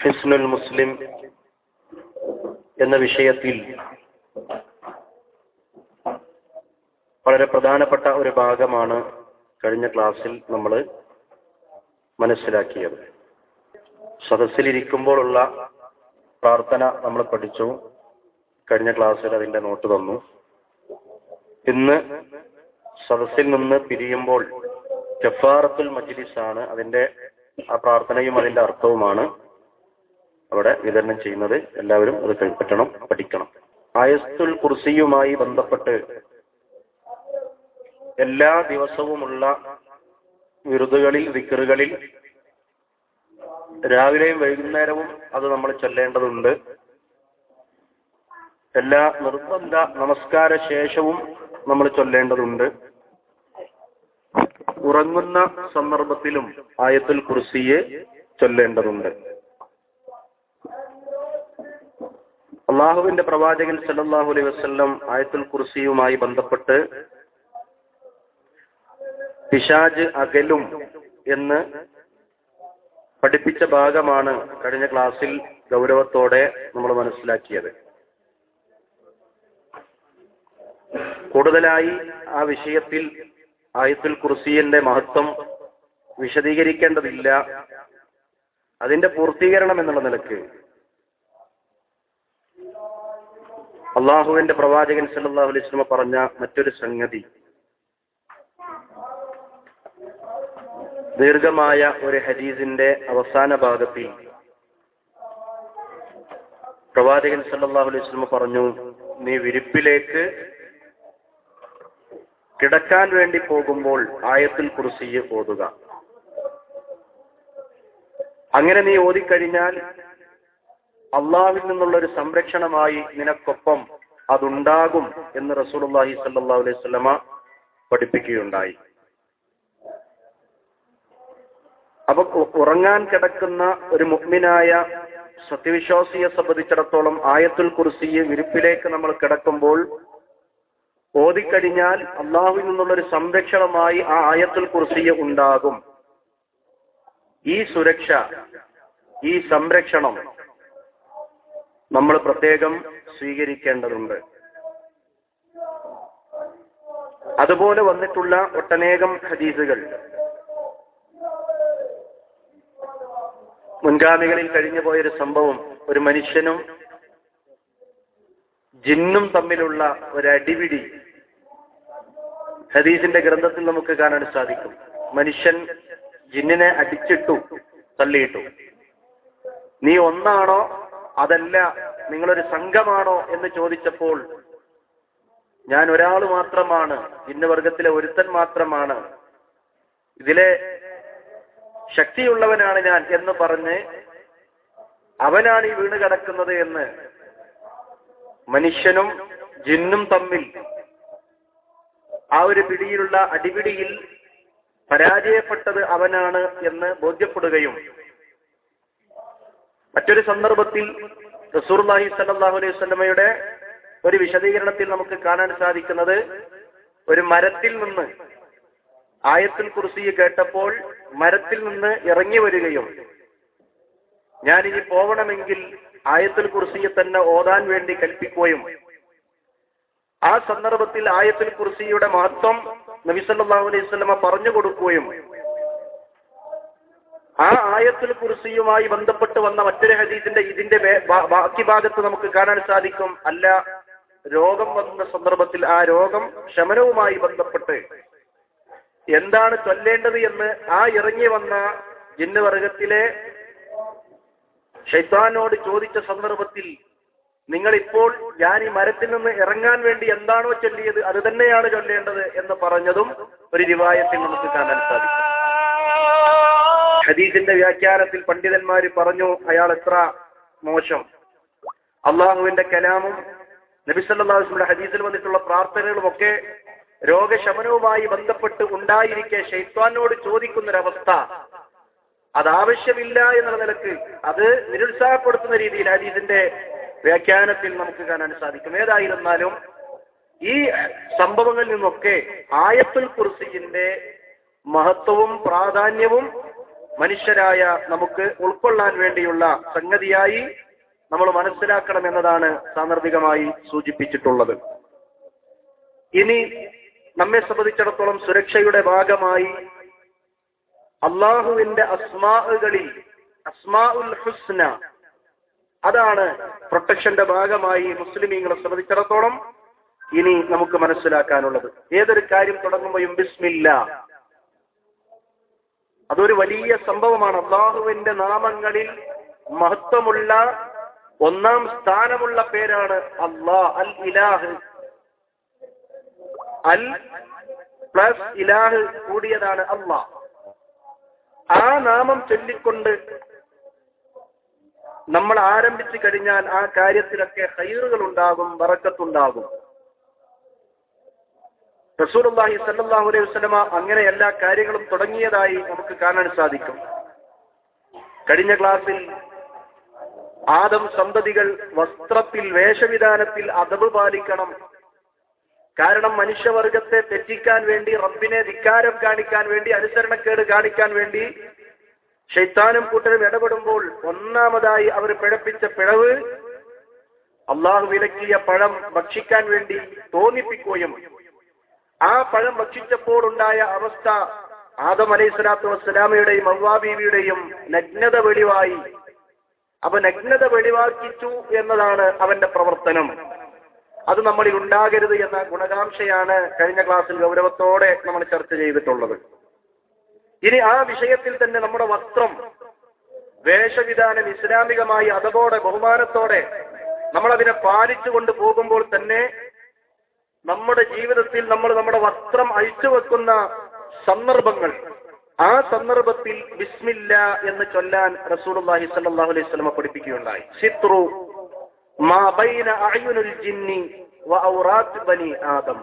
ഹിസ്നുൽ മുസ്ലിം എന്ന വിഷയത്തിൽ വളരെ പ്രധാനപ്പെട്ട ഒരു ഭാഗമാണ് കഴിഞ്ഞ ക്ലാസ്സിൽ നമ്മൾ മനസ്സിലാക്കിയത്. സദസ്സിലിരിക്കുമ്പോഴുള്ള പ്രാർത്ഥന നമ്മൾ പഠിച്ചു. കഴിഞ്ഞ ക്ലാസ്സിൽ അതിന്റെ നോട്ട് തന്നു. ഇന്ന് സദസ്സിൽ നിന്ന് പിരിയുമ്പോൾ കഫാറത്തുൽ മജ്ലിസ് ആണ്, അതിന്റെ ആ പ്രാർത്ഥനയും അതിന്റെ അർത്ഥവുമാണ് അവിടെ വിതരണം ചെയ്യുന്നത്. എല്ലാവരും അത് കൈപ്പറ്റണം, പഠിക്കണം. ആയത്തുൽ കുർസിയുമായി ബന്ധപ്പെട്ട് എല്ലാ ദിവസവുമുള്ള വിറുതുകളിൽ, ദിക്റുകളിൽ രാവിലെയും വൈകുന്നേരവും അത് നമ്മൾ ചൊല്ലേണ്ടതുണ്ട്. എല്ലാ നിർബന്ധ നമസ്കാര ശേഷവും നമ്മൾ ചൊല്ലേണ്ടതുണ്ട്. ഉറങ്ങുന്ന സന്ദർഭത്തിലും ആയത്തുൽ കുർസിയെ ചൊല്ലേണ്ടതുണ്ട്. അള്ളാഹുവിന്റെ പ്രവാചകൻ സല്ലല്ലാഹു അലൈഹി വസല്ലം ആയത്തുൽ കുർസിയുമായി ബന്ധപ്പെട്ട് പിശാച് അകലും എന്ന് പഠിപ്പിച്ച ഭാഗമാണ് കഴിഞ്ഞ ക്ലാസ്സിൽ ഗൗരവത്തോടെ നമ്മൾ മനസ്സിലാക്കിയത്. കൂടുതലായി ആ വിഷയത്തിൽ ആയത്തുൽ കുർസിയുടെ മഹത്വം വിശദീകരിക്കേണ്ടതില്ല. അതിന്റെ പൂർത്തീകരണം എന്നുള്ള നിലക്ക് അള്ളാഹുവിന്റെ പ്രവാചകൻ സല്ലല്ലാഹു അലൈഹി വസല്ലം പറഞ്ഞ മറ്റൊരു സംഗതി, ദീർഘമായ ഒരു ഹദീസിന്റെ അവസാന ഭാഗത്തിൽ പ്രവാചകൻ സല്ലല്ലാഹു അലൈഹി വസല്ലം പറഞ്ഞു, നീ വിരിപ്പിലേക്ക് കിടക്കാൻ വേണ്ടി പോകുമ്പോൾ ആയത്തുൽ കുർസിയെ ഓതുക. അങ്ങനെ നീ ഓതിക്കഴിഞ്ഞാൽ അള്ളാഹുവിൽ നിന്നുള്ള ഒരു സംരക്ഷണമായി നിനക്കൊപ്പം അതുണ്ടാകും എന്ന് റസൂലുള്ളാഹി സ്വല്ലല്ലാഹു അലൈഹി വസല്ലമ പഠിപ്പിക്കുകയുണ്ടായി. അപ്പൊ ഉറങ്ങാൻ കിടക്കുന്ന ഒരു മുഅ്മിനായ സത്യവിശ്വാസിയെ സംബന്ധിച്ചിടത്തോളം ആയത്തുൽ കുർസിയെ വിരിപ്പിലേക്ക് നമ്മൾ കിടക്കുമ്പോൾ ഓതിക്കഴിഞ്ഞാൽ അള്ളാഹുവിൽ നിന്നുള്ളൊരു സംരക്ഷണമായി ആ ആയത്തുൽ കുർസിയെ ഉണ്ടാകും. ഈ സുരക്ഷ, ഈ സംരക്ഷണം നമ്മൾ പ്രത്യേകം സ്വീകരിക്കേണ്ടതുണ്ട്. അതുപോലെ വന്നിട്ടുള്ള ഒട്ടനേകം ഹദീസുകൾ മുൻഗാമികളിൽ കഴിഞ്ഞു പോയൊരു സംഭവം, ഒരു മനുഷ്യനും ജിന്നും തമ്മിലുള്ള ഒരു അടിപിടി ഹദീസിന്റെ ഗ്രന്ഥത്തിൽ നമുക്ക് കാണാൻ സാധിക്കും. മനുഷ്യൻ ജിന്നിനെ അടിച്ചിട്ടു, തള്ളിയിട്ടു. നീ ഒന്നാണോ അതല്ല നിങ്ങളൊരു സംഘമാണോ എന്ന് ചോദിച്ചപ്പോൾ ഞാൻ ഒരാൾ മാത്രമാണ്, ജിന്നുവർഗത്തിലെ ഒരുത്തൻ മാത്രമാണ്, ഇതിലെ ശക്തിയുള്ളവനാണ് ഞാൻ എന്ന് പറഞ്ഞ് അവനാണ് ഈ വീണ് കിടക്കുന്നത് എന്ന് മനുഷ്യനും ജിന്നും തമ്മിൽ ആ ഒരു പിടിയിലുള്ള അടിപിടിയിൽ പരാജയപ്പെട്ടത് അവനാണ് എന്ന് ബോധ്യപ്പെടുകയും, മറ്റൊരു സന്ദർഭത്തിൽ റസൂലുള്ളാഹി സ്വല്ലല്ലാഹു അലൈഹി വസല്ലമയുടെ ഒരു വിശദീകരണത്തിൽ നമുക്ക് കാണാൻ സാധിക്കുന്നത്, ഒരു മരത്തിൽ നിന്ന് ആയത്തുൽ കുർസിയെ കേട്ടപ്പോൾ മരത്തിൽ നിന്ന് ഇറങ്ങി വരികയും ഞാനിനി പോകണമെങ്കിൽ ആയത്തുൽ കുർസിയെ തന്നെ ഓതാൻ വേണ്ടി കൽപ്പിക്കുകയും, ആ സന്ദർഭത്തിൽ ആയത്തുൽ കുർസിയുടെ മഹത്വം നബി സല്ലല്ലാഹു അലൈഹി വസല്ലമ പറഞ്ഞു കൊടുക്കുകയും, ആ ആയത്തുൽ കുർസിയുമായി ബന്ധപ്പെട്ട് വന്ന മറ്റൊരു ഹദീസിന്റെ ഇതിന്റെ ബാക്കി ഭാഗത്ത് നമുക്ക് കാണാൻ സാധിക്കും, അല്ല രോഗം വന്ന സന്ദർഭത്തിൽ ആ രോഗം ശമനവുമായി ബന്ധപ്പെട്ട് എന്താണ് ചൊല്ലേണ്ടത് എന്ന് ആ ഇറങ്ങി വന്ന ജിന്ന് വർഗത്തിലെ ശൈത്താനോട് ചോദിച്ച സന്ദർഭത്തിൽ, നിങ്ങളിപ്പോൾ ഞാൻ ഈ മരത്തിൽ നിന്ന് ഇറങ്ങാൻ വേണ്ടി എന്താണോ ചൊല്ലിയത് അത് തന്നെയാണ് ചൊല്ലേണ്ടത് എന്ന് പറഞ്ഞതും ഒരു റിവായത്തിൽ നമുക്ക് കാണാൻ സാധിക്കും. ഹദീസിന്റെ വ്യാഖ്യാനത്തിൽ പണ്ഡിതന്മാര് പറഞ്ഞു, അയാൾ എത്ര മോശം. അള്ളാഹുവിന്റെ കലാമും നബി സല്ലല്ലാഹു അലൈഹി വസല്ലം ഹദീസിൽ വന്നിട്ടുള്ള പ്രാർത്ഥനകളുമൊക്കെ രോഗശമനവുമായി ബന്ധപ്പെട്ട് ഉണ്ടായിരിക്കെ ശൈത്താനോട് ചോദിക്കുന്നൊരവസ്ഥ, അതാവശ്യമില്ല എന്നുള്ള നിലക്ക് അത് നിരുത്സാഹപ്പെടുത്തുന്ന രീതിയിൽ ഹദീസിന്റെ വ്യാഖ്യാനത്തിൽ നമുക്ക് കാണാൻ സാധിക്കും. ഏതായിരുന്നാലും ഈ സംഭവങ്ങളിൽ നിന്നൊക്കെ ആയത്തുൽ കുർസിയുടെ മഹത്വവും പ്രാധാന്യവും മനുഷ്യരായ നമുക്ക് ഉൾക്കൊള്ളാൻ വേണ്ടിയുള്ള സംഗതിയായി നമ്മൾ മനസ്സിലാക്കണം എന്നതാണ് സാന്ദർഭികമായി സൂചിപ്പിച്ചിട്ടുള്ളത്. ഇനി നമ്മെ സംബന്ധിച്ചിടത്തോളം സുരക്ഷയുടെ ഭാഗമായി അള്ളാഹുവിന്റെ അസ്മാഉകളിൽ അസ്മാഉൽ ഹുസ്ന, അതാണ് പ്രൊട്ടക്ഷന്റെ ഭാഗമായി മുസ്ലിമീങ്ങളെ സംബന്ധിച്ചിടത്തോളം ഇനി നമുക്ക് മനസ്സിലാക്കാനുള്ളത്. ഏതൊരു കാര്യം തുടങ്ങുമ്പോഴും ബിസ്മില്ലാ, അതൊരു വലിയ സംഭവമാണ്. അള്ളാഹുവിന്റെ നാമങ്ങളിൽ മഹത്വമുള്ള ഒന്നാം സ്ഥാനമുള്ള പേരാണ് അല്ലാഹ്. അൽ ഇലാഹ്, അൽ പ്ലസ് ഇലാഹ് കൂടിയതാണ് അല്ലാഹ്. ആ നാമം ചൊല്ലിക്കൊണ്ട് നമ്മൾ ആരംഭിച്ചു കഴിഞ്ഞാൽ ആ കാര്യത്തിലൊക്കെ ഖൈറുകൾ ഉണ്ടാകും, ബറക്കത്തുണ്ടാകും. റസൂലുള്ളാഹി സ്വല്ലല്ലാഹു അലൈഹി വസല്ലമ അങ്ങനെ എല്ലാ കാര്യങ്ങളും തുടങ്ങിയതായി നമുക്ക് കാണാൻ സാധിക്കും. കഴിഞ്ഞ ക്ലാസ്സിൽ ആദം സന്തതികൾ വസ്ത്രത്തിൽ, വേഷവിധാനത്തിൽ അദബ് പാലിക്കണം. കാരണം മനുഷ്യവർഗത്തെ തെറ്റിക്കാൻ വേണ്ടി, റബ്ബിനെ ധിക്കാരം കാണിക്കാൻ വേണ്ടി, അനുസരണക്കേട് കാണിക്കാൻ വേണ്ടി ശൈത്താനും കൂട്ടരും ഇടപെടുമ്പോൾ ഒന്നാമതായി അവർ പിഴപ്പിച്ച പിഴവ് അള്ളാഹു വിലക്കിയ പഴം ഭക്ഷിക്കാൻ വേണ്ടി തോന്നിപ്പിക്കുകയും ആ പഴം ഭക്ഷിച്ചപ്പോൾ ഉണ്ടായ അവസ്ഥ ആദം അലൈഹിസ്സലാത്തു വസ്സലാമയുടെയും ഹവ്വാ ബീവിയുടെയും നഗ്നത വെളിവായി. അപ്പൊ നഗ്നത വെളിവാക്കിച്ചു എന്നതാണ് അവന്റെ പ്രവർത്തനം. അത് നമ്മളിൽ ഉണ്ടാകരുത് എന്ന ഗുണകാംക്ഷയാണ് കഴിഞ്ഞ ക്ലാസ്സിൽ ഗൗരവത്തോടെ നമ്മൾ ചർച്ച ചെയ്തിട്ടുള്ളത്. ഇനി ആ വിഷയത്തിൽ തന്നെ നമ്മുടെ വസ്ത്രം, വേഷവിധാനം ഇസ്ലാമികമായി അതപോടെ ബഹുമാനത്തോടെ നമ്മളതിനെ പാലിച്ചുകൊണ്ട് പോകുമ്പോൾ തന്നെ നമ്മുടെ ജീവിതത്തിൽ നമ്മൾ നമ്മുടെ വസ്ത്രം അഴിച്ചു വെക്കുന്ന സന്ദർഭങ്ങൾ, ആ സന്ദർഭത്തിൽ ബിസ്മില്ലാ എന്ന് ചൊല്ലാൻ റസൂലുള്ളാഹി സ്വല്ലല്ലാഹു അലൈഹി വസല്ലം പഠിപ്പിക്കുകയുണ്ടായി. സിത്രു മാ ബൈന അഅ്യുനിൽ ജിന്നി വ ഔറാത്ത് ബനി ആദം.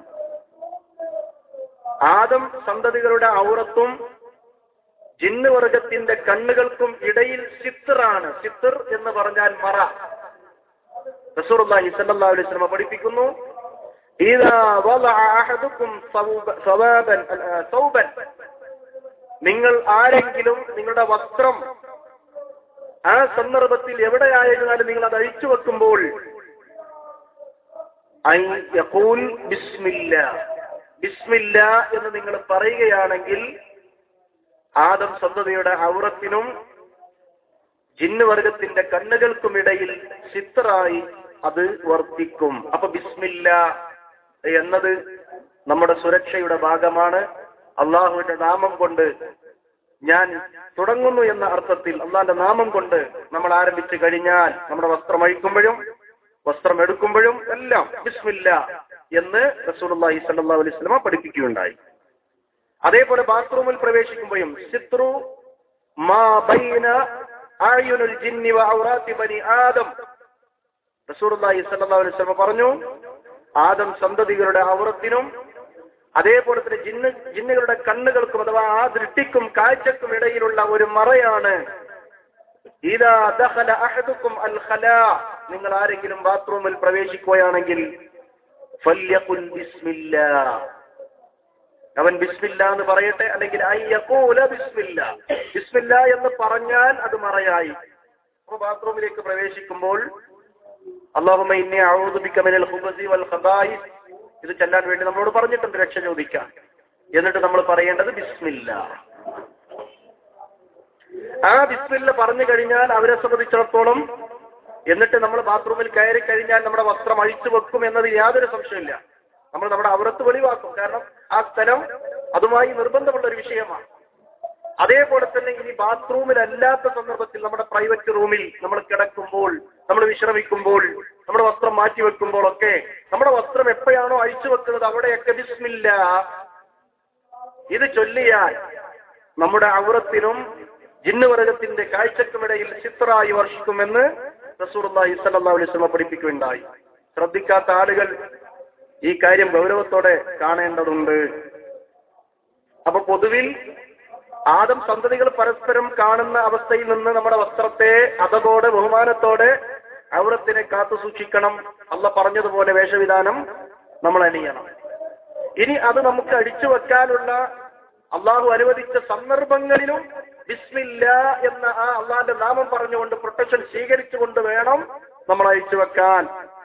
ആദം സന്തതികളുടെ ഔറത്തും ജിന്ന് വർഗത്തിന്റെ കണ്ണുകൾക്കും ഇടയിൽ സിത്റാണ്. സിത്ർ എന്ന് പറഞ്ഞാൽ മറ. റസൂലുള്ളാഹി സ്വല്ലല്ലാഹു അലൈഹി വസല്ലം പഠിപ്പിക്കുന്നു, ഇദാ വദഅ അഹദുക്കും സൗബൻ, നിങ്ങൾ ആരെങ്കിലും നിങ്ങളുടെ വസ്ത്രം ആ സന്ദർഭത്തിൽ എവിടെയായിരുന്നാലും നിങ്ങൾ അത് അഴിച്ചു വെക്കുമ്പോൾ യഖൂൽ ബിസ്മില്ലാ, ബിസ്മില്ലാ എന്ന് നിങ്ങൾ പറയുകയാണെങ്കിൽ ആദം സന്തതിയുടെ ഔറത്തിനും ജിന്ന് വർഗത്തിന്റെ കണ്ണുകൾക്കുമിടയിൽ സിത്റായി അത് വർത്തിക്കും. അപ്പൊ ബിസ്മില്ലാ എന്നത് നമ്മുടെ സുരക്ഷയുടെ ഭാഗമാണ്. അള്ളാഹുവിന്റെ നാമം കൊണ്ട് ഞാൻ തുടങ്ങുന്നു എന്ന അർത്ഥത്തിൽ അള്ളാഹിന്റെ നാമം കൊണ്ട് നമ്മൾ ആരംഭിച്ചു കഴിഞ്ഞാൽ നമ്മുടെ വസ്ത്രം അഴിക്കുമ്പോഴും വസ്ത്രം എടുക്കുമ്പോഴും എല്ലാം ബിസ്മില്ലാ എന്ന് റസൂലുള്ളാഹി സ്വല്ലല്ലാഹു അലൈഹി വസല്ലം പഠിപ്പിക്കുകയുണ്ടായി. അതേപോലെ ബാത്റൂമിൽ പ്രവേശിക്കുമ്പോഴും സിത്രു മാ ബൈന അഅ്യുനിൽ ജിന്നി വ ഔറാത്തി ബനി ആദം, റസൂലുള്ളാഹി സ്വല്ലല്ലാഹു അലൈഹി വസല്ലം പറഞ്ഞു, ആദം സന്തതികളുടെ ഔറത്തിനും അതേപോലെ തന്നെ ജിന്നുകളുടെ കണ്ണുകൾക്കും അഥവാ ആ ദൃഷ്ടിക്കും കാഴ്ചക്കും ഇടയിലുള്ള ഒരു മറയാണ്. ഇദാ ദഖല അഹദുക്കും അൽ ഖലാ, നിങ്ങൾ ആരെങ്കിലും ബാത്റൂമിൽ പ്രവേശിക്കുകയാണെങ്കിൽ ഫല്യഖുൽ ബിസ്മില്ലാ, അവൻ ബിസ്മില്ലാ എന്ന് പറയട്ടെ, അല്ലെങ്കിൽ അയ്യഖൂല ബിസ്മില്ലാ, ബിസ്മില്ലാ എന്ന് പറഞ്ഞാൽ അത് മറയായി. അപ്പോൾ ബാത്റൂമിലേക്ക് പ്രവേശിക്കുമ്പോൾ അല്ലാഹുമ്മ ഇന്നി അഊദു ബിക മിനൽ ഖുബസി വൽ ഖബായിസ്, ഇത് ചൊല്ലാൻ വേണ്ടി നമ്മളോട് പറഞ്ഞിട്ടുണ്ട്, രക്ഷ ചോദിക്കാൻ. എന്നിട്ട് നമ്മൾ പറയേണ്ടത് ബിസ്മില്ലാ. ആ ബിസ്മില്ല പറഞ്ഞു കഴിഞ്ഞാൽ അവരെ സംബന്ധിച്ചിടത്തോളം, എന്നിട്ട് നമ്മൾ ബാത്റൂമിൽ കയറി കഴിഞ്ഞാൽ നമ്മുടെ വസ്ത്രം അഴിച്ചു വെക്കും എന്നത് യാതൊരു സംശയമില്ല. നമ്മൾ നമ്മുടെ ഔറത്ത് വെളിവാക്കും, കാരണം ആ സ്ഥലം അതുമായി നിർബന്ധമുള്ള ഒരു വിഷയമാണ്. അതേപോലെ തന്നെ ഇനി ബാത്റൂമിലല്ലാത്ത സന്ദർഭത്തിൽ നമ്മുടെ പ്രൈവറ്റ് റൂമിൽ നമ്മൾ കിടക്കുമ്പോൾ, നമ്മൾ വിശ്രമിക്കുമ്പോൾ, നമ്മുടെ വസ്ത്രം മാറ്റി വെക്കുമ്പോൾ ഒക്കെ നമ്മുടെ വസ്ത്രം എപ്പോഴാണോ അഴിച്ചു വെക്കുന്നത് അവിടെയൊക്കെ ബിസ്മില്ലാ ഇത് ചൊല്ലിയാൽ നമ്മുടെ ഔറത്തിനും ജിന്നുവർഗത്തിന്റെ കാഴ്ചക്കുമിടയിൽ സിത്റായി വർഷിക്കുമെന്ന് റസൂലുള്ളാഹി സ്വല്ലല്ലാഹു അലൈഹി വസല്ലം പഠിപ്പിക്കുകയുണ്ടായി. ശ്രദ്ധിക്കാത്ത ആളുകൾ ഈ കാര്യം ഗൗരവത്തോടെ കാണേണ്ടതുണ്ട്. അപ്പൊ പൊതുവിൽ ആദം സന്തതികൾ പരസ്പരം കാണുന്ന അവസ്ഥയിൽ നിന്ന് നമ്മുടെ വസ്ത്രത്തെ അതോടെ ബഹുമാനത്തോടെ ഔറത്തിനെ കാത്തു സൂക്ഷിക്കണം. അല്ലാഹ് പറഞ്ഞതുപോലെ വേഷവിധാനം നമ്മൾ അണിയണം. ഇനി അത് നമുക്ക് അടിച്ചു വെക്കാനുള്ള അള്ളാഹു അനുവദിച്ച സന്ദർഭങ്ങളിലും ബിസ്മില്ലാ എന്ന ആ അള്ളാന്റെ നാമം പറഞ്ഞുകൊണ്ട് പ്രൊട്ടക്ഷൻ സ്വീകരിച്ചുകൊണ്ട് വേണം നമ്മൾ അയച്ചു വെക്കാൻ.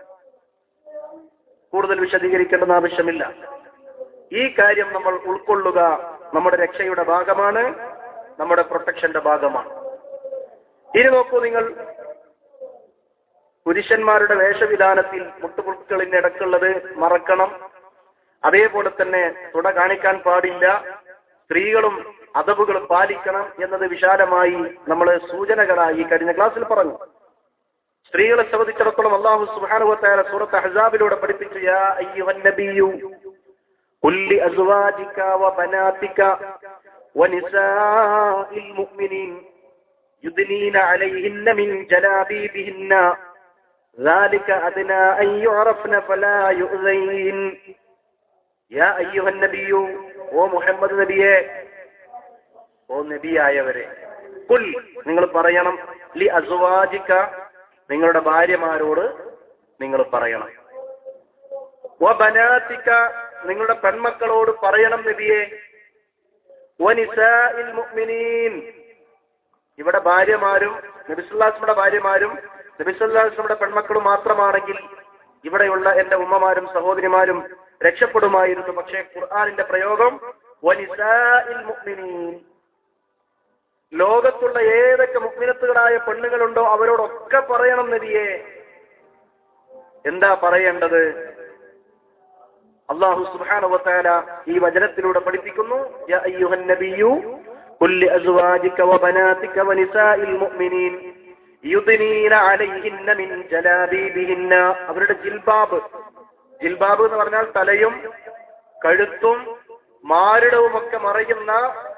കൂടുതൽ വിശദീകരിക്കേണ്ടെന്ന് ആവശ്യമില്ല. ഈ കാര്യം നമ്മൾ ഉൾക്കൊള്ളുക നമ്മുടെ രക്ഷയുടെ ഭാഗമാണ്, നമ്മുടെ പ്രൊട്ടക്ഷന്റെ ഭാഗമാണ്. ഇനി നോക്കൂ നിങ്ങൾ, പുരുഷന്മാരുടെ വേഷവിധാനത്തിൽ മുട്ടുപുളുക്കളിനിടക്കുള്ളത് മറക്കണം. അതേപോലെ തന്നെ തുട കാണിക്കാൻ പാടില്ല. സ്ത്രീകളും അദബുകൾ പാലിക്കണം എന്നത് വിശാലമായി നമ്മൾ സൂചനകളായി കഴിഞ്ഞ ക്ലാസ്സിൽ പറഞ്ഞു. സ്ത്രീകളെ സംബന്ധിച്ചിടത്തോളം അല്ലാഹു സുബ്ഹാനഹു വ തആല സൂറത്ത് അഹ്സാബിലൂടെ പഠിപ്പിച്ചു, യാ അയ്യുഹൻ നബിയ്യു ഖുൽ ലി അസ്വാജിക വ ബനാതിക വ നിസാഇൽ മുഅ്മിനീൻ യുദ്നീന അലൈഹിന്ന മിൻ ജലാബീബിഹിന്ന ذلك أدنى أن يعرفن فلا يؤذين. യാ അയ്യുഹൻ നബിയ്യു, ഓ മുഹമ്മദ് നബിയെ, ഓ നബിയായവരെ, ഖുൽ നിങ്ങൾ പറയണം, ലി അസ്വാജിക നിങ്ങളുടെ ഭാര്യമാരോട് നിങ്ങൾ പറയണം, വ ബനാതിക നിങ്ങളുടെ പെൺമക്കളോട് പറയണം നബിയെ, വ നിസാഇൽ മുഅ്മിനീൻ ഇവിടെ ഭാര്യമാരും നബി സല്ലല്ലാഹു അലൈഹി വസല്ലമയുടെ ഭാര്യമാരും നബി സല്ലല്ലാഹു അലൈഹി വസല്ലമയുടെ പെൺമക്കളും മാത്രമാണെങ്കിൽ ഇവിടെയുള്ള എന്റെ ഉമ്മമാരും സഹോദരിമാരും രക്ഷപ്പെടുമായിരുന്നു. പക്ഷേ ഖുർആനിന്റെ പ്രയോഗം വ നിസാഇൽ മുഅ്മിനീൻ, ലോകത്തുള്ള ഏതൊക്കെ മുഅ്മിനത്തുകളായ പെണ്ണുങ്ങളുണ്ടോ അവരോടൊക്കെ പറയണം നബിയെ. എന്താ പറയേണ്ടത്? അല്ലാഹു സുബ്ഹാനഹു വ തആല ഈ വചനത്തിലൂടെ പഠിപ്പിക്കുന്നു, യാ അയ്യുഹൻ നബിയ്യു ഖുൽ ലി അസ്വാജിക വ ബനാതിക വ നിസാഇൽ മുഅ്മിനീൻ യുദ്നീന അലൈഹിന്ന മിൻ ജലാബീബിഹിന്ന അവരുടെ ജിൽബാബ്. ജിൽബാബ് എന്ന് പറഞ്ഞാൽ തലയും കഴുത്തും മാറിടവുമൊക്കെ മറയുന്ന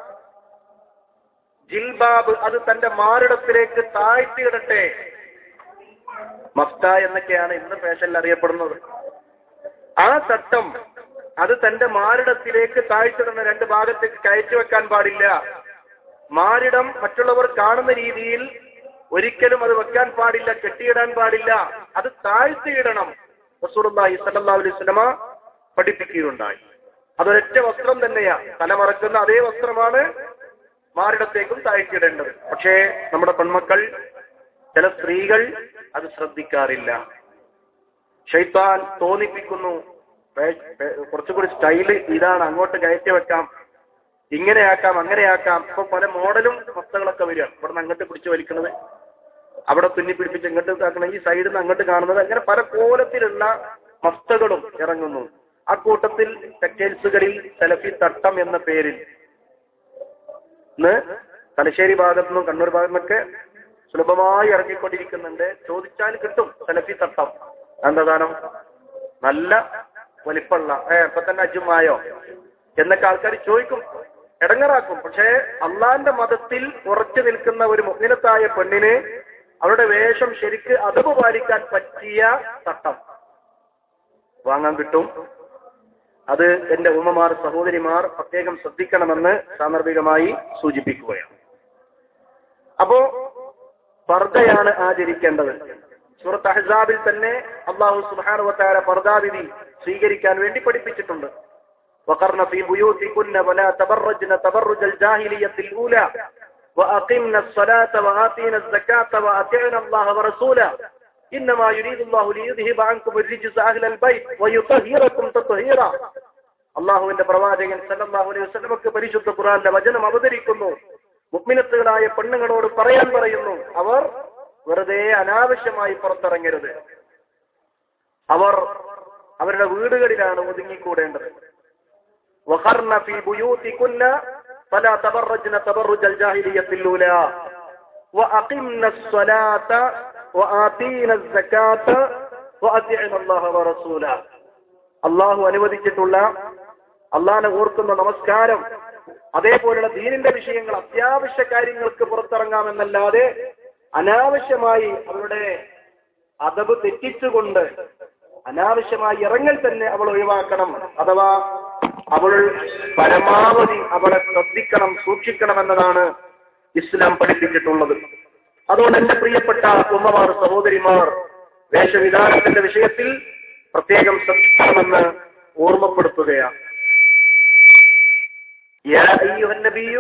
ജിൽബാബ്, അത് തന്റെ മാറിടത്തിലേക്ക് താഴ്ത്തിയിടട്ടെ. മഫ്ത എന്നൊക്കെയാണ് ഇന്ന് ഫാഷനിൽ അറിയപ്പെടുന്നത്. ആ ചട്ടം അത് തന്റെ മാറിടത്തിലേക്ക് താഴ്ത്തിടുന്ന രണ്ട് ഭാഗത്തേക്ക് കയറ്റി വെക്കാൻ പാടില്ല. മാറിടം മറ്റുള്ളവർ കാണുന്ന രീതിയിൽ ഒരിക്കലും അത് വെക്കാൻ പാടില്ല, കെട്ടിയിടാൻ പാടില്ല, അത് താഴ്ത്തിയിടണം. റസൂലുള്ളാഹി സ്വല്ലല്ലാഹു അലൈഹി വസല്ലമ പഠിപ്പിക്കുകയുണ്ടായി. അതൊരൊറ്റ വസ്ത്രം തന്നെയാ, തലമറക്കുന്ന അതേ വസ്ത്രമാണ് മാറിടത്തേക്കും താഴ്ത്തിയിടേണ്ടത്. പക്ഷേ നമ്മുടെ പെൺമക്കൾ, ചില സ്ത്രീകൾ അത് ശ്രദ്ധിക്കാറില്ല. ശൈത്താൻ തോന്നിപ്പിക്കുന്നു, കുറച്ചുകൂടി സ്റ്റൈല് ഇതാണ്, അങ്ങോട്ട് കയറ്റി വെക്കാം, ഇങ്ങനെയാക്കാം, അങ്ങനെയാക്കാം. ഇപ്പൊ പല മോഡലും വസ്ത്രങ്ങളൊക്കെ വരിക. ഇവിടെ നിന്ന് അങ്ങോട്ട് പിടിച്ച് വലിക്കുന്നത്, അവിടെ തുന്നി പിടിപ്പിച്ച് ഇങ്ങോട്ട് ആക്കണം, ഈ സൈഡിൽ നിന്ന് അങ്ങോട്ട് കാണുന്നത്, അങ്ങനെ പല കോലത്തിലുള്ള മസ്തകളും ഇറങ്ങുന്നു. ആ കൂട്ടത്തിൽ ടെക്സ്റ്റൈൽസുകളിൽ സെലഫി തട്ടം എന്ന പേരിൽ ഇന്ന് തലശ്ശേരി ഭാഗത്തു നിന്നും കണ്ണൂർ ഭാഗത്തു നിന്നൊക്കെ സുലഭമായി ഇറങ്ങിക്കൊണ്ടിരിക്കുന്നുണ്ട്. ചോദിച്ചാൽ കിട്ടും സെലഫി തട്ടം. എന്താ സാധനം? നല്ല വലിപ്പമുള്ള, ഇപ്പൊ തന്നെ അജുമായോ എന്നൊക്കെ ആൾക്കാർ ചോദിക്കും, ഇടങ്ങറാക്കും. പക്ഷേ അള്ളാന്റെ മതത്തിൽ ഉറച്ചു നിൽക്കുന്ന ഒരു മുഅ്മിനത്തായ പെണ്ണിന് അവരുടെ വേഷം ശരിക്ക് അദബ് പാലിക്കാൻ പറ്റിയ തട്ടം വാങ്ങാൻ കിട്ടും. അത് എന്റെ ഉമ്മമാർ സഹോദരിമാർ പ്രത്യേകം ശ്രദ്ധിക്കണമെന്ന് സാന്ദർഭികമായി സൂചിപ്പിക്കുകയാണ്. അപ്പോ പർദയാണ് ആചരിക്കേണ്ടത്. സൂറത്ത് അഹ്സാബിൽ തന്നെ അല്ലാഹു സുബ്ഹാനഹു വ തആല പർദാവിധി സ്വീകരിക്കാൻ വേണ്ടി പഠിപ്പിച്ചിട്ടുണ്ട്. وقرن في بيوتكن ولا تبرجن تبرج الجاهلية الأولى وأقمنا الصلاة وآتينا الزكاة وأطعنا الله ورسوله إنما يريد الله ليذهب عنكم الرجس أهل البيت ويطهركم تطهيرا. അള്ളാഹുവിന്റെ പ്രവാചകൻ സല്ലല്ലാഹു അലൈഹി വസല്ലമക്ക് പരിശുദ്ധ ഖുർആനിലെ വചനം അവതരിക്കുന്നു. മുഅ്മിനത്തുകളായ പെണ്ണുങ്ങളോട് പറയാൻ പറയുന്നു, അവർ വെറുതെ അനാവശ്യമായി പുറത്തിറങ്ങരുത്, അവർ അവരുടെ വീടുകളിലാണ് ഒതുങ്ങിക്കൂടേണ്ടത്. وَقَرْنَ فِي بُيُوتِكُنَّ فَلَا تَبَرَّجْنَ تَبَرُّجَ الْجَاهِلِيَّةِ الْأُولَى وَأَقِمْنَا الصَّلَاةَ وَآتِينَا الزَّكَاةَ وَأَطِعْنَا اللَّهَ وَرَسُولَهُ. അള്ളാഹു അനുവദിച്ചിട്ടുള്ള, അള്ളാഹിനെ ഓർക്കുന്ന നമസ്കാരം, അതേപോലുള്ള ദീനിന്റെ വിഷയങ്ങൾ, അത്യാവശ്യ കാര്യങ്ങൾക്ക് പുറത്തിറങ്ങാമെന്നല്ലാതെ അനാവശ്യമായി അവരുടെ അദബ് തെറ്റിച്ചുകൊണ്ട് അനാവശ്യമായി ഇറങ്ങൽ തന്നെ അവൾ ഒഴിവാക്കണം. അഥവാ അവൾ പരമാവധി അവളെ ശ്രദ്ധിക്കണം, സൂക്ഷിക്കണം എന്നതാണ് ഇസ്ലാം പഠിപ്പിച്ചിട്ടുള്ളത്. അതുകൊണ്ട് എന്റെ പ്രിയപ്പെട്ട ഉമ്മമാർ സഹോദരിമാർ, വേഷവിധാനത്തിന്റെ വിഷയത്തിൽ പ്രത്യേകം ശ്രദ്ധിക്കണമെന്ന് ഓർമ്മപ്പെടുത്തുകയാണ്. യാ അയ്യുഹൻ നബിയ്യു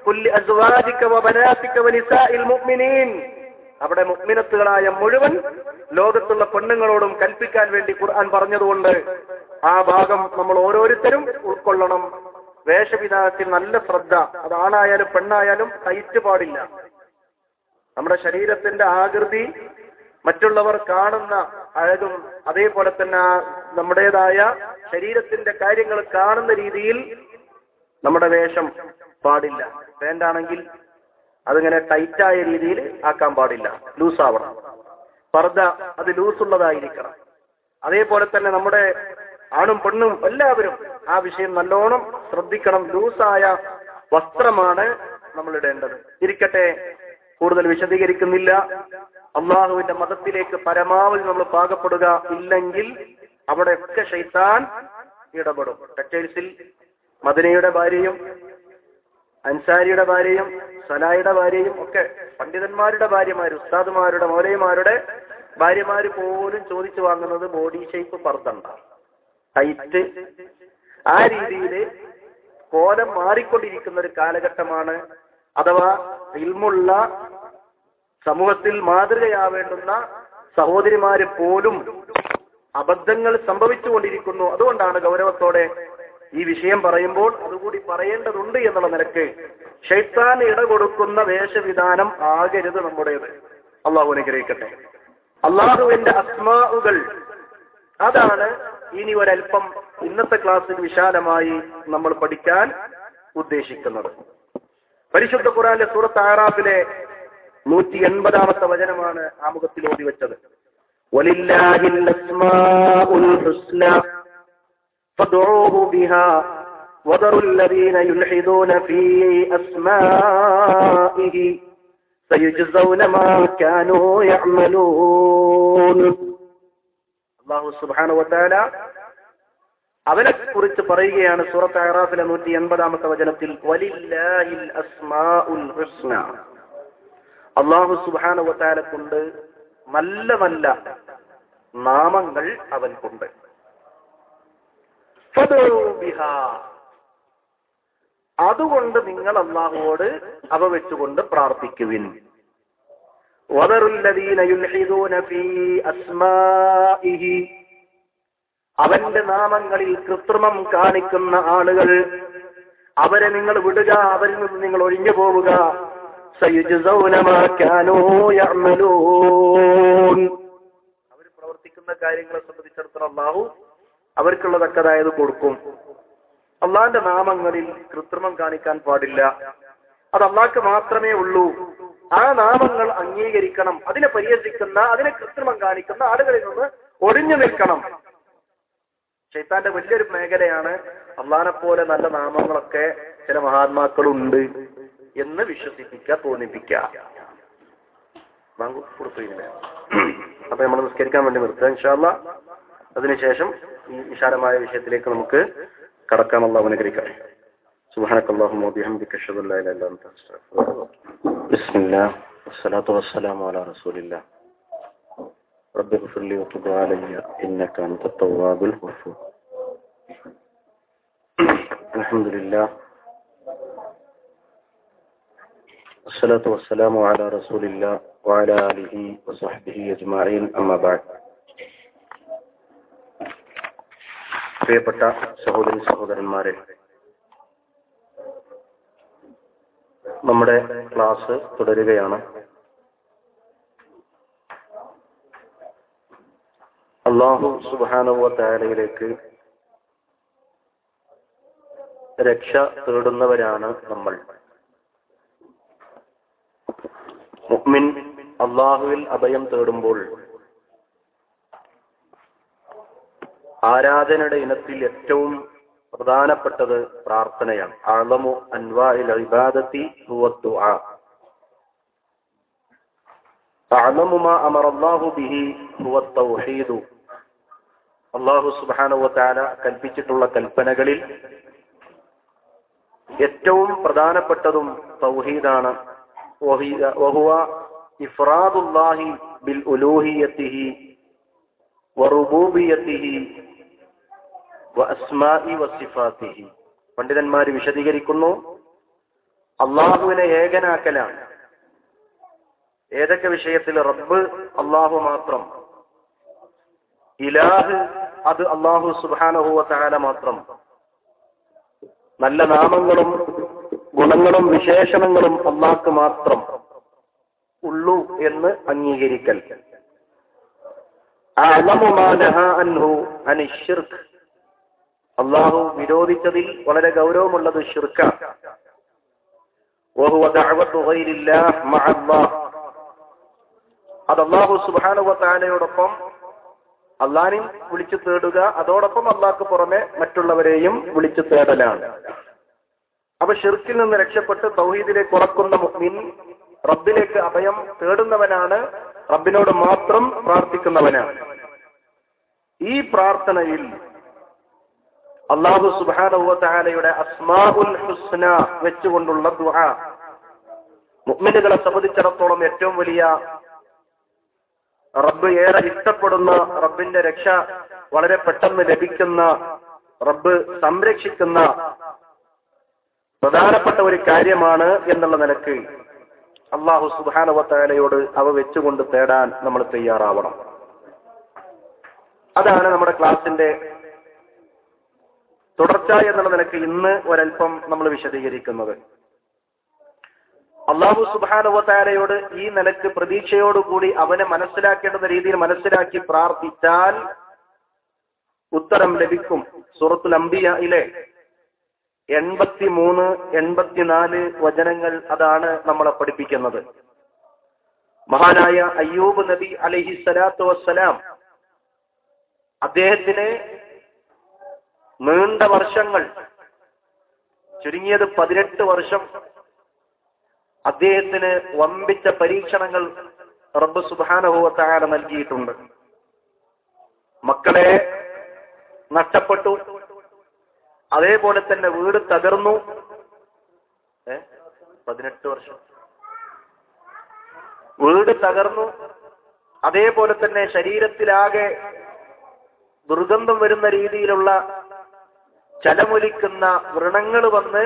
കുല്ലി അസ്വാജിക വബനാതിക വനിസാഇൽ മുഅ്മിനീൻ. അവിടെ മുഅ്മിനത്തുകളായ മുഴുവൻ ലോകത്തുള്ള പെണ്ണുങ്ങളോടും കൽപ്പിക്കാൻ വേണ്ടി ഖുർആൻ പറഞ്ഞതുകൊണ്ട് ആ ഭാഗം നമ്മൾ ഓരോരുത്തരും ഉൾക്കൊള്ളണം. വേഷവിധാനത്തിൽ നല്ല ശ്രദ്ധ. അത് ആണായാലും പെണ്ണായാലും ടൈറ്റ് പാടില്ല. നമ്മുടെ ശരീരത്തിന്റെ ആകൃതി, മറ്റുള്ളവർ കാണുന്ന അഴകും അതേപോലെ തന്നെ നമ്മുടേതായ ശരീരത്തിന്റെ കാര്യങ്ങൾ കാണുന്ന രീതിയിൽ നമ്മുടെ വേഷം പാടില്ല. പാന്റാണെങ്കിൽ അതിങ്ങനെ ടൈറ്റായ രീതിയിൽ ആക്കാൻ പാടില്ല, ലൂസാവണം. പർദ്ദ അത് ലൂസുള്ളതായിരിക്കണം. അതേപോലെ തന്നെ നമ്മുടെ ആണും പെണ്ണും എല്ലാവരും ആ വിഷയം നല്ലോണം ശ്രദ്ധിക്കണം. ലൂസായ വസ്ത്രമാണ് നമ്മൾ ഇടേണ്ടത്. ഇരിക്കട്ടെ, കൂടുതൽ വിശദീകരിക്കുന്നില്ല. അള്ളാഹുവിന്റെ മതത്തിലേക്ക് പരമാവധി നമ്മൾ പാകപ്പെടുക. ഇല്ലെങ്കിൽ അവിടെയൊക്കെ ശൈത്താൻ ഇടപെടും. ടെക്സ്റ്റൈൽസിൽ മദനയുടെ ഭാര്യയും അൻസാരിയുടെ ഭാര്യയും സലായുടെ ഭാര്യയും ഒക്കെ പണ്ഡിതന്മാരുടെ ഭാര്യമാര്, ഉസ്താദുമാരുടെ മൗലവിമാരുടെ ഭാര്യമാര് പോലും ചോദിച്ചു വാങ്ങുന്നത് ബോഡി ഷേപ്പ് പർദ്ദണ്ട, ടൈറ്റ്. ആ രീതിയിൽ കോലം മാറിക്കൊണ്ടിരിക്കുന്ന ഒരു കാലഘട്ടമാണ്. അഥവാ ഇൽമുള്ള സമൂഹത്തിൽ മാതൃകയാവേണ്ടുന്ന സഹോദരിമാര് പോലും അബദ്ധങ്ങൾ സംഭവിച്ചുകൊണ്ടിരിക്കുന്നു. അതുകൊണ്ടാണ് ഗൗരവത്തോടെ ഈ വിഷയം പറയുമ്പോൾ അതുകൂടി പറയേണ്ടതുണ്ട് എന്നുള്ള നിലക്ക് ശൈത്താൻ ഇടകൊടുക്കുന്ന വേഷവിധാനം ആകരുത് നമ്മുടേത്. അള്ളാഹു അനുഗ്രഹിക്കട്ടെ. അള്ളാഹുവിന്റെ അസ്മാഉകൾ, അതാണ് ഇനി ഒരൽപ്പം ഇന്നത്തെ ക്ലാസ്സിൽ വിശാലമായി നമ്മൾ പഠിക്കാൻ ഉദ്ദേശിക്കുന്നത്. പരിശുദ്ധ ഖുർആനിലെ സൂറത്ത് അഅറാഫിലെ 180-ാമത്തെ വചനമാണ് ആമുഖത്തിൽ ഓതി വെച്ചത്. വലില്ലാഹിൽ അസ്മാഉൽ ഹുസ്ന ഫദ്ഉഹു ബിഹാ വദറുൽ ലദീന യുൽഹിദൂന ഫീ അസ്മാഇഹി സയജ്സൗന മാ കാനൂ യഅമലൂൻ. അല്ലാഹു സുബ്ഹാനഹു വ തആല അവനെ കുറിച്ച് പറയുകയാണ് സൂറത്ത് അഅറാഫിലെ 180-ാമത്തെ വചനത്തിൽ, വലില്ലാഹിൽ അസ്മാഉൽ ഹുസ്ന. അല്ലാഹു സുബ്ഹാനഹു വ തആല കൊണ്ട് നല്ല നല്ല നാമങ്ങൾ അവൻക്കുണ്ട്. ഫദ്ഉ ബിഹാ, അതുകൊണ്ട് നിങ്ങൾ അല്ലാഹുവോട് അവ വെച്ചുകൊണ്ട് പ്രാർത്ഥിക്കുവിൻ. വദറുൽ ലദീന യുൽഹിദൂന ഫീ അസ്മാഇഹി, അവന്റെ നാമങ്ങളിൽ കൃത്രിമം കാണിക്കുന്ന ആളുകൾ, അവരെ നിങ്ങൾ വിടുക, അവരിൽ നിന്ന് നിങ്ങൾ ഒഴിഞ്ഞു പോവുക. സയജ്സൗന മാ കാനൂ യഅമലൂൻ, അവർ പ്രവർത്തിക്കുന്ന കാര്യങ്ങളെ സംബന്ധിച്ചിടത്തോളം അല്ലാഹു അവർക്കുള്ളതൊക്കെ അതായത് കൊടുക്കും. അള്ളാഹിന്റെ നാമങ്ങളിൽ കൃത്രിമം കാണിക്കാൻ പാടില്ല. അത് അള്ളാഹ്ക്ക് മാത്രമേ ഉള്ളൂ. ആ നാമങ്ങൾ അംഗീകരിക്കണം. അതിനെ പരിഹസിക്കുന്ന, അതിനെ കൃത്രിമം കാണിക്കുന്ന ആളുകളിൽ നിന്ന് ഒഴിഞ്ഞു നിൽക്കണം. ശൈത്താന്റെ വലിയൊരു മേഖലയാണ് അള്ളാഹിനെ പോലെ നല്ല നാമങ്ങളൊക്കെ ചില മഹാത്മാക്കളുണ്ട് എന്ന് വിശ്വസിപ്പിക്കുക, തോന്നിപ്പിക്കുക. അപ്പൊ നമ്മൾ നിസ്കരിക്കാൻ വേണ്ടി നിർത്തുക ഇൻഷാ അല്ലാഹ്. അതിനുശേഷം ഈ വിശാലമായ വിഷയത്തിലേക്ക് നമുക്ക് കടക്കാം. അല്ലാഹു അനുഗ്രഹിക്കട്ടെ. സുബ്ഹാനക്കല്ലാഹുമ്മ വബിഹംദിക അഷ്ഹദു അല്ലാ ഇലാഹ ഇല്ല അൻത അസ്തഗ്ഫിറുക. ബിസ്മില്ലാഹ് വസ്സലാത്തു വസ്സലാമു അലാ റസൂലില്ലാഹ്. റബ്ബി ഗ്ഫിർലി വതുബ് അലയ്യ ഇന്നക അൻതത് തവ്വാബുൽ ഗഫൂർ. അൽഹംദുലില്ലാഹ് വസ്സലാത്തു വസ്സലാമു അലാ റസൂലില്ലാഹ് വഅലാ ആലിഹി വസഹ്ബിഹി അജ്മഈൻ. അമ്മാ ബഅദ്. പ്രിയപ്പെട്ട സഹോദരി സഹോദരന്മാരെ, നമ്മുടെ ക്ലാസ് തുടരുകയാണ്. അല്ലാഹു സുബ്ഹാനഹു വ തആലയിലേക്ക് രക്ഷ തേടുന്നവരാണ് നമ്മൾ. മുഅ്മിൻ അല്ലാഹുവിൽ അഭയം തേടുമ്പോൾ ആരാധനയുടെ ഇനത്തിൽ ഏറ്റവും പ്രധാനപ്പെട്ടത് പ്രാർത്ഥനയാണ്. അഅ്ലമു അൻവാഇൽ ഇബാദത്തി ഹുവ ദുആ. അഅ്ലമു മാ അമറല്ലാഹു ബിഹി ഹുവ തൗഹീദ്. അല്ലാഹു സുബ്ഹാനഹു വ തആല കൽപ്പിച്ചിട്ടുള്ള കൽപ്പനകളിൽ ഏറ്റവും പ്രധാനപ്പെട്ടതും തൗഹീദാണ്. വഹുവ ഇഫ്റാദുല്ലാഹി ബിൽ ഉലൂഹിയത്തിഹി വറുബൂബിയത്തിഹി വഅസ്മാഇ വസിഫാത്തിഹി. പണ്ഡിതന്മാർ വിശദീകരിക്കുന്നു, അള്ളാഹുവിനെ ഏകനാക്കലാണ്. ഏതൊക്കെ വിഷയത്തിൽ? റബ്ബ് അള്ളാഹു മാത്രം, ഇലാഹ് അത് അള്ളാഹു സുബ്ഹാനഹു വ തആല മാത്രം, നല്ല നാമങ്ങളും ഗുണങ്ങളും വിശേഷണങ്ങളും അള്ളാഹ്ക്ക് മാത്രം ഉള്ളൂ എന്ന് അംഗീകരിക്കൽ. അഅ്ലമു മാ നഹാ അൻഹു അനിശ്ശിർക്ക്, അള്ളാഹു വിരോധിച്ചതിൽ വളരെ ഗൗരവമുള്ളത് ശിർക്കാണ്. വഹുവ ദഅവതു ഗൈരില്ലാഹ് മഅല്ലാഹ്, അത് അള്ളാഹു സുബ്ഹാനഹു വ തആലയോടൊപ്പം അള്ളാഹിനെ വിളിച്ചു തേടുക, അതോടൊപ്പം അള്ളാഹ്ക്ക് പുറമെ മറ്റുള്ളവരെയും വിളിച്ചു തേടലാണ്. അപ്പൊ ഷിർക്കിൽ നിന്ന് രക്ഷപ്പെട്ട് തൗഹീദിലേക്ക് ഉറക്കുന്ന മുഅ്മിൻ റബ്ബിലേക്ക് അഭയം തേടുന്നവനാണ്, റബ്ബിനോട് മാത്രം പ്രാർത്ഥിക്കുന്നവനാണ്. ഈ പ്രാർത്ഥനയിൽ അല്ലാഹു സുബ്ഹാനഹു വ തആലയുടെ അസ്മാഉൽ ഹുസ്ന വെച്ചുകൊണ്ടുള്ള ദുആ മുഅ്മിനുകളെ സംബന്ധിച്ചിടത്തോളം ഏറ്റവും വലിയ, റബ്ബ് ഏറെ ഇഷ്ടപ്പെടുന്ന, റബ്ബിന്റെ രക്ഷ വളരെ പെട്ടെന്ന് ലഭിക്കുന്ന, റബ്ബ് സംരക്ഷിക്കുന്ന പ്രധാനപ്പെട്ട ഒരു കാര്യമാണ് എന്നുള്ള നിലക്ക് അല്ലാഹു സുബ്ഹാനഹു വ തആലയോട് അവ വെച്ചുകൊണ്ട് തേടാൻ നമ്മൾ തയ്യാറാവണം. അതാണ് നമ്മുടെ ക്ലാസിന്റെ തുടർച്ച എന്നുള്ള നിലക്ക് ഇന്ന് ഒരൽപ്പം നമ്മൾ വിശദീകരിക്കുന്നത്. അല്ലാഹു സുബ്ഹാനഹു വ തആലയോട് ഈ നിലക്ക് പ്രതീക്ഷയോടുകൂടി അവനെ മനസ്സിലാക്കേണ്ടുന്ന രീതിയിൽ മനസ്സിലാക്കി പ്രാർത്ഥിച്ചാൽ ഉത്തരം ലഭിക്കും. സൂറത്തുൽ അംബിയയിലെ 83, 84 വചനങ്ങൾ അതാണ് നമ്മളെ പഠിപ്പിക്കുന്നത്. മഹാനായ അയ്യൂബ് നബി അലൈഹി സ്വലാത്തു വസ്സലാം, അദ്ദേഹത്തിന് നീണ്ട വർഷങ്ങൾ, ചുരുങ്ങിയത് 18 വർഷം അദ്ദേഹത്തിന് വമ്പിച്ച പരീക്ഷണങ്ങൾ റബ്ബ് സുബ്ഹാനഹു വ തആല നൽകിയിട്ടുണ്ട്. മക്കളെ നഷ്ടപ്പെട്ടു, അതേപോലെ തന്നെ വീട് തകർന്നു. 18 വർഷം വീട് തകർന്നു. അതേപോലെ തന്നെ ശരീരത്തിലാകെ ദുർഗന്ധം വരുന്ന രീതിയിലുള്ള ചലമൊലിക്കുന്ന വ്രണങ്ങൾ വന്ന്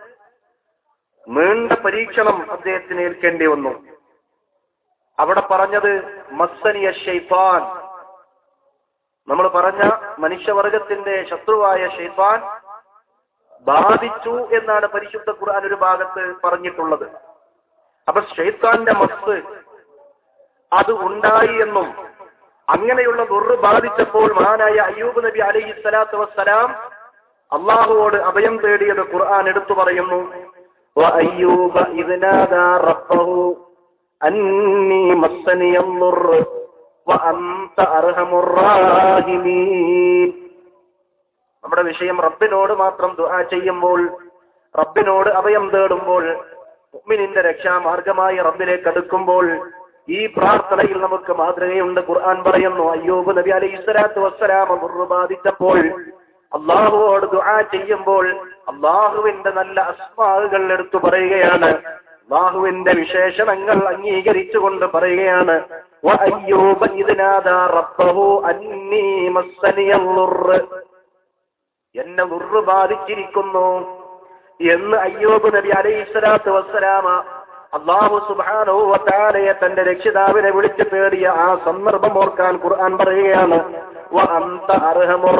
നീണ്ട പരീക്ഷണം അദ്ദേഹത്തിന് ഏൽക്കേണ്ടി വന്നു. അവിടെ പറഞ്ഞത് മസ്സനിയ ശൈത്താൻ, നമ്മൾ പറഞ്ഞ മനുഷ്യവർഗത്തിന്റെ ശത്രുവായ ശൈത്താൻ ബാധിച്ചു എന്നാണ് പരിശുദ്ധ ഖുർആൻ ഒരു ഭാഗത്ത് പറഞ്ഞിട്ടുള്ളത്. അപ്പൊ ശൈത്താന്റെ മസ് അത് ഉണ്ടായി എന്നും, അങ്ങനെയുള്ള ദുർറ് ബാധിച്ചപ്പോൾ മഹാനായ അയ്യൂബ് നബി അലൈഹി സ്വലാത്തു വസ്സലാം അള്ളാഹുവോട് അഭയം തേടിയത് ഖുർആൻ എടുത്തു പറയുന്നു. വഅയ്യൂബ ഇദ് നാദാ റബ്ബഹു അന്നീ മസ്സനിയൽ ദുർറ് വഅൻത അർഹമുർ റാഹിമീൻ. നമ്മുടെ വിഷയം റബ്ബിനോട് മാത്രം ദുആ ചെയ്യുമ്പോൾ, റബ്ബിനോട് അഭയം തേടുമ്പോൾ, മുഅ്മിനിന്റെ രക്ഷാമാർഗമായി റബ്ബിലേക്ക് അടുക്കുമ്പോൾ ഈ പ്രാർത്ഥനയിൽ നമുക്ക് മാതൃകയുണ്ട്. ഖുർആൻ പറയുന്നു, അയ്യൂബ് നബി അലൈഹി സ്വലാത്തു വസ്സലാം ദുർറ് ബാധിച്ചപ്പോൾ അള്ളാഹുവോട് ദുആ ചെയ്യുമ്പോൾ അള്ളാഹുവിന്റെ നല്ല അസ്മാകൾ എടുത്തു പറയുകയാണ്, അള്ളാഹുവിന്റെ വിശേഷണങ്ങൾ അംഗീകരിച്ചുകൊണ്ട് പറയുകയാണ്. വഅയ്യൂബ ഇദ് നാദാ റബ്ബഹു അന്നീ മസ്സനിയൽ ദുർറ്, എന്നെ ദുർറ് ബാധിച്ചിരിക്കുന്നു എന്ന് അയ്യൂബ് നബി അലൈഹി സ്വലാത്തു വസ്സലാമ അല്ലാഹു സുബ്ഹാനഹു വ തആലയെ തന്റെ രക്ഷിതാവിനെ വിളിച്ചു തേടിയ ആ സന്ദർഭം ഓർക്കാൻ ഖുർആൻ പറയുകയാണ്, വഅൻത അർഹമുർ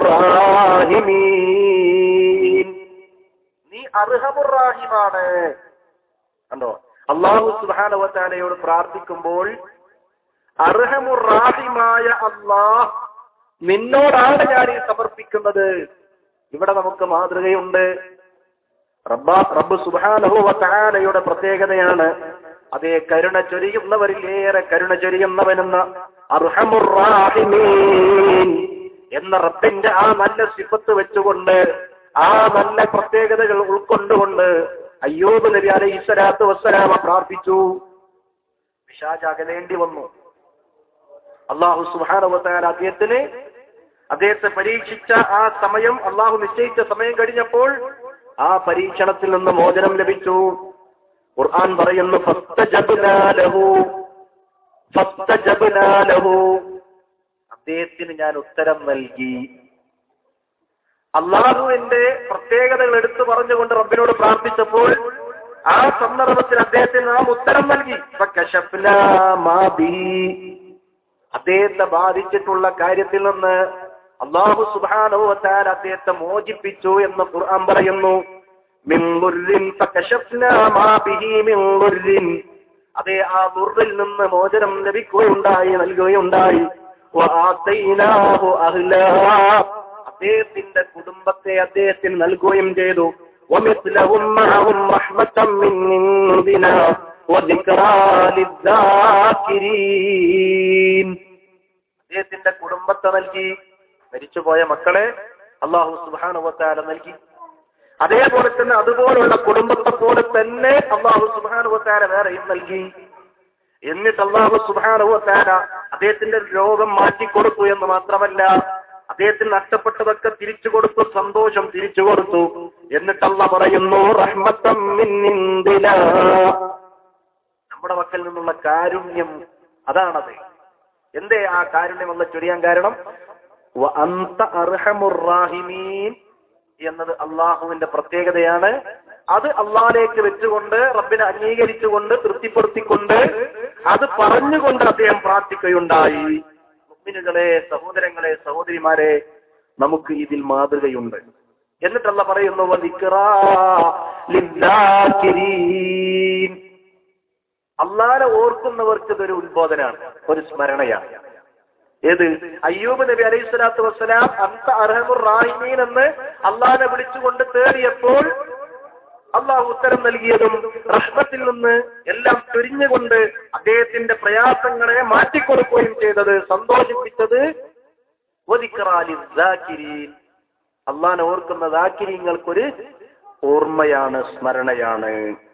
റാഹിമീൻ, നീ അർഹമുർ റാഹിമാണ്. കണ്ടോ, അല്ലാഹു സുബ്ഹാനഹു വ തആലയോട് പ്രാർത്ഥിക്കുമ്പോൾ അർഹമുർ റാഹിമായ അല്ലാഹ് നിന്നോടാണ് ഞാൻ ഈ സമർപ്പിക്കുന്നത്. ഇവിടെ നമുക്ക് മാതൃകയുണ്ട്. റബ്ബ് സുബ്ഹാനഹു വ തആലയുടെ പ്രത്യേകതയാണ് അതേ കരുണ ചൊരിയുന്നവരിൽ ഏറെ കരുണ ചൊരിയുന്നവനെന്ന അർഹമുർ റാഹിമീൻ എന്ന റബ്ബിന്റെ ആ നല്ല സിഫത്ത് വെച്ചുകൊണ്ട്, ആ നല്ല പ്രത്യേകതകൾ ഉൾക്കൊണ്ടുകൊണ്ട് അയ്യൂബ് നബി അലൈഹി സ്വലാത്തു വസ്സലാമ പ്രാർത്ഥിച്ചു. പിശാച് അകലേണ്ടി വന്നു. അല്ലാഹു സുബ്ഹാനഹു വ തആല അദ്ദേഹത്തെ പരീക്ഷിച്ച ആ സമയം, അള്ളാഹു നിശ്ചയിച്ച സമയം കഴിഞ്ഞപ്പോൾ ആ പരീക്ഷണത്തിൽ നിന്ന് മോചനം ലഭിച്ചു. ഖുർആൻ പറയുന്നു, ഫസ്തജബ്നാ ലഹു, അദ്ദേഹത്തിന് ഞാൻ ഉത്തരം നൽകി. അള്ളാഹുവിന്റെ പ്രത്യേകതകൾ എടുത്തു പറഞ്ഞുകൊണ്ട് റബ്ബിനോട് പ്രാർത്ഥിച്ചപ്പോൾ ആ സന്ദർഭത്തിൽ അദ്ദേഹത്തിന് നാം ഉത്തരം നൽകി. അദ്ദേഹത്തെ ബാധിച്ചിട്ടുള്ള കാര്യത്തിൽ നിന്ന് അല്ലാഹു സുബ്ഹാനഹു വ തആല അദ്ദേഹത്തെ മോചിപ്പിച്ചു എന്ന് ഖുർആൻ പറയുന്നു. അതേ ആ ദുർറിൽ നിന്ന് മോചനം ലഭിക്കുകയുണ്ടായി, നൽകുകയുണ്ടായി. അദ്ദേഹത്തിന്റെ കുടുംബത്തെ അദ്ദേഹത്തിന് നൽകുകയും ചെയ്തു. അദ്ദേഹത്തിന്റെ കുടുംബത്തെ നൽകി. മരിച്ചുപോയ മക്കളെ അല്ലാഹു സുബ്ഹാനഹു വ തആല നൽകി. അതേപോലെ തന്നെ അതുപോലുള്ള കുടുംബത്തെ പോലെ തന്നെ അല്ലാഹു സുബ്ഹാനഹു വ തആല വേറെയും നൽകി. എന്നിട്ട് അല്ലാഹു സുബ്ഹാനഹു വ തആല അദ്ദേഹത്തിന്റെ രോഗം മാറ്റിക്കൊടുത്തു എന്ന് മാത്രമല്ല, അദ്ദേഹത്തിന് നഷ്ടപ്പെട്ടതൊക്കെ തിരിച്ചു കൊടുത്തു, സന്തോഷം തിരിച്ചു കൊടുത്തു. എന്നിട്ട് അല്ലാഹു പറയുന്നു, റഹ്മത്തം മിൻ ഇൻദിനാ, നമ്മുടെ മക്കളിൽ നിന്നുള്ള കാരുണ്യം അതാണത്. എന്തേ ആ കാരുണ്യം എന്ന് ചൊരിയാൻ കാരണം? വ അൻത അർഹമുർ റാഹിമീൻ എന്നത് അള്ളാഹുവിന്റെ പ്രത്യേകതയാണ്. അത് അള്ളാഹിലേക്ക് വെച്ചുകൊണ്ട്, റബ്ബിനെ അംഗീകരിച്ചുകൊണ്ട്, തൃപ്തിപ്പെടുത്തിക്കൊണ്ട്, അത് പറഞ്ഞുകൊണ്ട് അദ്ദേഹം പ്രാർത്ഥിക്കുകയുണ്ടായി. മുഅ്മിനുകളെ, സഹോദരങ്ങളെ, സഹോദരിമാരെ, നമുക്ക് ഇതിൽ മാതൃകയുണ്ട്. എന്നിട്ട് അല്ലാഹു പറയുന്നു, വദിക്റാ ലിദ്ദാകിരീൻ, അള്ളാഹനെ ഓർക്കുന്നവർക്ക് ഇതൊരു ഉത്ബോധനാണ്, ഒരു സ്മരണയാണ്. ഏത്? അയ്യൂബ് നബി അലൈഹി സ്വലാത്തു വസ്സലാം അൻത അർഹമുർ റാഹിമീൻ എന്ന് അള്ളാഹനെ വിളിച്ചുകൊണ്ട് തേടിയപ്പോൾ അള്ളാഹു ഉത്തരം നൽകിയതും റഹ്മത്തിൽ നിന്ന് എല്ലാം ചൊരിഞ്ഞുകൊണ്ട് അദ്ദേഹത്തിന്റെ പ്രയാസങ്ങളെ മാറ്റിക്കൊടുക്കുകയും ചെയ്തത്, സന്തോഷിപ്പിച്ചത് അള്ളാഹനെ ഓർക്കുന്ന ദാക്കിരീങ്ങൾക്കൊരു ഓർമ്മയാണ്, സ്മരണയാണ്.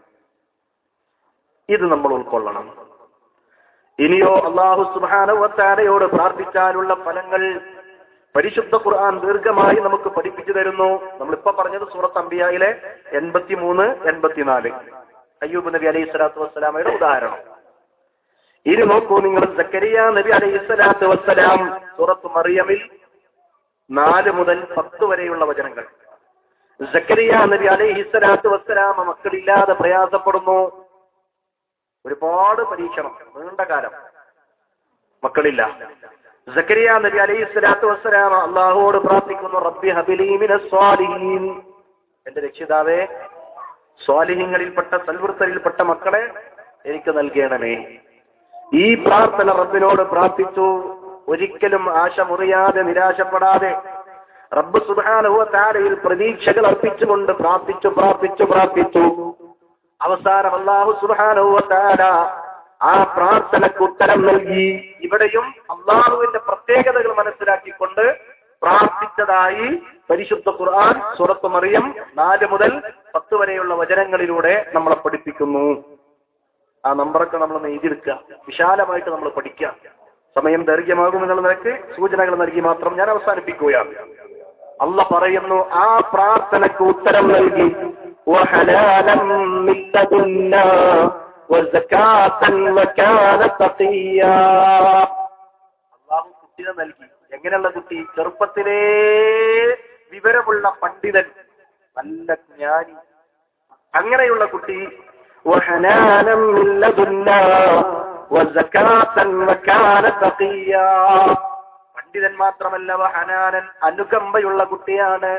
ഇത് നമ്മൾ ഉൾക്കൊള്ളണം. ഇനിയോ അല്ലാഹു സുബ്ഹാനഹു വ തആലയോട് പ്രാർത്ഥിച്ചാലുള്ള ഫലങ്ങൾ പരിശുദ്ധ ഖുർആൻ ദീർഘമായി നമുക്ക് പഠിപ്പിച്ചു തരുന്നു. നമ്മളിപ്പോ പറഞ്ഞത് സൂറത്ത് അംബിയായിലെ 83, 84 അയ്യൂബ് നബി അലൈഹി സ്വലാത്തു വസ്സലാമയുടെ ഉദാഹരണം. ഇനി നോക്കൂ നിങ്ങൾ, സക്കരിയ നബി അലൈഹി സ്വലാത്തു വസ്സലാം സൂറത്ത് മറിയമിൽ 4 മുതൽ 10 വരെയുള്ള വചനങ്ങൾ. സക്കരിയ നബി അലൈഹി സ്വലാത്തു വസ്സലാം മക്കളില്ലാതെ പ്രയാസപ്പെടുന്നു. ഒരുപാട് പരീക്ഷണം, നീണ്ട കാലം മക്കളില്ല. സക്കരിയ നബി അലൈഹി സ്വലാത്തു വസ്സലാം അല്ലാഹുവോട് പ്രാർത്ഥിക്കുന്നു, റബ്ബി ഹബിലി മിനസ് സ്വാലിഹീൻ, എന്റെ രക്ഷിതാവേ, സ്വാലിഹീങ്ങളിൽപ്പെട്ട, സൽവൃത്തരിൽപ്പെട്ട മക്കളെ എനിക്ക് നൽകണമേ. ഈ പ്രാർത്ഥന റബ്ബിനോട് പ്രാർത്ഥിച്ചു. ഒരിക്കലും ആശ മുറിയാതെ, നിരാശപ്പെടാതെ റബ്ബ് സുബ്ഹാനഹു വ തആലയിൽ പ്രതീക്ഷകൾ അർപ്പിച്ചുകൊണ്ട് പ്രാർത്ഥിച്ചു. അവസാനം അല്ലാഹു സുബ്ഹാനഹു വ തആല ആ പ്രാർത്ഥനയ്ക്ക് ഉത്തരം നൽകി. ഇവിടെയും അല്ലാഹുവിന്റെ പ്രത്യേകതകൾ മനസ്സിലാക്കിക്കൊണ്ട് പ്രാർത്ഥിച്ചതായി പരിശുദ്ധ ഖുർആൻ സൂറത്ത് മറിയം 4 മുതൽ 10 വരെയുള്ള വചനങ്ങളിലൂടെ നമ്മളെ പഠിപ്പിക്കുന്നു. ആ നമ്പറൊക്കെ നമ്മൾ എഴുതിയെടുക്കുക, വിശാലമായിട്ട് നമ്മൾ പഠിക്കുക. സമയം ദൈർഘ്യമാകുമെന്നുള്ള നിലയ്ക്ക് സൂചനകൾ നൽകി മാത്രം ഞാൻ അവസാനിപ്പിക്കുകയാണ്. അല്ലാഹു പറയുന്നു, ആ പ്രാർത്ഥനയ്ക്ക് ഉത്തരം നൽകി. وحلالا من لدنا وزكاة وكان تقيا. അല്ലാഹു കുട്ടിയെ നൽകി. എങ്ങനെയുള്ള കുട്ടി? ചെറുപ്പത്തിലേ വിവരമുള്ള പണ്ഡിതൻ, നല്ല ജ്ഞാനി, അങ്ങനെയുള്ള കുട്ടി. وحلالا من لدنا وزكاة وكان تقيا. പണ്ഡിതൻ മാത്രമല്ല, വഹനാനൻ, അനുകമ്പയുള്ള കുട്ടിയാണ്.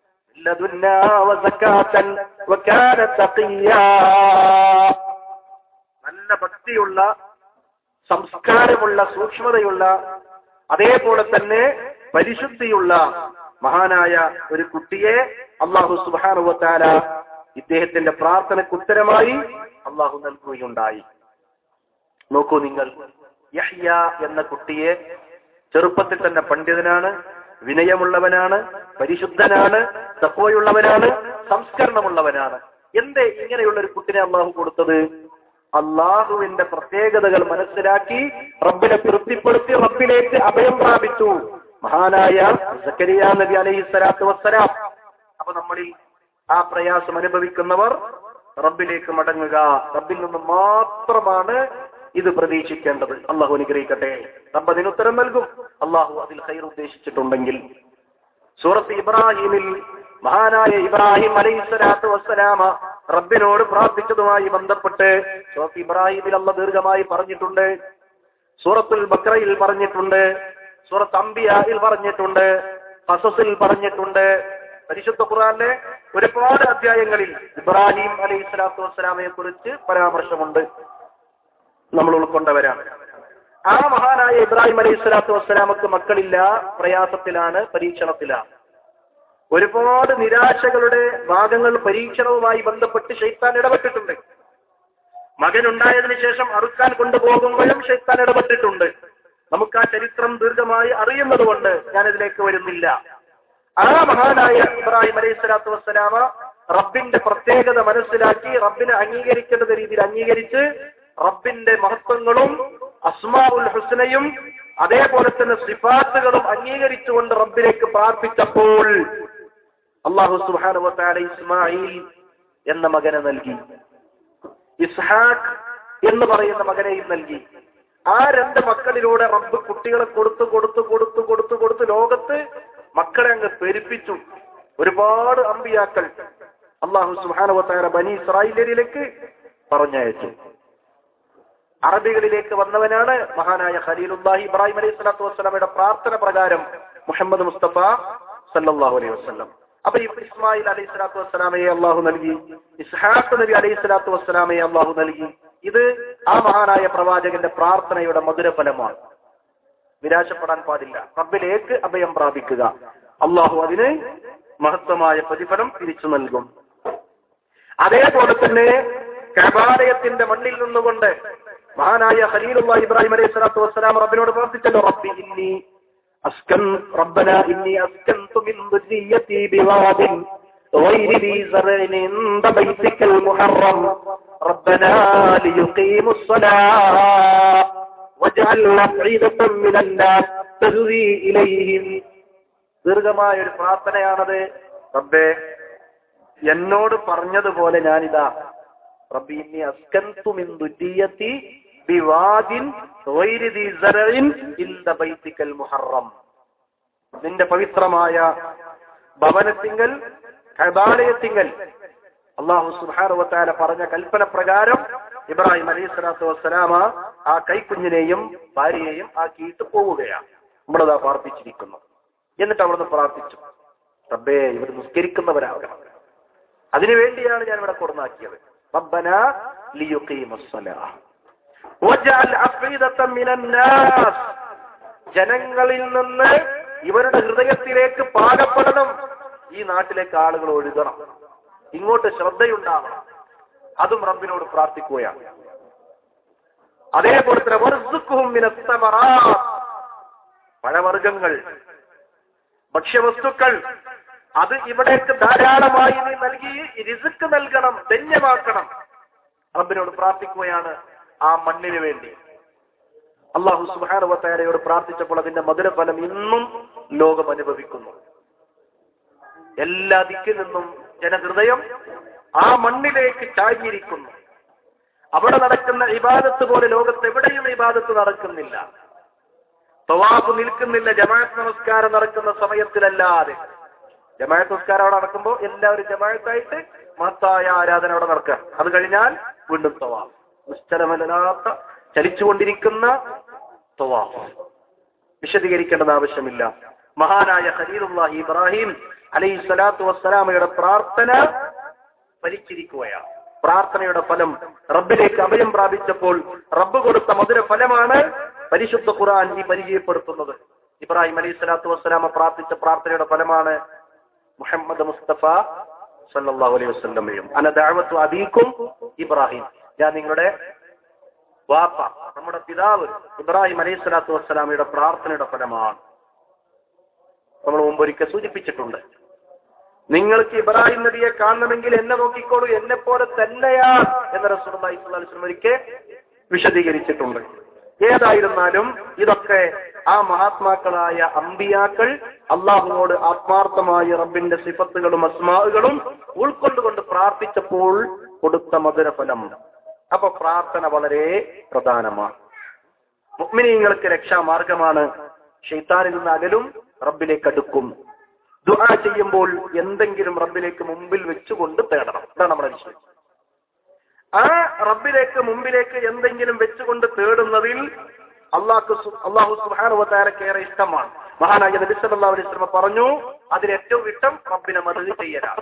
നല്ല ഭക്തിയുള്ള, സംസ്കാരമുള്ള, സൂക്ഷ്മതയുള്ള, അതേപോലെ തന്നെ പരിശുദ്ധിയുള്ള മഹാനായ ഒരു കുട്ടിയെ അല്ലാഹു സുബ്ഹാനഹു വ തആല ഇദ്ദേഹത്തിന്റെ പ്രാർത്ഥനയ്ക്ക് ഉത്തരമായി അല്ലാഹു നൽകുകയുണ്ടായി. നോക്കൂ നിങ്ങൾ, യഹ്യ എന്ന കുട്ടിയെ ചെറുപ്പത്തിൽ തന്നെ പണ്ഡിതനാണ്, വിനയമുള്ളവനാണ്, പരിശുദ്ധനാണ്, തഖ്വയുള്ളവനാണ്, സംസ്കരണമുള്ളവനാണ്. എന്തേ ഇങ്ങനെയുള്ള ഒരു കുട്ടിനെ അള്ളാഹു കൊടുത്തത്? അള്ളാഹുവിന്റെ പ്രത്യേകതകൾ മനസ്സിലാക്കി റബ്ബിനെ തൃപ്തിപ്പെടുത്തി റബ്ബിലേക്ക് അഭയം പ്രാപിച്ചു മഹാനായ സക്കരിയ നബി അലൈഹി സ്വലാത്തു വസ്സലാം. അപ്പൊ നമ്മളിൽ ആ പ്രയാസം അനുഭവിക്കുന്നവർ റബ്ബിലേക്ക് മടങ്ങുക. റബ്ബിൽ നിന്ന് മാത്രമാണ് ഇത് പ്രതീക്ഷിക്കേണ്ടത്. അള്ളാഹു അനുഗ്രഹിക്കട്ടെ. റബ്ബ് അതിന് ഉത്തരം നൽകും, അള്ളാഹു അതിൽ ഖൈർ ഉദ്ദേശിച്ചിട്ടുണ്ടെങ്കിൽ. സൂറത്ത് ഇബ്രാഹിമിൽ മഹാനായ ഇബ്രാഹിം അലൈഹിസ്സലാത്തു വസ്സലാമ റബ്ബിനോട് പ്രാർത്ഥിച്ചതുമായി ബന്ധപ്പെട്ട് സൂറത്ത് ഇബ്രാഹിമിൽ അല്ലാഹു ദീർഘമായി പറഞ്ഞിട്ടുണ്ട്, സൂറത്തുൽ ബഖറയിൽ പറഞ്ഞിട്ടുണ്ട്, സൂറത്ത് അംബിയായിൽ പറഞ്ഞിട്ടുണ്ട്, ഖസസിൽ പറഞ്ഞിട്ടുണ്ട്. പരിശുദ്ധ ഖുർആനിലെ ഒരുപാട് അധ്യായങ്ങളിൽ ഇബ്രാഹിം അലൈഹിസ്സലാത്തു വസ്സലാമയെ കുറിച്ച് പരാമർശമുണ്ട്. നമ്മൾ ഉൾക്കൊണ്ടവരാണ്. ആ മഹാനായ ഇബ്രാഹിം അലൈഹിസ്സലാത്തു വസ്സലാമക്ക് മക്കളില്ല, പ്രയാസത്തിലാണ്, പരീക്ഷണത്തിലാണ്. ഒരുപാട് നിരാശകളുടെ ഭാഗങ്ങൾ പരീക്ഷണവുമായി ബന്ധപ്പെട്ട് ശൈത്താൻ ഇടപെട്ടിട്ടുണ്ട്. മകനുണ്ടായതിനു ശേഷം അറുക്കാൻ കൊണ്ടുപോകുമ്പോഴും ശൈത്താൻ ഇടപെട്ടിട്ടുണ്ട്. നമുക്ക് ആ ചരിത്രം ദീർഘമായി അറിയുന്നത് കൊണ്ട് ഞാനിതിലേക്ക് വരുന്നില്ല. ആ മഹാനായ ഇബ്രാഹിം അലൈഹിസ്സലാത്തു വസ്സലാമ റബ്ബിന്റെ പ്രത്യേകത മനസ്സിലാക്കി, റബ്ബിനെ അംഗീകരിക്കേണ്ട രീതിയിൽ അംഗീകരിച്ച്, റബ്ബിന്റെ മഹത്വങ്ങളും അസ്മാഉൽ ഹുസ്നയും അതേപോലെ തന്നെ സിഫാത്തുകളും അംഗീകരിച്ചുകൊണ്ട് റബ്ബിലേക്ക് പ്രാർത്ഥിച്ചപ്പോൾ അല്ലാഹു സുബ്ഹാനഹു വ തആല ഇസ്മാഈൽ എന്ന മകനെ നൽകി, ഇസ്ഹാഖ് എന്ന് പറയുന്ന മകനെയും നൽകി. ആ രണ്ട് മക്കളിലൂടെ റബ്ബ് കുട്ടികളെ കൊടുത്തു ലോകത്ത് മക്കളെ അങ്ങ് പെരുപ്പിച്ചു. ഒരുപാട് അമ്പിയാക്കൾ അല്ലാഹു സുബ്ഹാനഹു വ തആല ബനി ഇസ്രായേലിലേക്ക് പറഞ്ഞയച്ചു. അറബികളിലേക്ക് വന്നവനാണ് മഹാനായ ഖലീലുല്ലാഹി ഇബ്രാഹിം അലൈഹിസ്സലാത്തു വസ്സലാമയുടെ പ്രാർത്ഥന പ്രകാരം മുഹമ്മദ് മുസ്തഫ സല്ലല്ലാഹു അലൈഹി വസല്ലം. അപ്പൊ ഇസ്മായിൽ അലൈഹിസ്സലാത്തു വസ്സലാമയെ അല്ലാഹു നൽകി, ഇസ്ഹാഖ് നബി അലൈഹിസ്സലാത്തു വസ്സലാമയെ അല്ലാഹു നൽകി. ഇത് ആ മഹാനായ പ്രവാചകന്റെ പ്രാർത്ഥനയുടെ മധുരഫലമാണ്. നിരാശപ്പെടാൻ പാടില്ല, റബ്ബിലേക്ക് അഭയം പ്രാപിക്കുക. അല്ലാഹു അതിന് മഹത്വമായ പ്രതിഫലം തിരിച്ചു നൽകും. അതേപോലെ തന്നെ കഅബാലയത്തിന്റെ മണ്ണിൽ നിന്നുകൊണ്ട് മഹാനായ ഖലീലുല്ലാഹി ഇബ്രാഹിം അലൈഹിസ്സലാത്തു വസ്സലാം റബ്ബിനോട് പ്രാർത്ഥിച്ചല്ലോ, റബ്ബി ഇന്നി റബ്ബനാ ഇന്നി അസ്കൻതു മിൻ ദുരിയതി ബിവാദിൻ غير ذي زرع عند بيتك المحرم ربنا ليقيموا الصلاة واجعل أفئدة من الناس تهوي إليهم. ദീർഘമായ ഒരു പ്രാർത്ഥനയാണത്. റബ്ബേ, എന്നോട് പറഞ്ഞതുപോലെ ഞാനിതാ റബ്ബി ഇന്നി അസ്കൻതു മിൻ ദുരിയതി ബിവാദിൻ غير ذي زرع عند بيتك المحرم, നിന്റെ പവിത്രമായ ഭവനത്തിങ്കൽ കഅബാലയത്തിങ്കൽ അല്ലാഹു സുബ്ഹാനഹു വ തആല പറഞ്ഞ കൽപ്പന പ്രകാരം ഇബ്രാഹിം അലൈഹിസ്സലാത്തു വസ്സലാമ ആ കൈക്കുഞ്ഞിനെയും ഭാര്യയെയും ആക്കിയിട്ട് പോവുകയാണ്. നമ്മളതാ പ്രാർത്ഥിച്ചിരിക്കുന്നു. എന്നിട്ട് അവിടുന്ന് പ്രാർത്ഥിച്ചു, റബ്ബേ, ഇവർ നിസ്കരിക്കുന്നവരാകണം, അതിനുവേണ്ടിയാണ് ഞാൻ ഇവിടെ കൊടുന്നാക്കിയത്. റബ്ബനാ ലിയുഖീമുസ്സലാഹ് വജഅൽ അഫ്ഇദതൻ മിനന്നാസ്, ജനങ്ങളിൽ നിന്ന് ഇവരുടെ ഹൃദയത്തിലേക്ക് പാകപ്പെടണം, ഈ നാട്ടിലേക്ക് ആളുകൾ ഒഴുകണം, ഇങ്ങോട്ട് ശ്രദ്ധയുണ്ടാവണം. അതും റബ്ബിനോട് പ്രാർത്ഥിക്കുകയാണ്. അതേപോലെ തന്നെ വർസുഖുഹും മിനസ് സമറാത്ത്, പഴവർഗ്ഗങ്ങൾ, ഭക്ഷ്യവസ്തുക്കൾ, അത് ഇവിടേക്ക് ധാരാളമായി നീ നൽകി റിസ്ക് നൽകണം, ധന്യമാക്കണം. റബ്ബിനോട് പ്രാർത്ഥിക്കുകയാണ് ആ മണ്ണിന് വേണ്ടി. അല്ലാഹു സുബ്ഹാനഹു വ തആലയോട് പ്രാർത്ഥിച്ചപ്പോൾ അതിന്റെ മധുരഫലം ഇന്നും ലോകം അനുഭവിക്കുന്നു. എല്ലാ ദിക്കിൽ നിന്നും ജനഹൃദയം ആ മണ്ണിലേക്ക് ചാഞ്ഞിരിക്കുന്നു. അവിടെ നടക്കുന്ന ഇബാദത്ത് പോലെ ലോകത്ത് എവിടെയും ഇബാദത്ത് നടക്കുന്നില്ല. തവാഫ് നിൽക്കുന്നില്ല ജമാഅത്ത് നമസ്കാരം നടക്കുന്ന സമയത്തിലല്ലാതെ. ജമാഅത്ത് നമസ്കാരം അവിടെ നടക്കുമ്പോൾ എല്ലാവരും ജമാഅത്തായിട്ട് മഹത്തായ ആരാധന അവിടെ നടക്കുക. അത് കഴിഞ്ഞാൽ വീണ്ടും തവാഫ്, നിശ്ചലമല്ലാത്ത ചലിച്ചുകൊണ്ടിരിക്കുന്ന തവാഫ്. വിശദീകരിക്കേണ്ടത് ആവശ്യമില്ല. മഹാനായ ഖലീലുല്ലാഹി ഇബ്രാഹിം അലൈഹിസ്സലാത്തു വസ്സലാമയുടെ പ്രാർത്ഥന ഫലിച്ചിരിക്കുകയാണ്. പ്രാർത്ഥനയുടെ ഫലം റബ്ബിലേക്ക് അഭയം പ്രാപിച്ചപ്പോൾ റബ്ബ് കൊടുത്ത മധുര ഫലമാണ് പരിശുദ്ധ ഖുർആൻ ഈ പരിചയപ്പെടുത്തുന്നത്. ഇബ്രാഹിം അലൈഹിസ്സലാത്തു വസ്സലാമ പ്രാർത്ഥിച്ച പ്രാർത്ഥനയുടെ ഫലമാണ് മുഹമ്മദ് മുസ്തഫ സല്ലല്ലാഹു അലൈഹി വസല്ലമയും അന ദഅവതു അബീകും ഇബ്രാഹിം, ഞാൻ നിങ്ങളുടെ വാപ്പ, നമ്മുടെ പിതാവ് ഇബ്രാഹിം അലൈഹിസ്സലാത്തു വസ്സലാമയുടെ പ്രാർത്ഥനയുടെ ഫലമാണ്. നമ്മൾ മുമ്പൊരിക്കൽ സൂചിപ്പിച്ചിട്ടുണ്ട്, നിങ്ങൾക്ക് ഇബ്രാഹിം നബിയെ കാണണമെങ്കിൽ എന്നെ നോക്കിക്കോളൂ, എന്നെ പോലെ തന്നെയാ എന്ന് റസൂലുള്ളാഹി സ്വല്ലല്ലാഹു അലൈഹി വസല്ലം ഒരിക്കൽ വിശദീകരിച്ചിട്ടുണ്ട്. ഏതായിരുന്നാലും ഇതൊക്കെ ആ മഹാത്മാക്കളായ അമ്പിയാക്കൾ അള്ളാഹുവോട് ആത്മാർത്ഥമായ റബ്ബിന്റെ സിഫത്തുകളും അസ്മാഉകളും ഉൾക്കൊണ്ടുകൊണ്ട് പ്രാർത്ഥിച്ചപ്പോൾ കൊടുത്ത മധുരഫലം. അപ്പൊ പ്രാർത്ഥന വളരെ പ്രധാനമാണ്. മുഅ്മിനീങ്ങൾക്ക് രക്ഷാമാർഗമാണ്. ശൈത്താനിൽ നിന്ന് അകലും, റബ്ബിലേക്ക് അടുക്കും. ദുആ ചെയ്യുമ്പോൾ എന്തെങ്കിലും റബ്ബിലേക്ക് മുമ്പിൽ വെച്ചുകൊണ്ട് തേടണം. അതാണ് നമ്മുടെ വിഷയം. ആ റബ്ബിലേക്ക് മുമ്പിലേക്ക് എന്തെങ്കിലും വെച്ചുകൊണ്ട് തേടുന്നതിൽ അല്ലാഹു സുബ്ഹാനഹു വ തആലക്ക് ഏറെ ഇഷ്ടമാണ്. മഹാനായ നബി സല്ലല്ലാഹു അലൈഹി വസല്ലം പറഞ്ഞു, അതിൽ ഏറ്റവും ഇഷ്ടം റബ്ബിനെ മദ്ഹ് ചെയ്യലാണ്.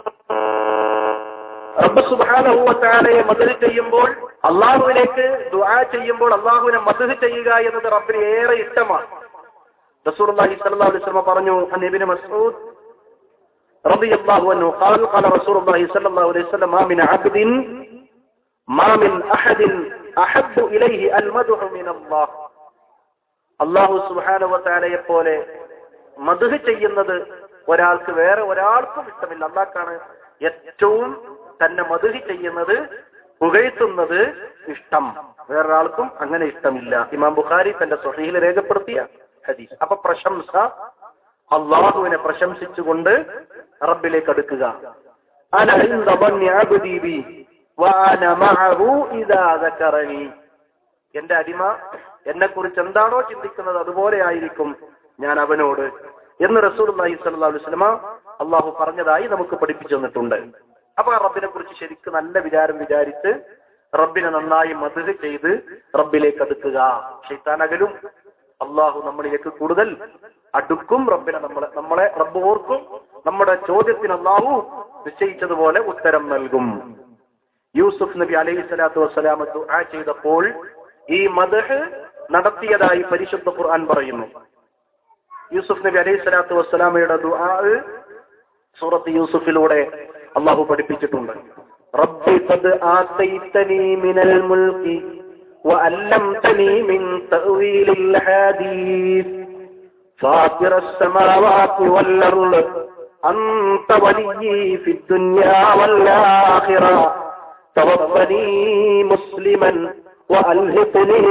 റബ്ബ് സുബ്ഹാനഹു വ തആലയെ മദ്ഹ് ചെയ്യുമ്പോൾ, അല്ലാഹുവിലേക്ക് ദുആ ചെയ്യുമ്പോൾ അല്ലാഹുവിനെ മദ്ഹ് ചെയ്യുക എന്നത് റബ്ബിന് ഏറെ ഇഷ്ടമാണ്. റസൂലുള്ളാഹി സ്വല്ലല്ലാഹു അലൈഹി വസല്ലം പറഞ്ഞു, അൻ ഇബ്നു മസ്ഊദ് റളിയല്ലാഹു അൻഹു ഖാല ഖാല റസൂലുള്ളാഹി സ്വല്ലല്ലാഹു അലൈഹി വസല്ലം മാ മിൻ അബ്ദിൻ മാ മിൻ അഹദിൻ അഹബ്ബു ഇലൈഹി അൽ മദ്ഹു മിൻ അല്ലാഹ്. അല്ലാഹു സുബ്ഹാനഹു വ തആലയെ പോലെ മദ്ഹ് ചെയ്യുന്നത് ഒരാൾക്ക് വേറെ ഒരാൾക്കും ഇഷ്ടമില്ല. അല്ലാഹ്ക്കാണ് ഏറ്റവും തന്നെ മദ്ഹ് ചെയ്യുന്നത്, പുകഴ്ത്തുന്നത് ഇഷ്ടം. വേറൊരാൾക്കും അങ്ങനെ ഇഷ്ടമില്ല. ഇമാം ബുഖാരി തന്റെ സ്വഹീഹിൽ രേഖപ്പെടുത്തിയ ഹദീസ്. അപ്പൊ പ്രശംസ, അള്ളാഹുവിനെ പ്രശംസിച്ചുകൊണ്ട് റബ്ബിലേക്ക് അടുക്കുക. അന ഇൻദ ظن عبدي بي وانا معه اذا ذكرني. എന്റെ അടിമ എന്നെ കുറിച്ച് എന്താണോ ചിന്തിക്കുന്നത് അതുപോലെ ആയിരിക്കും ഞാൻ അവനോട് എന്ന് റസൂലുള്ളാഹി സ്വല്ലല്ലാഹു അലൈഹി വസല്ലം അള്ളാഹു പറഞ്ഞതായി നമുക്ക് പഠിപ്പിച്ചു തന്നിട്ടുണ്ട്. അപ്പൊ ആ റബ്ബിനെ കുറിച്ച് ശരിക്കും നല്ല വിചാരം വിചാരിച്ച് റബ്ബിനെ നന്നായി മദ്ഹ് ചെയ്ത് റബ്ബിലേക്ക് അടുക്കുക. ശൈത്താൻ അകലും, അള്ളാഹു നമ്മളിലേക്ക് കൂടുതൽ അടുക്കും. നമ്മളെ റബ്ബ് ഓർക്കും. നമ്മുടെ ചോദ്യത്തിന് അള്ളാഹു നിശ്ചയിച്ചതുപോലെ ഉത്തരം നൽകും. യൂസുഫ് നബി അലൈഹി സ്വലാത്തു വസ്സലാം ദുആ ചെയ്തപ്പോൾ ഈ മദ്ഹ് നടത്തിയതായി പരിശുദ്ധ ഖുർആൻ പറയുന്നു. യൂസുഫ് നബി അലൈഹി സ്വലാത്തു വസ്സലാമയുടെ ദുആ സൂറത്ത് യൂസുഫിലൂടെ അള്ളാഹു പഠിപ്പിച്ചിട്ടുണ്ട്. റബ്ബി ഖദ് ആതൈതനി മിനൽ മുൽകി وألمتني من تأويل الحديث فاطر السماوات والأرض أنت ولي في الدنيا والآخرة توفني مسلما وألحقني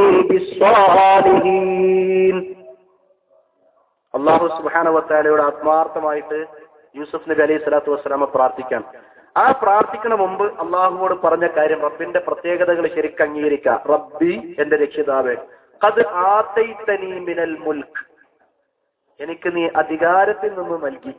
بالصالحين. അല്ലാഹു സുബ്ഹാനഹു വ തആലയുടെ ആത്മാർത്ഥമായിട്ട് യൂസുഫ് നബി അലൈഹി സ്വലാത്തു വസ്സലാമ പ്രാർത്ഥിക്കാൻ. ആ പ്രാർത്ഥിക്കണ മുമ്പ് അള്ളാഹുവോട് പറഞ്ഞ കാര്യം, റബ്ബിന്റെ പ്രത്യേകതകൾ ശരിക്കും അംഗീകരിക്കുക. റബ്ബി, എന്റെ രക്ഷിതാവേ, ഖദ് ആതൈതനി മിനൽ മുൽക്ക്, എനിക്ക് നീ അധികാരത്തിൽ നിന്ന് നൽകി.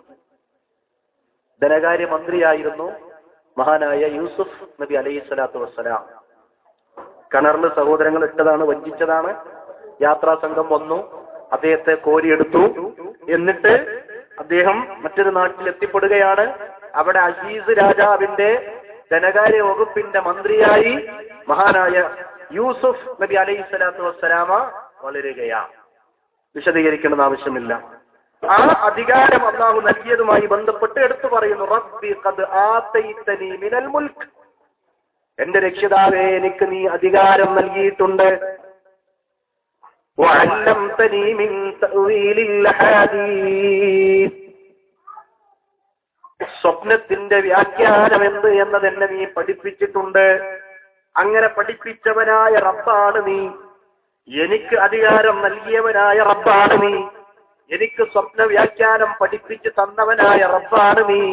ധനകാര്യ മന്ത്രിയായിരുന്നു മഹാനായ യൂസുഫ് നബി അലൈഹി സ്വലാത്തു വസ്സലാം. കിണറിൽ സഹോദരങ്ങൾ ഇട്ടതാണ്, വഞ്ചിച്ചതാണ്. യാത്രാ സംഘം വന്നു, അദ്ദേഹത്തെ കോരിയെടുത്തു. എന്നിട്ട് അദ്ദേഹം മറ്റൊരു നാട്ടിൽ എത്തിപ്പെടുകയാണ്. അവിടെ അസീസ് രാജാവിന്റെ ധനകാര്യ വകുപ്പിന്റെ മന്ത്രിയായി മഹാനായ യൂസുഫ് നബി അലൈഹി സ്വലാത്തു വസ്സലാമ വളരുകയാണ്. വിശദീകരിക്കേണ്ടെന്ന് ആവശ്യമില്ല. ആ അധികാരം അല്ലാഹു നൽകിയതുമായി ബന്ധപ്പെട്ട് എടുത്തു പറയുന്നു, റബ്ബി ഖദ് ആതൈതനി മിനൽ മുൽക്ക്, എന്റെ രക്ഷിതാവേ, എനിക്ക് നീ അധികാരം നൽകിയിട്ടുണ്ട്. വഅല്ലംതനി മിൻ തഅ്വീലിൽ ഹദീസ്, സ്വപ്നത്തിന്റെ വ്യാഖ്യാനം എന്ത് എന്നത് എന്നെ നീ പഠിപ്പിച്ചിട്ടുണ്ട്. അങ്ങനെ പഠിപ്പിച്ചവനായ റബ്ബാണ് നീ. എനിക്ക് അധികാരം നൽകിയവനായ റബ്ബാണ് നീ. എനിക്ക് സ്വപ്ന വ്യാഖ്യാനം പഠിപ്പിച്ച് തന്നവനായ റബ്ബാണ് നീ.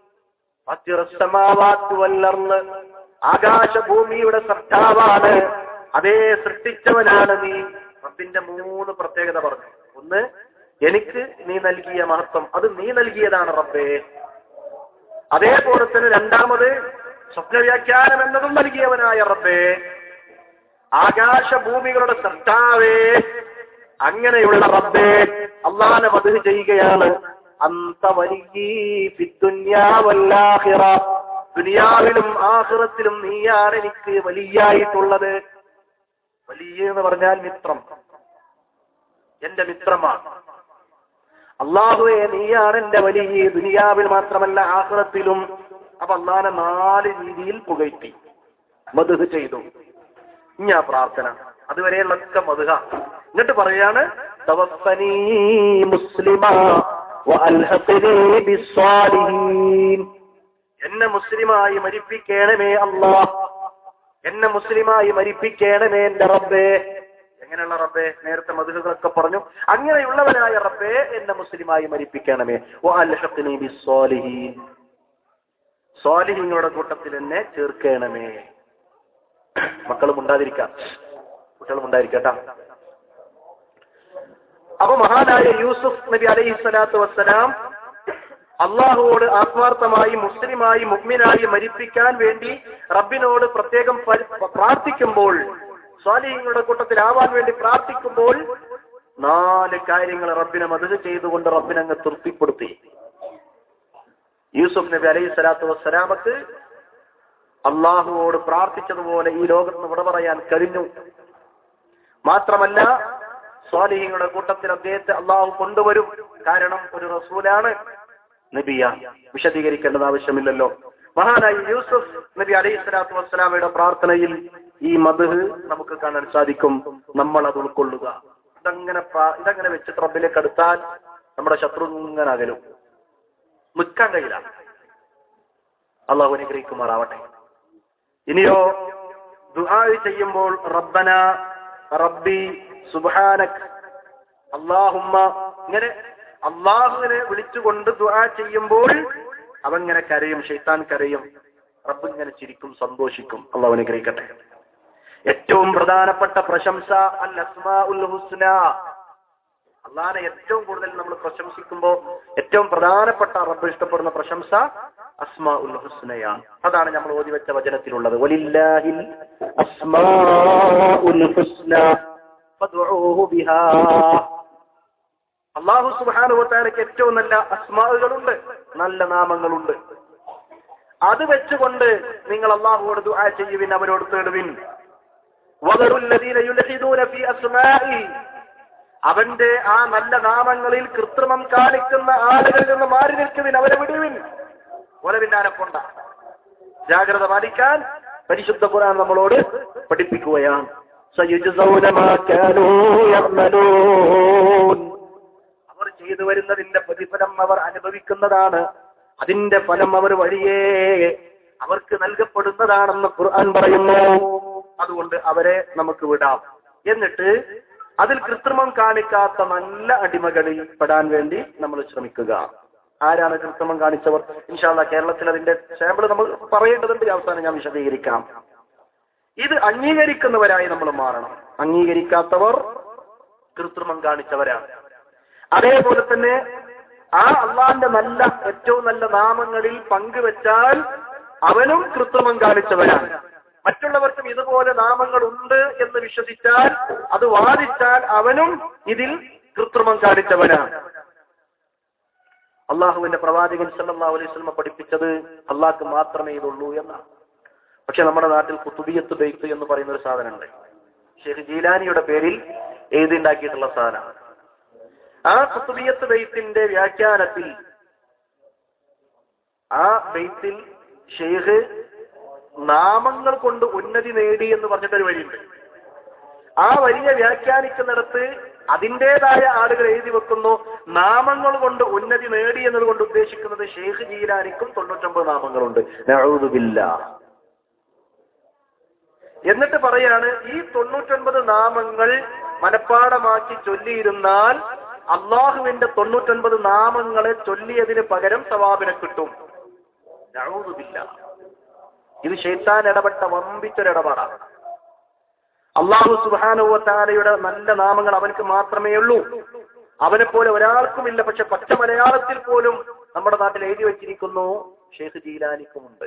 ആകാശഭൂമിയുടെ സൃഷ്ടാവാണ്, അതേ സൃഷ്ടിച്ചവനാണ് നീ. റബ്ബിന്റെ 3 പ്രത്യേകത പറഞ്ഞു. ഒന്ന്, എനിക്ക് നീ നൽകിയ മഹത്വം, അത് നീ നൽകിയതാണ് റബ്ബേ. അതേപോലെ തന്നെ രണ്ടാമത്, സ്വപ്ന വ്യാഖ്യാനം എന്നതും നൽകിയവനായ റബ്ബേ. ആകാശഭൂമികളുടെ സൃഷ്ടാവേ, അങ്ങനെയുള്ള റബ്ബേ, അല്ലാഹുവിനെ മദ്ഹ് ചെയ്യുകയാണ്. അന്ത വലിയ്യി ഫിദ്ദുനിയാ വൽആഖിറ, ദുനിയാവിലും ആഖിറത്തിലും നീയാണ് എനിക്ക് വലിയായിട്ടുള്ളത്. വലിയ എന്ന് പറഞ്ഞാൽ മിത്രം, എന്റെ മിത്രമാണ്. അല്ലാഹുവേ, നീയാണ് എന്റെ വലിയ, ദുനിയാവിൽ മാത്രമല്ല ആഖിറത്തിലും. അപ്പൊ അല്ലാഹുവിനെ 4 രീതിയിൽ പുകഴ്ത്തി മദ്ഹ് ചെയ്തു. ഇനി ആ പ്രാർത്ഥന അതുവരെയുള്ളൊക്കെ മദ്ഹ. എന്നിട്ട് പറയാണ്, തവഫനി മുസ്ലിമാ വഅൽഹഖനി ബിസ്സാലിഹീൻ, എന്നെ മുസ്ലിമായി മരിപ്പിക്കണമേ അല്ലാഹ്, എന്നെ മുസ്ലിമായി മരിപ്പിക്കണമേ എന്റെ റബ്ബേ. എങ്ങനെയുള്ള റബ്ബേ? നേരത്തെ മദ്ഹുകളൊക്കെ പറഞ്ഞു. അങ്ങനെയുള്ളവനായ റബ്ബേ, എന്നെ മുസ്ലിമായി മരിപ്പിക്കണമേ. വഅൽഹഖനി ബിസ്സാലിഹീൻ, സ്വാലിഹീങ്ങളുടെ കൂട്ടത്തിൽ എന്നെ ചേർക്കണമേ. മക്കളും ഉണ്ടാതിരിക്കാം, കുട്ടികളും ഉണ്ടായിരിക്കട്ടാ. അപ്പൊ മഹാനായ യൂസുഫ് നബി അലൈഹി സ്വലാത്തു വസ്സലാം അള്ളാഹുവോട് ആത്മാർത്ഥമായി മുസ്ലിമായി മുഅ്മിനായി മരിപ്പിക്കാൻ വേണ്ടി റബ്ബിനോട് പ്രത്യേകം പ്രാർത്ഥിക്കുമ്പോൾ, സ്വാലിഹീങ്ങളുടെ കൂട്ടത്തിലാവാൻ വേണ്ടി പ്രാർത്ഥിക്കുമ്പോൾ 4 കാര്യങ്ങൾ റബ്ബിനെ മദ്ഹ് ചെയ്തുകൊണ്ട് റബ്ബിനങ്ങ് തൃപ്തിപ്പെടുത്തി. യൂസുഫ് നബി അലൈഹി സ്വലാത്തു വസ്സലാമക്ക് അള്ളാഹുവോട് പ്രാർത്ഥിച്ചതുപോലെ ഈ ലോകത്ത് വിട പറയാൻ കഴിഞ്ഞു. മാത്രമല്ല സ്വാലിഹീങ്ങളുടെ കൂട്ടത്തിൽ അദ്ദേഹത്തെ അള്ളാഹു കൊണ്ടുവരും. കാരണം ഒരു റസൂലാണ്, നബിയ, വിശദീകരിക്കേണ്ടത് ആവശ്യമില്ലല്ലോ. മഹാനായി യൂസുഫ് നബി അലൈഹി സ്വലാത്തു വസ്സലാമയുടെ പ്രാർത്ഥനയിൽ ഈ മദ്ഹ് നമുക്ക് കാണാൻ സാധിക്കും. നമ്മൾ അത് ഉൾക്കൊള്ളുക. ഇതങ്ങനെ വെച്ചിട്ട് റബ്ബിലേക്ക് അടുത്താൽ നമ്മുടെ ശത്രു ഇങ്ങനെ അകലും, നിൽക്കാൻ കഴിയില്ല. അള്ളാഹു അനുഗ്രഹിക്കുമാറാവട്ടെ. ഇനിയോ ദുആ ചെയ്യുമ്പോൾ റബ്ബന റബ്ബി സുബ്ഹാനക് അല്ലാഹുമ്മ, ഇങ്ങനെ അള്ളാഹുവിനെ വിളിച്ചുകൊണ്ട് ദുആ ചെയ്യുമ്പോൾ അവങ്ങനെ കരയും, ശൈത്താൻ കരയും, റബ്ബ് ഇങ്ങനെ ചിരിക്കും, സന്തോഷിക്കും. അള്ളാഹു അനുഗ്രഹിക്കട്ടെ. ഏറ്റവും പ്രധാനപ്പെട്ട പ്രശംസ അൽ അസ്മാഉൽ ഹുസ്ന. അള്ളാഹനെ ഏറ്റവും കൂടുതൽ നമ്മൾ പ്രശംസിക്കുമ്പോൾ ഏറ്റവും പ്രധാനപ്പെട്ട റബ്ബ് ഇഷ്ടപ്പെടുന്ന പ്രശംസ അസ്മാഉൽ ഹുസ്നയാണ്. അതാണ് നമ്മൾ ഓതി വെച്ച വചനത്തിലുള്ളത്. വലില്ലാഹിൽ അസ്മാഉൽ ഹുസ്ന ഫദ്ഉഹു ബിഹാ. അല്ലാഹു സുബ്ഹാനഹു വ തആലയ്ക്ക് ഏറ്റവും നല്ല അസ്മാഉകളുണ്ട്, നല്ല നാമങ്ങളുണ്ട്. അത് വെച്ചുകൊണ്ട് നിങ്ങൾ അല്ലാഹുവോട് ദുആ ചെയ്യുവിൻ, അവരോട് തേടുവിൻ. വദറുൽ ലദീന യുൽഹിദൂന ഫീ അസ്മാഇ, അവന്റെ ആ നല്ല നാമങ്ങളിൽ കൃത്രിമം കാണിക്കുന്ന ആളുകളിൽ നിന്ന് മാറി നിൽക്കുവിൻ, അവരെ വിടുവിൻ. ഓരെ പിന്നാലെ പോണ്ട. ജാഗ്രത പാലിക്കാൻ പരിശുദ്ധ ഖുർആൻ നമ്മളോട് പഠിപ്പിക്കുകയാണ്. സയുജ്സൗന മാ കാനൂ യഅമലൂൻ, അവർ ചെയ്തു വരുന്നതിന്റെ പ്രതിഫലം അവർ അനുഭവിക്കുന്നതാണ്. അതിന്റെ ഫലം അവർ വഴിയേ അവർക്ക് നൽകപ്പെടുന്നതാണെന്ന് ഖുർആൻ പറയുന്നു. അതുകൊണ്ട് അവരെ നമുക്ക് വിടാം. എന്നിട്ട് അതിൽ കൃത്രിമം കാണിക്കാത്ത നല്ല അടിമകളിൽ പെടാൻ വേണ്ടി നമ്മൾ ശ്രമിക്കുക. ആരാണ് കൃത്രിമം കാണിച്ചവർ? ഇൻഷാ അല്ലാഹ് കേരളത്തിൽ അതിന്റെ സാമ്പിൾ നമ്മൾ പറയേണ്ടതുണ്ട്. അവസാനം ഞാൻ വിശദീകരിക്കാം. ഇത് അംഗീകരിക്കുന്നവരായി നമ്മൾ മാറണം. അംഗീകരിക്കാത്തവർ കൃത്രിമം കാണിച്ചവരാണ്. അതേപോലെ തന്നെ ആ അള്ളാന്റെ നല്ല ഏറ്റവും നല്ല നാമങ്ങളിൽ പങ്കുവെച്ചാൽ അവനും കൃത്രിമം കാണിച്ചവരാണ്. മറ്റുള്ളവർക്കും ഇതുപോലെ നാമങ്ങൾ ഉണ്ട് എന്ന് വിശ്വസിച്ചാൽ, അത് വാദിച്ചാൽ അവനും ഇതിൽ കൃത്രിമം കാണിച്ചവനാണ്. അള്ളാഹുവിന്റെ പ്രവാചകൻ സല്ലല്ലാഹു അലൈഹി വസല്ലം പഠിപ്പിച്ചത് അള്ളാഹ്ക്ക് മാത്രമേ ഇതുള്ളൂ എന്നാണ്. പക്ഷെ നമ്മുടെ നാട്ടിൽ ഖുതുബിയ്യത്ത് ബൈത്ത് എന്ന് പറയുന്ന ഒരു സാധനമുണ്ട്. ഷെയ്ഖ് ജീലാനിയുടെ പേരിൽ എഴുതിണ്ടാക്കിയിട്ടുള്ള സാധനമാണ്. ആ ഖുതുബിയ്യത്ത് ബൈത്തിന്റെ വ്യാഖ്യാനത്തിൽ ആ ബൈത്തിൽ ഷെയ്ഖ് നാമങ്ങൾ കൊണ്ട് ഉന്നതി നേടി എന്ന് പറഞ്ഞിട്ടൊരു വരിയുണ്ട്. ആ വരിയെ വ്യാഖ്യാനിക്കുന്നിടത്ത് അതിൻ്റെതായ ആളുകൾ എഴുതി വെക്കുന്നു, നാമങ്ങൾ കൊണ്ട് ഉന്നതി നേടി എന്നതുകൊണ്ട് ഉദ്ദേശിക്കുന്നത് ഷെയ്ഖ് ജീലാനിക്കും 99 നാമങ്ങളുണ്ട്. നഊദു ബില്ലാഹ്. എന്നിട്ട് പറയാണ്, ഈ 99 നാമങ്ങൾ മനഃപ്പാടമാക്കി ചൊല്ലിയിരുന്നാൽ അള്ളാഹുവിന്റെ 99 നാമങ്ങളെ ചൊല്ലിയതിന് പകരം സവാബിനെ കിട്ടും. നഊദു ബില്ലാഹ്. ഇത് ശൈത്താൻ ഇടപെട്ട വമ്പിച്ചൊരിടപാടാണ്. അല്ലാഹു സുബ്ഹാനഹു വ തആലയുടെ നല്ല നാമങ്ങൾ അവനക്ക് മാത്രമേ ഉള്ളൂ. അവനെ പോലെ ഒരാൾക്കുമില്ല. പക്ഷെ പച്ച മലയാളത്തിൽ പോലും നമ്മുടെ നാട്ടിൽ എഴുതി വെച്ചിരിക്കുന്നു, ഷെയ്ഖ് ജീലാനിക്കുമുണ്ട്.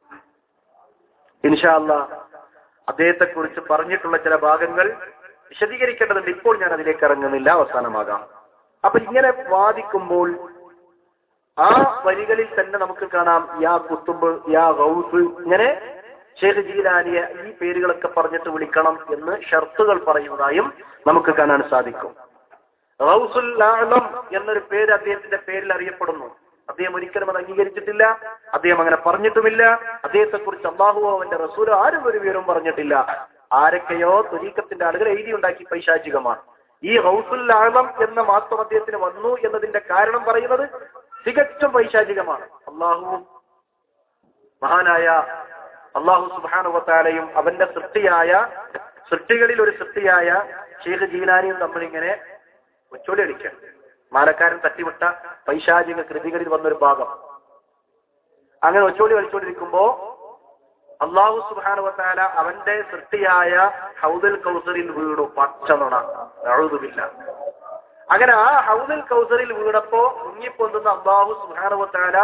ഇൻഷാ അല്ലാഹ് അദ്ദേഹത്തെ കുറിച്ച് പറഞ്ഞിട്ടുള്ള ചില ഭാഗങ്ങൾ വിശദീകരിക്കേണ്ടതുണ്ട്. ഇപ്പോൾ ഞാൻ അതിലേക്ക് ഇറങ്ങുന്നില്ല, അവസാനമാകാം. അപ്പൊ ഇങ്ങനെ വാദിക്കുമ്പോൾ ആ വരികളിൽ തന്നെ നമുക്ക് കാണാം, യാ കുത്തുബ്, യാ ഗൗസ്, ഇങ്ങനെ ഷെയ്ഖ് ജീലാനിയെ ഈ പേരുകളൊക്കെ പറഞ്ഞിട്ട് വിളിക്കണം എന്ന് ഷർത്തുകൾ പറയുന്നതായും നമുക്ക് കാണാൻ സാധിക്കും. ഗൗസുൽ ആലം എന്നൊരു പേര് അദ്ദേഹത്തിന്റെ പേരിൽ അറിയപ്പെടുന്നു. അദ്ദേഹം ഒരിക്കലും അത് അംഗീകരിച്ചിട്ടില്ല, അദ്ദേഹം അങ്ങനെ പറഞ്ഞിട്ടുമില്ല. അദ്ദേഹത്തെ കുറിച്ച് അല്ലാഹുവോ അവന്റെ റസൂലോ ആരും ഒരു വിവരവും പറഞ്ഞിട്ടില്ല. ആരൊക്കെയോ ത്വരീഖത്തിന്റെ ആളുകൾ എഴുതി ഉണ്ടാക്കി പൈശാചികമാണ്. ഈ ഗൗസുൽ ആലം എന്ന മാത്രം അദ്ദേഹത്തിന് വന്നു എന്നതിന്റെ കാരണം പറയുന്നത് തികച്ചും പൈശാചികമാണ്. അള്ളാഹുവും മഹാനായ അള്ളാഹു സുബ്ഹാനഹു വ തആലയും അവന്റെ സൃഷ്ടികളിൽ ഒരു സൃഷ്ടിയായ ഷെയ്ഖ് ജീലാനിയും തമ്മിലിങ്ങനെ ഒച്ചോടി അടിക്കാൻ മാലക്കാരൻ തട്ടിവിട്ട പൈശാചിക കൃതികളിൽ വന്നൊരു ഭാഗം. അങ്ങനെ ഒച്ചോടി കളിച്ചോണ്ടിരിക്കുമ്പോ അള്ളാഹു സുബ്ഹാനഹു വ തആല അവന്റെ സൃഷ്ടിയായ ഹൗദുൽ കൗസറിൽ വീണു. പച്ച നുണ. നഊദു ബില്ലാഹ്. അങ്ങനെ ആ ഹൗദുൽ കൗസറിൽ വീണപ്പോ മുങ്ങിപ്പൊന്തുന്ന അല്ലാഹു സുബ്ഹാനഹു വ തആല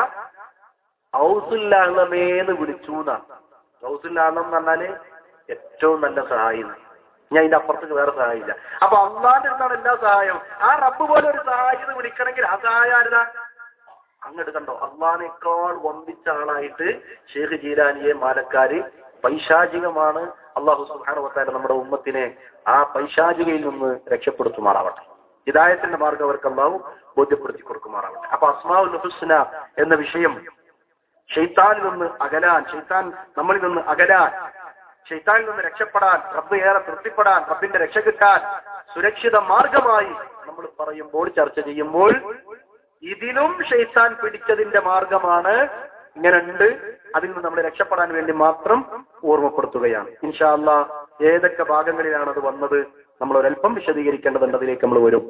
ഔസുൽ അഅ്ലമേന്ന് വിളിച്ചു എന്നാണ്. ഔസുൽ അഅ്ലം എന്ന് പറഞ്ഞാല് ഏറ്റവും നല്ല സഹായി. ഞാൻ ഇതിന്റെ അപ്പുറത്തേക്ക് വേറെ സഹായില്ല. അപ്പൊ അള്ളാന്റെ അടുത്താണ് എല്ലാ സഹായവും. ആ റബ്ബ് പോലെ ഒരു സഹായിന്ന് വിളിക്കണമെങ്കിൽ ആ സഹായം ആരുതാ? അങ്ങോട്ട് കണ്ടോ, അള്ളാഹിനേക്കാൾ വമ്പിച്ച ആളായിട്ട് ഷേഖ് ജീലാനിയെ മാലക്കാര് പൈശാചികമാണ്. അള്ളാഹു സുബ്ഹാനഹു വ തആല നമ്മുടെ ഉമ്മത്തിനെ ആ പൈശാചികയിൽ നിന്ന് രക്ഷപ്പെടുത്തുമാറാവട്ടെ. ഹിദായത്തിന്റെ മാർഗ്ഗം അവർക്ക് അള്ളാഹു ബോധ്യപ്പെടുത്തി കൊടുക്കുമാറാവട്ടെ. അപ്പൊ അസ്മാഉൽ ഹുസ്ന എന്ന വിഷയം ശൈത്താനിൽ നിന്ന് അകലാൻ, ശൈത്താൻ നമ്മളിൽ നിന്ന് അകലാൻ, ശൈത്താനിൽ നിന്ന് രക്ഷപ്പെടാൻ, റബ്ബ് ഏറെ തൃപ്തിപ്പെടാൻ, റബ്ബിന്റെ രക്ഷ കിട്ടാൻ സുരക്ഷിത മാർഗമായി നമ്മൾ പറയുമ്പോൾ, ചർച്ച ചെയ്യുമ്പോൾ ഇതിലും ശൈത്താൻ പിടിച്ചതിന്റെ മാർഗമാണ് ഇങ്ങനെ ഉണ്ട്. അതിൽ നിന്ന് നമ്മൾ രക്ഷപ്പെടാൻ വേണ്ടി മാത്രം ഓർമ്മപ്പെടുത്തുകയാണ്. ഇൻഷാ അല്ലാഹ് ഏതൊക്കെ ഭാഗങ്ങളിലാണ് അത് വന്നത് നമ്മൾ ഒരല്പം വിശദീകരിക്കേണ്ടതുണ്ട്. അതിലേക്ക് നമ്മൾ വരും.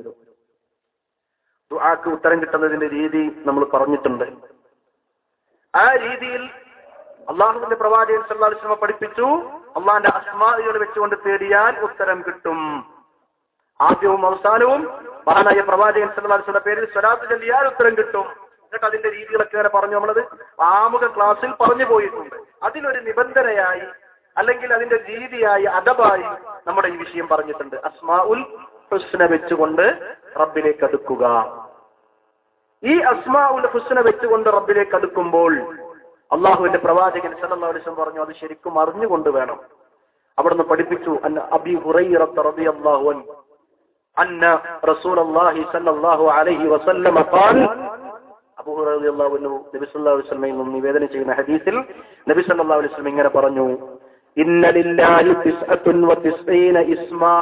ദുആക്ക് ഉത്തരം കിട്ടുന്നതിന്റെ രീതി നമ്മൾ പറഞ്ഞിട്ടുണ്ട്. ആ രീതിയിൽ അള്ളാഹുവിന്റെ പ്രവാചകൻ സല്ലല്ലാഹു അലൈഹി വസല്ലം പഠിപ്പിച്ചു, അള്ളാഹിന്റെ അസ്മാഉകൾ വെച്ചുകൊണ്ട് തേടിയാൽ ഉത്തരം കിട്ടും. ആദ്യവും അവസാനവും മഹാനായ പ്രവാചകൻ സല്ലല്ലാഹു അലൈഹി വസല്ലം പേരിൽ സ്വലാത്ത് ചൊല്ലിയാൽ ഉത്തരം കിട്ടും. എന്നിട്ട് അതിന്റെ രീതികളൊക്കെ വരെ പറഞ്ഞു. നമ്മളത് ആമുഖ ക്ലാസ്സിൽ പറഞ്ഞു പോയിട്ടുണ്ട്. അതിനൊരു നിബന്ധനയായി അല്ലെങ്കിൽ അതിന്റെ രീതിയായി അദബായി നമ്മുടെ ഈ വിഷയം പറഞ്ഞിട്ടുണ്ട്. അസ്മാഉൽ ഹുസ്ന വെച്ചുകൊണ്ട് റബ്ബിലേക്ക് അടുക്കുക. ഈ അസ്മാഉൽ ഹുസ്ന വെച്ചുകൊണ്ട് റബ്ബിലേക്ക് അടുക്കുമ്പോൾ അള്ളാഹുവിന്റെ പ്രവാചകൻ സല്ലല്ലാഹു അലൈഹി വസല്ലം പറഞ്ഞു, അത് ശരിക്കും അറിഞ്ഞുകൊണ്ട് വേണം. അവിടുന്ന് പഠിപ്പിച്ചു, അന്ന അബീ ഹുറൈറ റളിയല്ലാഹു അൻഹു അന്ന റസൂലുള്ളാഹി സല്ലല്ലാഹു അലൈഹി വസല്ലം ഖാൽ, അബൂ ഹുറൈറ റളിയല്ലാഹു അൻഹു നബി സല്ലല്ലാഹു അലൈഹി വസല്ലമയിൽ നിന്ന് നിവേദനം ചെയ്യുന്ന ഹദീസിൽ നബി സല്ലല്ലാഹു അലൈഹി വസല്ലം ഇങ്ങനെ പറഞ്ഞു, ഇന്ന ലില്ലാഹി 99 ഇസ്മാ,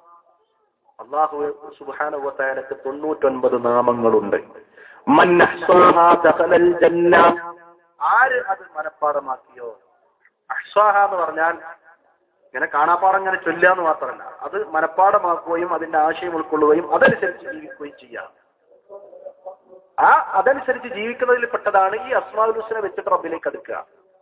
അല്ലാഹു സുബ്ഹാനഹു വ തആലക്ക് 99 നാമങ്ങളുണ്ട്. മൻ അഹ്സാഹാ ദഖലൽ ജന്ന, ആര് അത് മനഃപ്പാടമാക്കിയോ. അഹ്സാഹ എന്ന് പറഞ്ഞാൽ ഇങ്ങനെ കാണാപ്പാടം ഇങ്ങനെ ചൊല്ലാന്ന് മാത്രമല്ല, അത് മനഃപ്പാടമാക്കുകയും അതിന്റെ ആശയം ഉൾക്കൊള്ളുകയും അതനുസരിച്ച് ജീവിക്കുകയും ചെയ്യാം. ആ അതനുസരിച്ച് ജീവിക്കുന്നതിൽ പെട്ടതാണ് ഈ അസ്മാഉൽ ഹുസ്ന വെച്ചിട്ട് റബ്ബിലേക്ക് അടുക്കുക.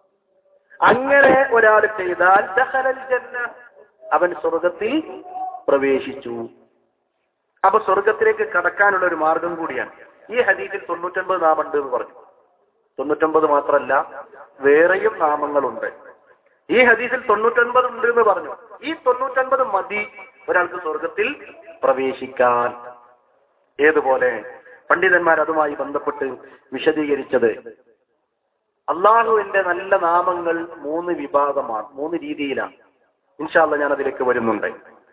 അങ്ങനെ ഒരാൾ ചെയ്താൽ ദഖലൽ ജന്ന, അവൻ സ്വർഗത്തിൽ പ്രവേശിച്ചു. അപ്പൊ സ്വർഗത്തിലേക്ക് കടക്കാനുള്ള ഒരു മാർഗം കൂടിയാണ്. ഈ ഹദീസിൽ 99 നാമമുണ്ട് എന്ന് പറഞ്ഞു. 99 മാത്രമല്ല, വേറെയും നാമങ്ങളുണ്ട്. ഈ ഹദീസിൽ 99 ഉണ്ട് എന്ന് പറഞ്ഞു. ഈ 99 മതി ഒരാൾക്ക് സ്വർഗത്തിൽ പ്രവേശിക്കാൻ. ഏതുപോലെ പണ്ഡിതന്മാർ അതുമായി ബന്ധപ്പെട്ട് വിശദീകരിച്ചത്, അള്ളാഹുവിന്റെ നല്ല നാമങ്ങൾ 3 വിഭാഗമാണ്, 3 രീതിയിലാണ്. ഇൻഷാ അല്ലാഹ് ഞാൻ അതിലേക്ക് വരുന്നുണ്ട്.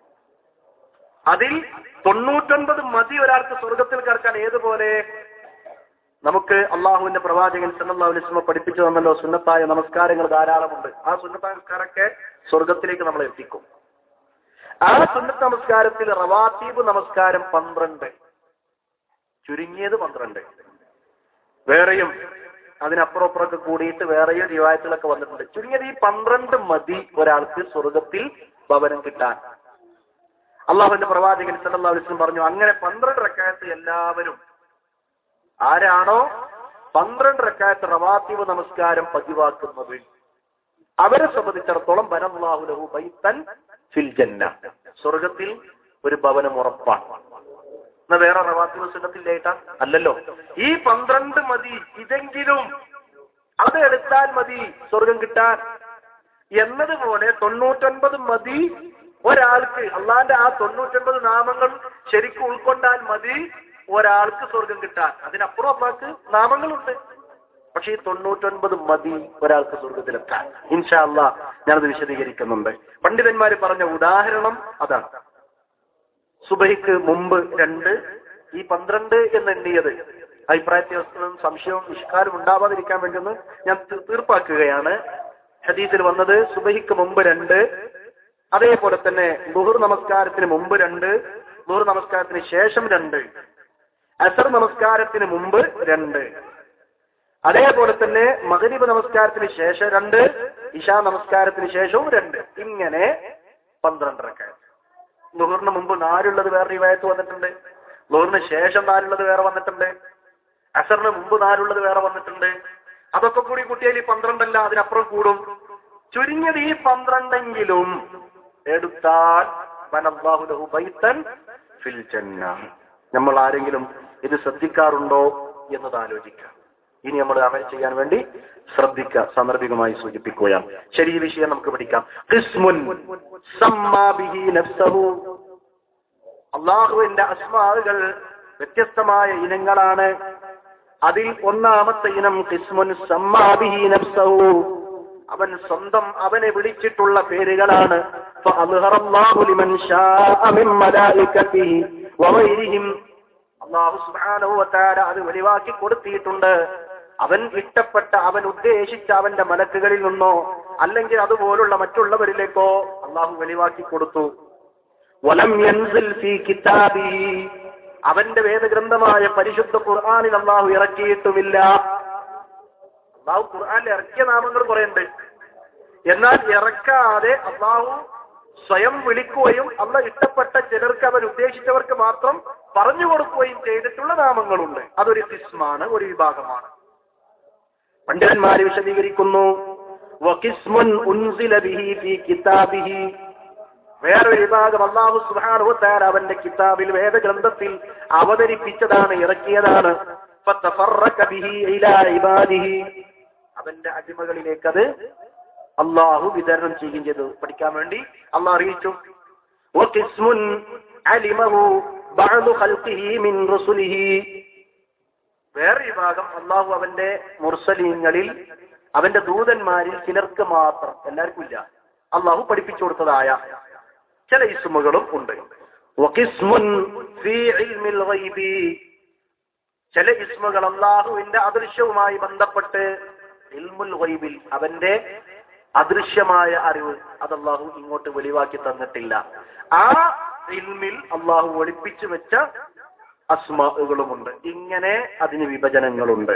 അതിൽ 99 മതി ഒരാൾക്ക് സ്വർഗത്തിൽ കടക്കാൻ. ഏതുപോലെ നമുക്ക് അള്ളാഹുവിന്റെ പ്രവാചകൻ സല്ലല്ലാഹു അലൈഹി വസല്ലം പഠിപ്പിച്ചു തന്നല്ലോ, സുന്നത്തായ നമസ്കാരങ്ങൾ ധാരാളമുണ്ട്. ആ സുന്നത്തായ നമസ്കാരമൊക്കെ സ്വർഗത്തിലേക്ക് നമ്മളെ എത്തിക്കും. ആ സുന്നത്ത് നമസ്കാരത്തിൽ റവാത്തീബ് നമസ്കാരം 12, ചുരുങ്ങിയത് 12. വേറെയും അതിനപ്പുറമൊക്കെ കൂടിയിട്ട് വേറെയും റിവായത്തുകളൊക്കെ വന്നിട്ടുണ്ട്. ചുരുങ്ങിയത് ഈ 12 മതി ഒരാൾക്ക് സ്വർഗത്തിൽ ഭവനം കിട്ടാൻ. അള്ളാഹുവിന്റെ പ്രവാചകൻ സല്ലല്ലാഹു അലൈഹി വസല്ലം പറഞ്ഞു, അങ്ങനെ 12 റക്അത്ത് എല്ലാവരും ആരാണോ 12 റക്അത്ത് റവാത്തീബ് നമസ്കാരം പതിവാക്കുന്നത് അവരെ സംബന്ധിച്ചിടത്തോളം ബനല്ലാഹു ലഹു ബൈതൻ ഫിൽ ജന്ന, സ്വർഗത്തിൽ ഒരു ഭവനം ഉറപ്പാണ്. എന്നാ വേറെ റവാത്തീബ് സുന്നത്തില്ലായിട്ടാ? അല്ലല്ലോ. ഈ 12 മതി, ഇതെങ്കിലും അത് എടുത്താൽ മതി സ്വർഗം കിട്ടാൻ എന്നതുപോലെ 99 മതി ഒരാൾക്ക്. അള്ളാന്റെ ആ 99 നാമങ്ങൾ ശരിക്കും ഉൾക്കൊണ്ടാൽ മതി ഒരാൾക്ക് സ്വർഗം കിട്ടാൻ. അതിനപ്പുറം അള്ളാഹ്ക്ക് നാമങ്ങളുണ്ട്. പക്ഷെ ഈ 99 മതി ഒരാൾക്ക് സ്വർഗത്തിലെത്താൻ. ഇൻഷാ അല്ലാഹ് ഞാനത് വിശദീകരിക്കുന്നുണ്ട്. പണ്ഡിതന്മാര് പറഞ്ഞ ഉദാഹരണം അതാണ്. സുബഹിക്ക് മുമ്പ് 2, ഈ 12 എന്നെണ്ണിയത് അഭിപ്രായത്തിനും സംശയവും നിഷ്കാരം ഉണ്ടാവാതിരിക്കാൻ വേണ്ടി ഞാൻ തീർപ്പാക്കുകയാണ്. ഹദീസിൽ വന്നത് സുബഹിക്ക് മുമ്പ് 2, അതേപോലെ തന്നെ ളുഹർ നമസ്കാരത്തിന് മുമ്പ് 2, ളുഹർ നമസ്കാരത്തിന് ശേഷം 2, അസർ നമസ്കാരത്തിന് മുമ്പ് 2, അതേപോലെ തന്നെ മഗ്രിബ് നമസ്കാരത്തിന് ശേഷം 2, ഇശാ നമസ്കാരത്തിന് ശേഷവും 2. ഇങ്ങനെ 12 റക്അത്ത്. ളുഹറിന് മുമ്പ് 4 ഉള്ളത് വേറെ റിവായത്ത് വന്നിട്ടുണ്ട്. ളുഹറിന് ശേഷം 4 ഉള്ളത് വേറെ വന്നിട്ടുണ്ട്. അസറിന് മുമ്പ് 4 ഉള്ളത് വേറെ വന്നിട്ടുണ്ട്. അതൊക്കെ കൂടി കൂട്ടിയാൽ ഈ 12 അല്ല, അതിനപ്പുറം കൂടും. ചുരുങ്ങിയത് ഈ 12 എടുത്താൽ ബനല്ലാഹു ലഹു ബൈതൻ ഫിൽ ജന്ന, നമ്മൾ ആരെങ്കിലും ഇത് ശ്രദ്ധിക്കാറുണ്ടോ എന്നത് ആലോചിക്കാം. ഇനി നമ്മൾ അമൽ ചെയ്യാൻ വേണ്ടി ശ്രദ്ധിക്കുക. സാന്ദർഭികമായി സൂചിപ്പിക്കുകയാണ്. ശരി, ഈ വിഷയം നമുക്ക് പഠിക്കാം. ഖിസ്മുൻ സമ്മാ ബിഹി നഫ്സഹു. അല്ലാഹുവിന്റെ അസ്മാഉകൾ വ്യത്യസ്തമായ ഇനങ്ങളാണ്. അതിൽ ഒന്നാമത്തെ ഇനം ഖിസ്മുൻ സമ്മാ ബിഹി നഫ്സഹു. അവൻ സ്വന്തം അവനെ വിളിച്ചിട്ടുള്ള പേരുകളാണ്. ഫഅദ്ഹറല്ലാഹു ലിമൻ ശാഅ മിൻ മലായികതിഹി വഗൈരിഹിം. അല്ലാഹു സുബ്ഹാനഹു വ തആല അത് വെളിവാക്കി കൊടുത്തിട്ടുണ്ട്. അവൻ ഇഷ്ടപ്പെട്ട, അവൻ ഉദ്ദേശിച്ച അവന്റെ മലക്കുകളിൽ നിന്നോ അല്ലെങ്കിൽ അതുപോലുള്ള മറ്റുള്ളവരിലേക്കോ അല്ലാഹു വെളിവാക്കി കൊടുത്തു. വലം യൻസിൽ ഫീ കിതാബിഹി. അവന്റെ വേദഗ്രന്ഥമായ പരിശുദ്ധ ഖുർആനിൽ അല്ലാഹു ഇറക്കിയിട്ടുമില്ല. അല്ലാഹു ഖുർആനിൽ ഇറക്കിയ നാമങ്ങൾ കുറേയുണ്ട്. എന്നാൽ ഇറക്കാതെ അല്ലാഹു സ്വയം വിളിക്കുകയും അല്ലാഹു ഇഷ്ടപ്പെട്ട ചിലർക്ക് അവൻ ഉദ്ദേശിച്ചവർക്ക് മാത്രം പറഞ്ഞു കൊടുക്കുകയും ചെയ്തിട്ടുള്ള നാമങ്ങളുണ്ട്. അതൊരു ഖിസ്മാണ്, ഒരു വിഭാഗമാണ്. പണ്ഡിതന്മാര് വിശദീകരിക്കുന്നു, വഖിസ്മുൻ ഉൻസില ബിഹി ഫീ കിതാബിഹി. വേറൊരു വിഭാഗം അല്ലാഹു സുബ്ഹാനഹു വ തആല അവന്റെ കിതാബിൽ, വേദഗ്രന്ഥത്തിൽ അവതരിപ്പിച്ചതാണ്, ഇറക്കിയതാണ്. ഫതഫറക ബിഹി ഇലാ ഇബാദിഹി. അവന്റെ അടിമകളിലേക്ക് അത് അല്ലാഹു വിതരണം ചെയ്യുകയും ചെയ്തു. പഠിക്കാൻ വേണ്ടി അല്ലാഹു അറിയിച്ചു. വഖിസ്മുൻ അലിമഹു ബഅദു ഖൽഖിഹി മിൻ റുസുലിഹി. വേറെ വിഭാഗം അല്ലാഹു അവന്റെ മുർസലീങ്ങളിൽ, അവന്റെ ദൂതന്മാരിൽ ചിലർക്ക് മാത്രം, എല്ലാവർക്കും ഇല്ല, അല്ലാഹു പഠിപ്പിച്ചു കൊടുത്തതായ ചില ഇസ്മുകളും ഉണ്ട്. വഖിസ്മുൻ ഫീ ഇൽമിൽ ഗൈബി. ചില ഇസ്മുകൾ അല്ലാഹുവിന്റെ അദൃശ്യവുമായി ബന്ധപ്പെട്ട്, ഇൽമുൽ ഗൈബിൽ അവന്റെ അദൃശ്യമായ അറിവ്, അത് അല്ലാഹു ഇങ്ങോട്ട് വെളിവാക്കി തന്നിട്ടില്ല. ആ ഇൽമിൽ അല്ലാഹു ഒളിപ്പിച്ചു വെച്ച അസ്മാഉകളുമുണ്ട്. ഇങ്ങനെ അതിന് വിഭജനങ്ങളുണ്ട്.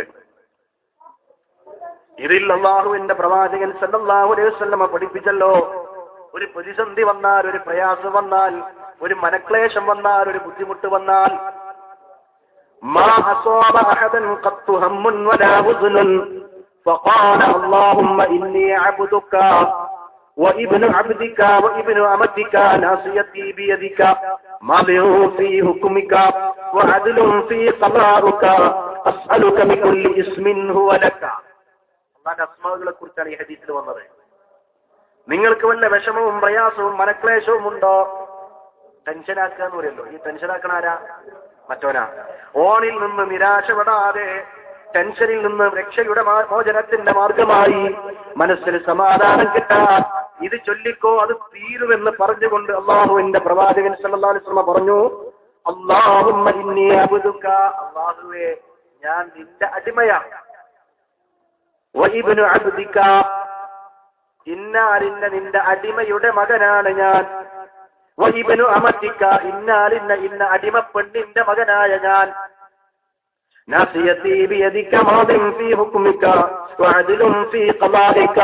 ഇതിൽ അല്ലാഹുവിന്റെ പ്രവാചകൻ സല്ലല്ലാഹു അലൈഹി വസല്ലമ പഠിപ്പിച്ചല്ലോ, ഒരു പ്രതിസന്ധി വന്നാൽ, ഒരു പ്രയാസം വന്നാൽ, ഒരു മനക്ലേശം വന്നാൽ, ഒരു ബുദ്ധിമുട്ട് വന്നാൽ, മാ അസാബ അഹദൻ ഖത്തു ഹമ്മുൻ വലാ ഹുസ്നുൻ ഫഖാല അല്ലാഹുമ്മ ഇന്നി അബ്ദുക وابن عبدك وابن أمتك ناصيتي بيدك ماضٍ في حكمك وعدل في قضاءك أسألك بكل اسم هو لك. അല്ലാഹുവിന്റെ അസ്മാഉകളെ കുറിച്ചാണ് ഈ ഹദീസിൽ വന്നത്. നിങ്ങൾക്ക് വല്ല വിഷമവും പ്രയാസവും മനക്ലേശവും ഉണ്ടോ? ടെൻഷനാക്കുക എന്ന് പറയുമല്ലോ. ഈ ടെൻഷനാക്കണ ആരാ? മറ്റോനാ. ഓണിൽ നിന്ന് നിരാശപ്പെടാതെ, ടെൻഷനിൽ നിന്ന് രക്ഷയുടെ മോചനത്തിന്റെ മാർഗമായി മനസ്സിൽ സമാധാനം കിട്ടാൻ ഇത് ചൊല്ലിക്കോ, അത് തീരുമെന്ന് പറഞ്ഞുകൊണ്ട് അല്ലാഹുവിന്റെ പ്രവാചകൻ സല്ലല്ലാഹു അലൈഹി വസല്ലം പറഞ്ഞു, അല്ലാഹുമ്മ ഇന്നി അബ്ദുക. അല്ലാഹുവേ, ഞാൻ നിന്റെ അടിമയാണ്. വഇബ്നു അബ്ദിക. ഇന്നാലിന്ന നിന്റെ അടിമയുടെ മകനാണ് ഞാൻ. വഇബ്നു അമതിക. ഇന്നാലിന്ന ഇന്ന അടിമ പെണ്ണിന്റെ മകനായ ഞാൻ. നാസിയതി ബിയദിക മാദിൻ ഫീ ഹുക്മിക വഅദ്ലുൻ ഫീ ഖദാഇക.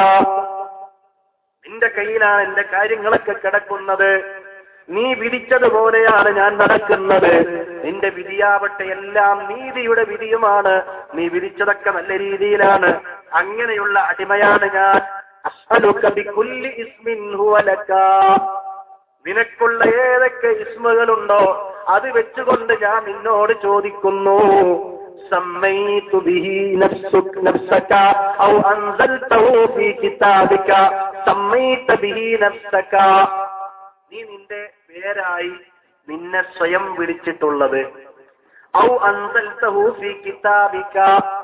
നിന്റെ കയ്യിലാണ് എന്റെ കാര്യങ്ങളൊക്കെ കിടക്കുന്നത്. നീ വിധിച്ചതുപോലെയാണ് ഞാൻ നടക്കുന്നത്. നിന്റെ വിധിയാവട്ടെ എല്ലാം നീതിയുടെ വിധിയുമാണ്. നീ വിധിച്ചതൊക്കെ നല്ല രീതിയിലാണ്. അങ്ങനെയുള്ള അടിമയാണ് ഞാൻ. അസ്അലുക ബികുല്ലി ഇസ്മിൻ ഹുവ ലക. നിനക്കുള്ള ഏതൊക്കെ ഇസ്മുകളുണ്ടോ അത് വെച്ചുകൊണ്ട് ഞാൻ നിന്നോട് ചോദിക്കുന്നു. സമ്മൈതു ബിഹി നഫ്സക ഔ അൻസൽതഹു ഫീ കിതാബിക സമ്മൈത ബിഹി നഫ്സക. നീ നിന്റെ പേരായി നിന്നെ സ്വയം വിളിച്ചിട്ടുള്ളത്. ഔ അൻസൽതഹു ഫീ കിതാബിക.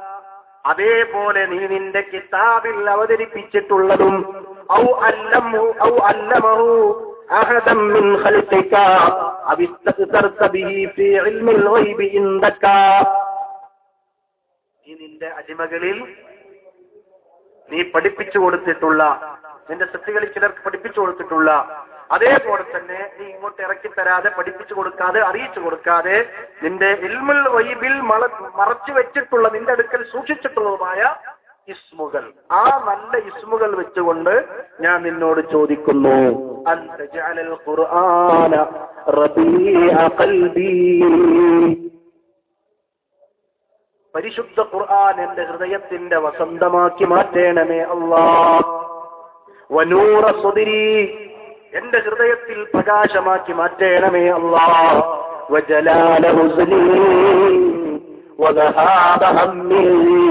അതേപോലെ നീ നിന്റെ കിതാബിൽ അവതരിപ്പിച്ചിട്ടുള്ളതും. ഔ അല്ലമഹു അഹദൻ മിൻ ഖൽഖിക അവ ഇസ്തഅ്സർത ബിഹി ഫീ ഇൽമിൽ ഗൈബി ഇൻദക. നീ നിന്റെ അടിമകളിൽ നീ പഠിപ്പിച്ചു കൊടുത്തിട്ടുള്ള, നിന്റെ സൃഷ്ടികളിൽ ചിലർക്ക് പഠിപ്പിച്ചു കൊടുത്തിട്ടുള്ള, അതേപോലെ തന്നെ നീ ഇങ്ങോട്ട് ഇറക്കി തരാതെ, പഠിപ്പിച്ചു കൊടുക്കാതെ, അറിയിച്ചു കൊടുക്കാതെ നിന്റെ ഇൽമുൽ ഗൈബിൽ മറച്ചു വെച്ചിട്ടുള്ള, നിന്റെ അടുക്കൽ സൂക്ഷിച്ചിട്ടുള്ളതുമായ ഇസ്മുകൾ, ആ നല്ല ഇസ്മുകൾ വെച്ചുകൊണ്ട് ഞാൻ നിന്നോട് ചോദിക്കുന്നു. അൻത ജഅലൽ ഖുർആന റബീഅ ഖൽബി. പരിശുദ്ധ ഖുർആൻ എന്റെ ഹൃദയത്തിന്റെ വസന്തമാക്കി മാറ്റേണമേ അല്ലാഹ്. വനൂറ സുദ്രി. എന്റെ ഹൃദയത്തിൽ പ്രകാശമാക്കി മാറ്റേണമേ അല്ലാഹ്. وجلال حزني وذهاب همي.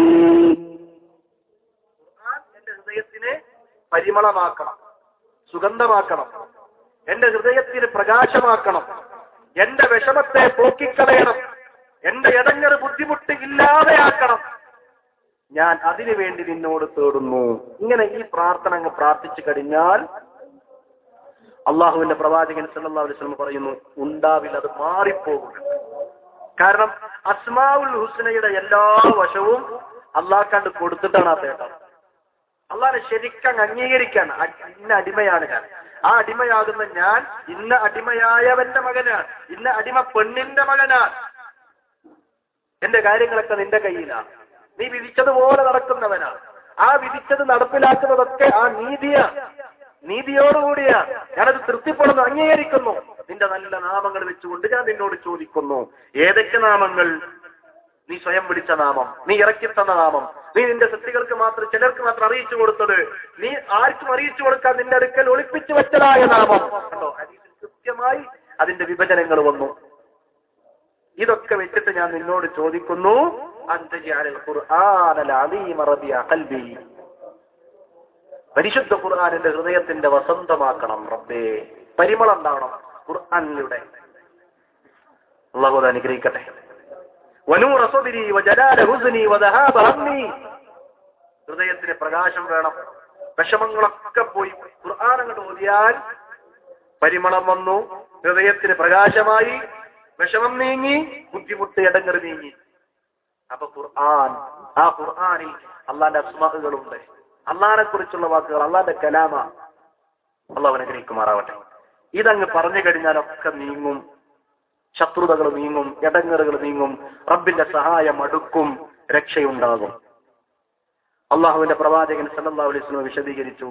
എന്റെ ഹൃദയത്തിനെ പരിമളമാക്കണം, സുഗന്ധമാക്കണം, എന്റെ ഹൃദയത്തിന് പ്രകാശമാക്കണം, എന്റെ വിഷമത്തെ പോക്കിക്കളയണം, എന്റെ ഇടങ്ങറ് ബുദ്ധിമുട്ട് ഇല്ലാതെയാക്കണം. ഞാൻ അതിനു വേണ്ടി നിന്നോട് തേടുന്നു. ഇങ്ങനെ ഈ പ്രാർത്ഥന അങ്ങ് പ്രാർത്ഥിച്ചു കഴിഞ്ഞാൽ അള്ളാഹുവിന്റെ പ്രവാചകൻ സല്ലല്ലാഹു അലൈഹി വസല്ലം പറയുന്നു, ഉണ്ടാവില്ല, അത് മാറിപ്പോകും. കാരണം അസ്മാഉൽ ഹുസ്നയുടെ എല്ലാ വശവും അള്ളാഹ് കണ്ട് കൊടുത്തിട്ടാണ് ആ തേട്ടം. അള്ളാഹിനെ ശരിക്കും അംഗീകരിക്കാൻ, ഇന്ന അടിമയാണ് ഞാൻ, ആ അടിമയാകുന്ന ഞാൻ ഇന്ന അടിമയായവന്റെ മകനാണ്, ഇന്ന അടിമ പെണ്ണിന്റെ മകനാണ്, എന്റെ കാര്യങ്ങളൊക്കെ നിന്റെ കയ്യിലാണ്, നീ വിധിച്ചതുപോലെ നടക്കുന്നവനാണ്, ആ വിധിച്ചത് നടപ്പിലാക്കുന്നതൊക്കെ ആ നീതിയാണ്, നീതിയോടുകൂടിയാണ്, ഞാനത് തൃപ്തിപ്പെടുന്നു, അംഗീകരിക്കുന്നു. നിന്റെ നല്ല നാമങ്ങൾ വെച്ചുകൊണ്ട് ഞാൻ നിന്നോട് ചോദിക്കുന്നു, ഏതൊക്കെ നാമങ്ങൾ? നീ സ്വയം വിളിച്ച നാമം, നീ ഇറക്കി തന്ന നാമം, നീ നിന്റെ സൃഷ്ടികൾക്ക് മാത്രം, ചിലർക്ക് മാത്രം അറിയിച്ചു കൊടുത്തത്, നീ ആർക്കും അറിയിച്ചു കൊടുക്കാൻ നിന്റെ അടുക്കൽ ഒളിപ്പിച്ചു വെച്ചതായ നാമം. കണ്ടോ, ഹദീസിൽ കൃത്യമായി അതിന്റെ വിഭജനങ്ങൾ വന്നു. ഇതൊക്കെ വെച്ചിട്ട് ഞാൻ നിന്നോട് ചോദിക്കുന്നു, പരിശുദ്ധ ഖുർആനിന്റെ ഹൃദയത്തിന്റെ വസന്തമാക്കണം റബ്ബേ, പരിമളം ഉണ്ടാവണം ഖുർആനിലൂടെ. അല്ലാഹു അനുഗ്രഹിക്കട്ടെ. വനൂറ സദ്രി വജലാല ഹുസ്നി വദഹാബ ഹമ്മി. ഹൃദയത്തിന് പ്രകാശം വേണം, വിഷമങ്ങളൊക്കെ പോയി ഖുർആൻ അങ്ങോട്ട് ഓതിയാൽ പരിമളം വന്നു, ഹൃദയത്തിന് പ്രകാശമായി, വിഷമം നീങ്ങി, ബുദ്ധിമുട്ട് ഇടങ്ങറ് നീങ്ങി. അപ്പൊ ഖുർആൻ, ആ ഖുർആനിൽ അള്ളാന്റെ അസ്മാഉകളുണ്ട്, അള്ളാഹിനെ കുറിച്ചുള്ള വാക്കുകൾ, അള്ളാന്റെ കലാമ. അള്ളാഹു അനുഗ്രഹിക്കുമാറാവട്ടെ. ഇതങ്ങ് പറഞ്ഞു കഴിഞ്ഞാലൊക്കെ നീങ്ങും, ശത്രുതകൾ നീങ്ങും, ഇടങ്ങറുകൾ നീങ്ങും, റബ്ബിന്റെ സഹായം അടുക്കും, രക്ഷയുണ്ടാകും. അള്ളാഹുവിന്റെ പ്രവാചകൻ സല്ലല്ലാഹു അലൈഹി വസല്ലം വിശദീകരിച്ചു.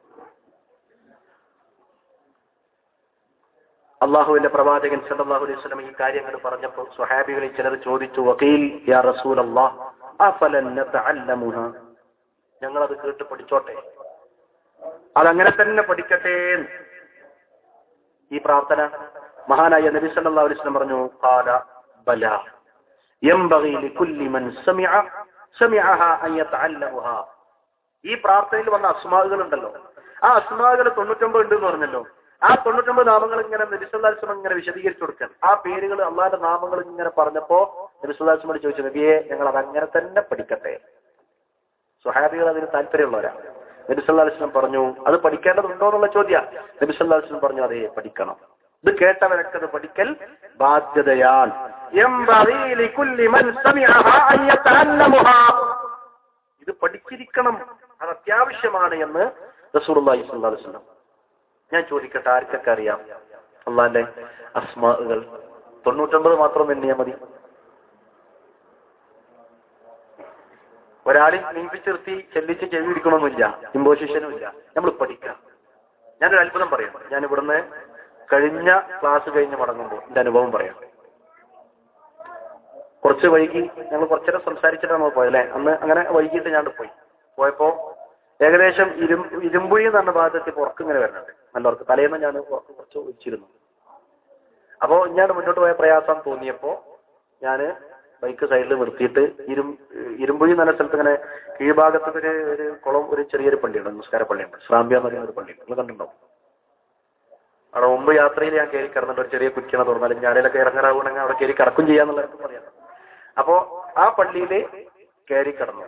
അള്ളാഹുവിന്റെ പ്രവാചകൻ സല്ലല്ലാഹു അലൈഹി വസല്ലം ഈ കാര്യങ്ങൾ പറഞ്ഞപ്പോൾ സ്വഹാബികളിൽ ചിലർ ചോദിച്ചു, വഖീൽ യാ റസൂലല്ലാഹ് അഫലൻ നതഅല്ലമുഹാ, ഞങ്ങളത് കേട്ട് പഠിച്ചോട്ടെ, അതങ്ങനെ തന്നെ പഠിക്കട്ടെ. ഈ പ്രാർത്ഥന മഹാനായ നബി സല്ലല്ലാഹു അലൈഹി വസല്ലം പറഞ്ഞു, ഖാല ബലാ യംബഗി ലികുല്ലി മൻ സമിഅഹാ അൻ യതഅല്ലമുഹാ. ഈ പ്രാർത്ഥനയിൽ വന്ന അസ്മാഉകൾ ഉണ്ടല്ലോ, ആ അസ്മാഉകൾ 99 ഉണ്ട് എന്ന് പറഞ്ഞല്ലോ. ആ 99 നാമങ്ങൾ ഇങ്ങനെ നബി സല്ലല്ലാഹു അലൈഹി വസല്ലം ഇങ്ങനെ വിശദീകരിച്ചു കൊടുക്കാൻ, ആ പേരുകൾ അള്ളാഹുവിന്റെ നാമങ്ങൾ ഇങ്ങനെ പറഞ്ഞപ്പോ നബി സല്ലല്ലാഹു അലൈഹി വസല്ലം ചോദിച്ചു, നബിയെ ഞങ്ങൾ അതങ്ങനെ തന്നെ പഠിക്കട്ടെ. സ്വഹാബികൾ അതിന് താല്പര്യമുള്ളവരാണ്. നബി സല്ലല്ലാഹു അലൈഹി വസല്ലം പറഞ്ഞു, അത് പഠിക്കേണ്ടതുണ്ടോ എന്നുള്ള ചോദ്യം. നബി സല്ലല്ലാഹു അലൈഹി വസല്ലം പറഞ്ഞു, അതെ പഠിക്കണം, ഇത് കേട്ടവരൊക്കെ അത് പഠിക്കൽ ബാധ്യതയാണ്. ഇത് പഠിച്ചിരിക്കണം, അത് അത്യാവശ്യമാണ് എന്ന് റസൂലുള്ളാഹി സ്വല്ലല്ലാഹു അലൈഹി വസല്ലം. ഞാൻ ചോദിക്കട്ടെ, ആർക്കൊക്കെ അറിയാം അള്ളാന്റെ അസ്മാഉകൾ? 99 മാത്രം എണ്ണിയാൽ മതി. ഒരാളെ നീപ്പിച്ചിർത്തി ചെല്ലിച്ച് ചെവി ഇരിക്കണമെന്നില്ല, ഇമ്പോസിഷനും ഇല്ല, നമ്മൾ പഠിക്കാം. ഞാനൊരു അത്ഭുതം പറയാം. ഞാൻ ഇവിടുന്ന് കഴിഞ്ഞ ക്ലാസ് കഴിഞ്ഞ് മടങ്ങുമ്പോൾ എന്റെ അനുഭവം പറയാം. കുറച്ച് വൈകി, ഞങ്ങൾ കുറച്ചേരം സംസാരിച്ചിട്ടാണ് നമ്മൾ പോയത് അല്ലേ. അന്ന് അങ്ങനെ വൈകിട്ട് ഞാൻ പോയപ്പോ ഏകദേശം ഇരുമ്പുഴി എന്ന് പറഞ്ഞ ഭാഗത്ത് ഉറക്കം ഇങ്ങനെ വരുന്നുണ്ട്. നല്ല ഉറക്ക്, തലേന്ന് ഞാൻ ഉറക്കം കുറച്ച് ഒഴിച്ചിരുന്നു. അപ്പോ ഞാൻ മുന്നോട്ട് പോയ പ്രയാസം തോന്നിയപ്പോ ഞാൻ ബൈക്ക് സൈഡിൽ നിർത്തിയിട്ട് ഇരുമ്പുഴി എന്ന സ്ഥലത്ത് ഇങ്ങനെ കീഴ്ഭാഗത്ത് ഒരു കുളം, ഒരു ചെറിയൊരു പള്ളിയുണ്ട്, നമസ്കാര പള്ളിയുണ്ട്, ശ്രാമ്പ്യ എന്ന് പറയുന്ന ഒരു പള്ളിയുണ്ട്, നിങ്ങൾ കണ്ടിട്ടുണ്ടാവും. അവിടെ മുമ്പ് യാത്രയിൽ ഞാൻ കയറി കിടന്നിട്ട് ഒരു ചെറിയ കുറ്റിയാണ് തുറന്നാലും ഞാനിലൊക്കെ ഇറങ്ങാറാവുകയാണെങ്കിൽ അവിടെ കയറി കിടക്കും ചെയ്യാന്നുള്ളതൊക്കെ പറയാം. അപ്പോ ആ പള്ളിയില് കയറി കിടന്നു.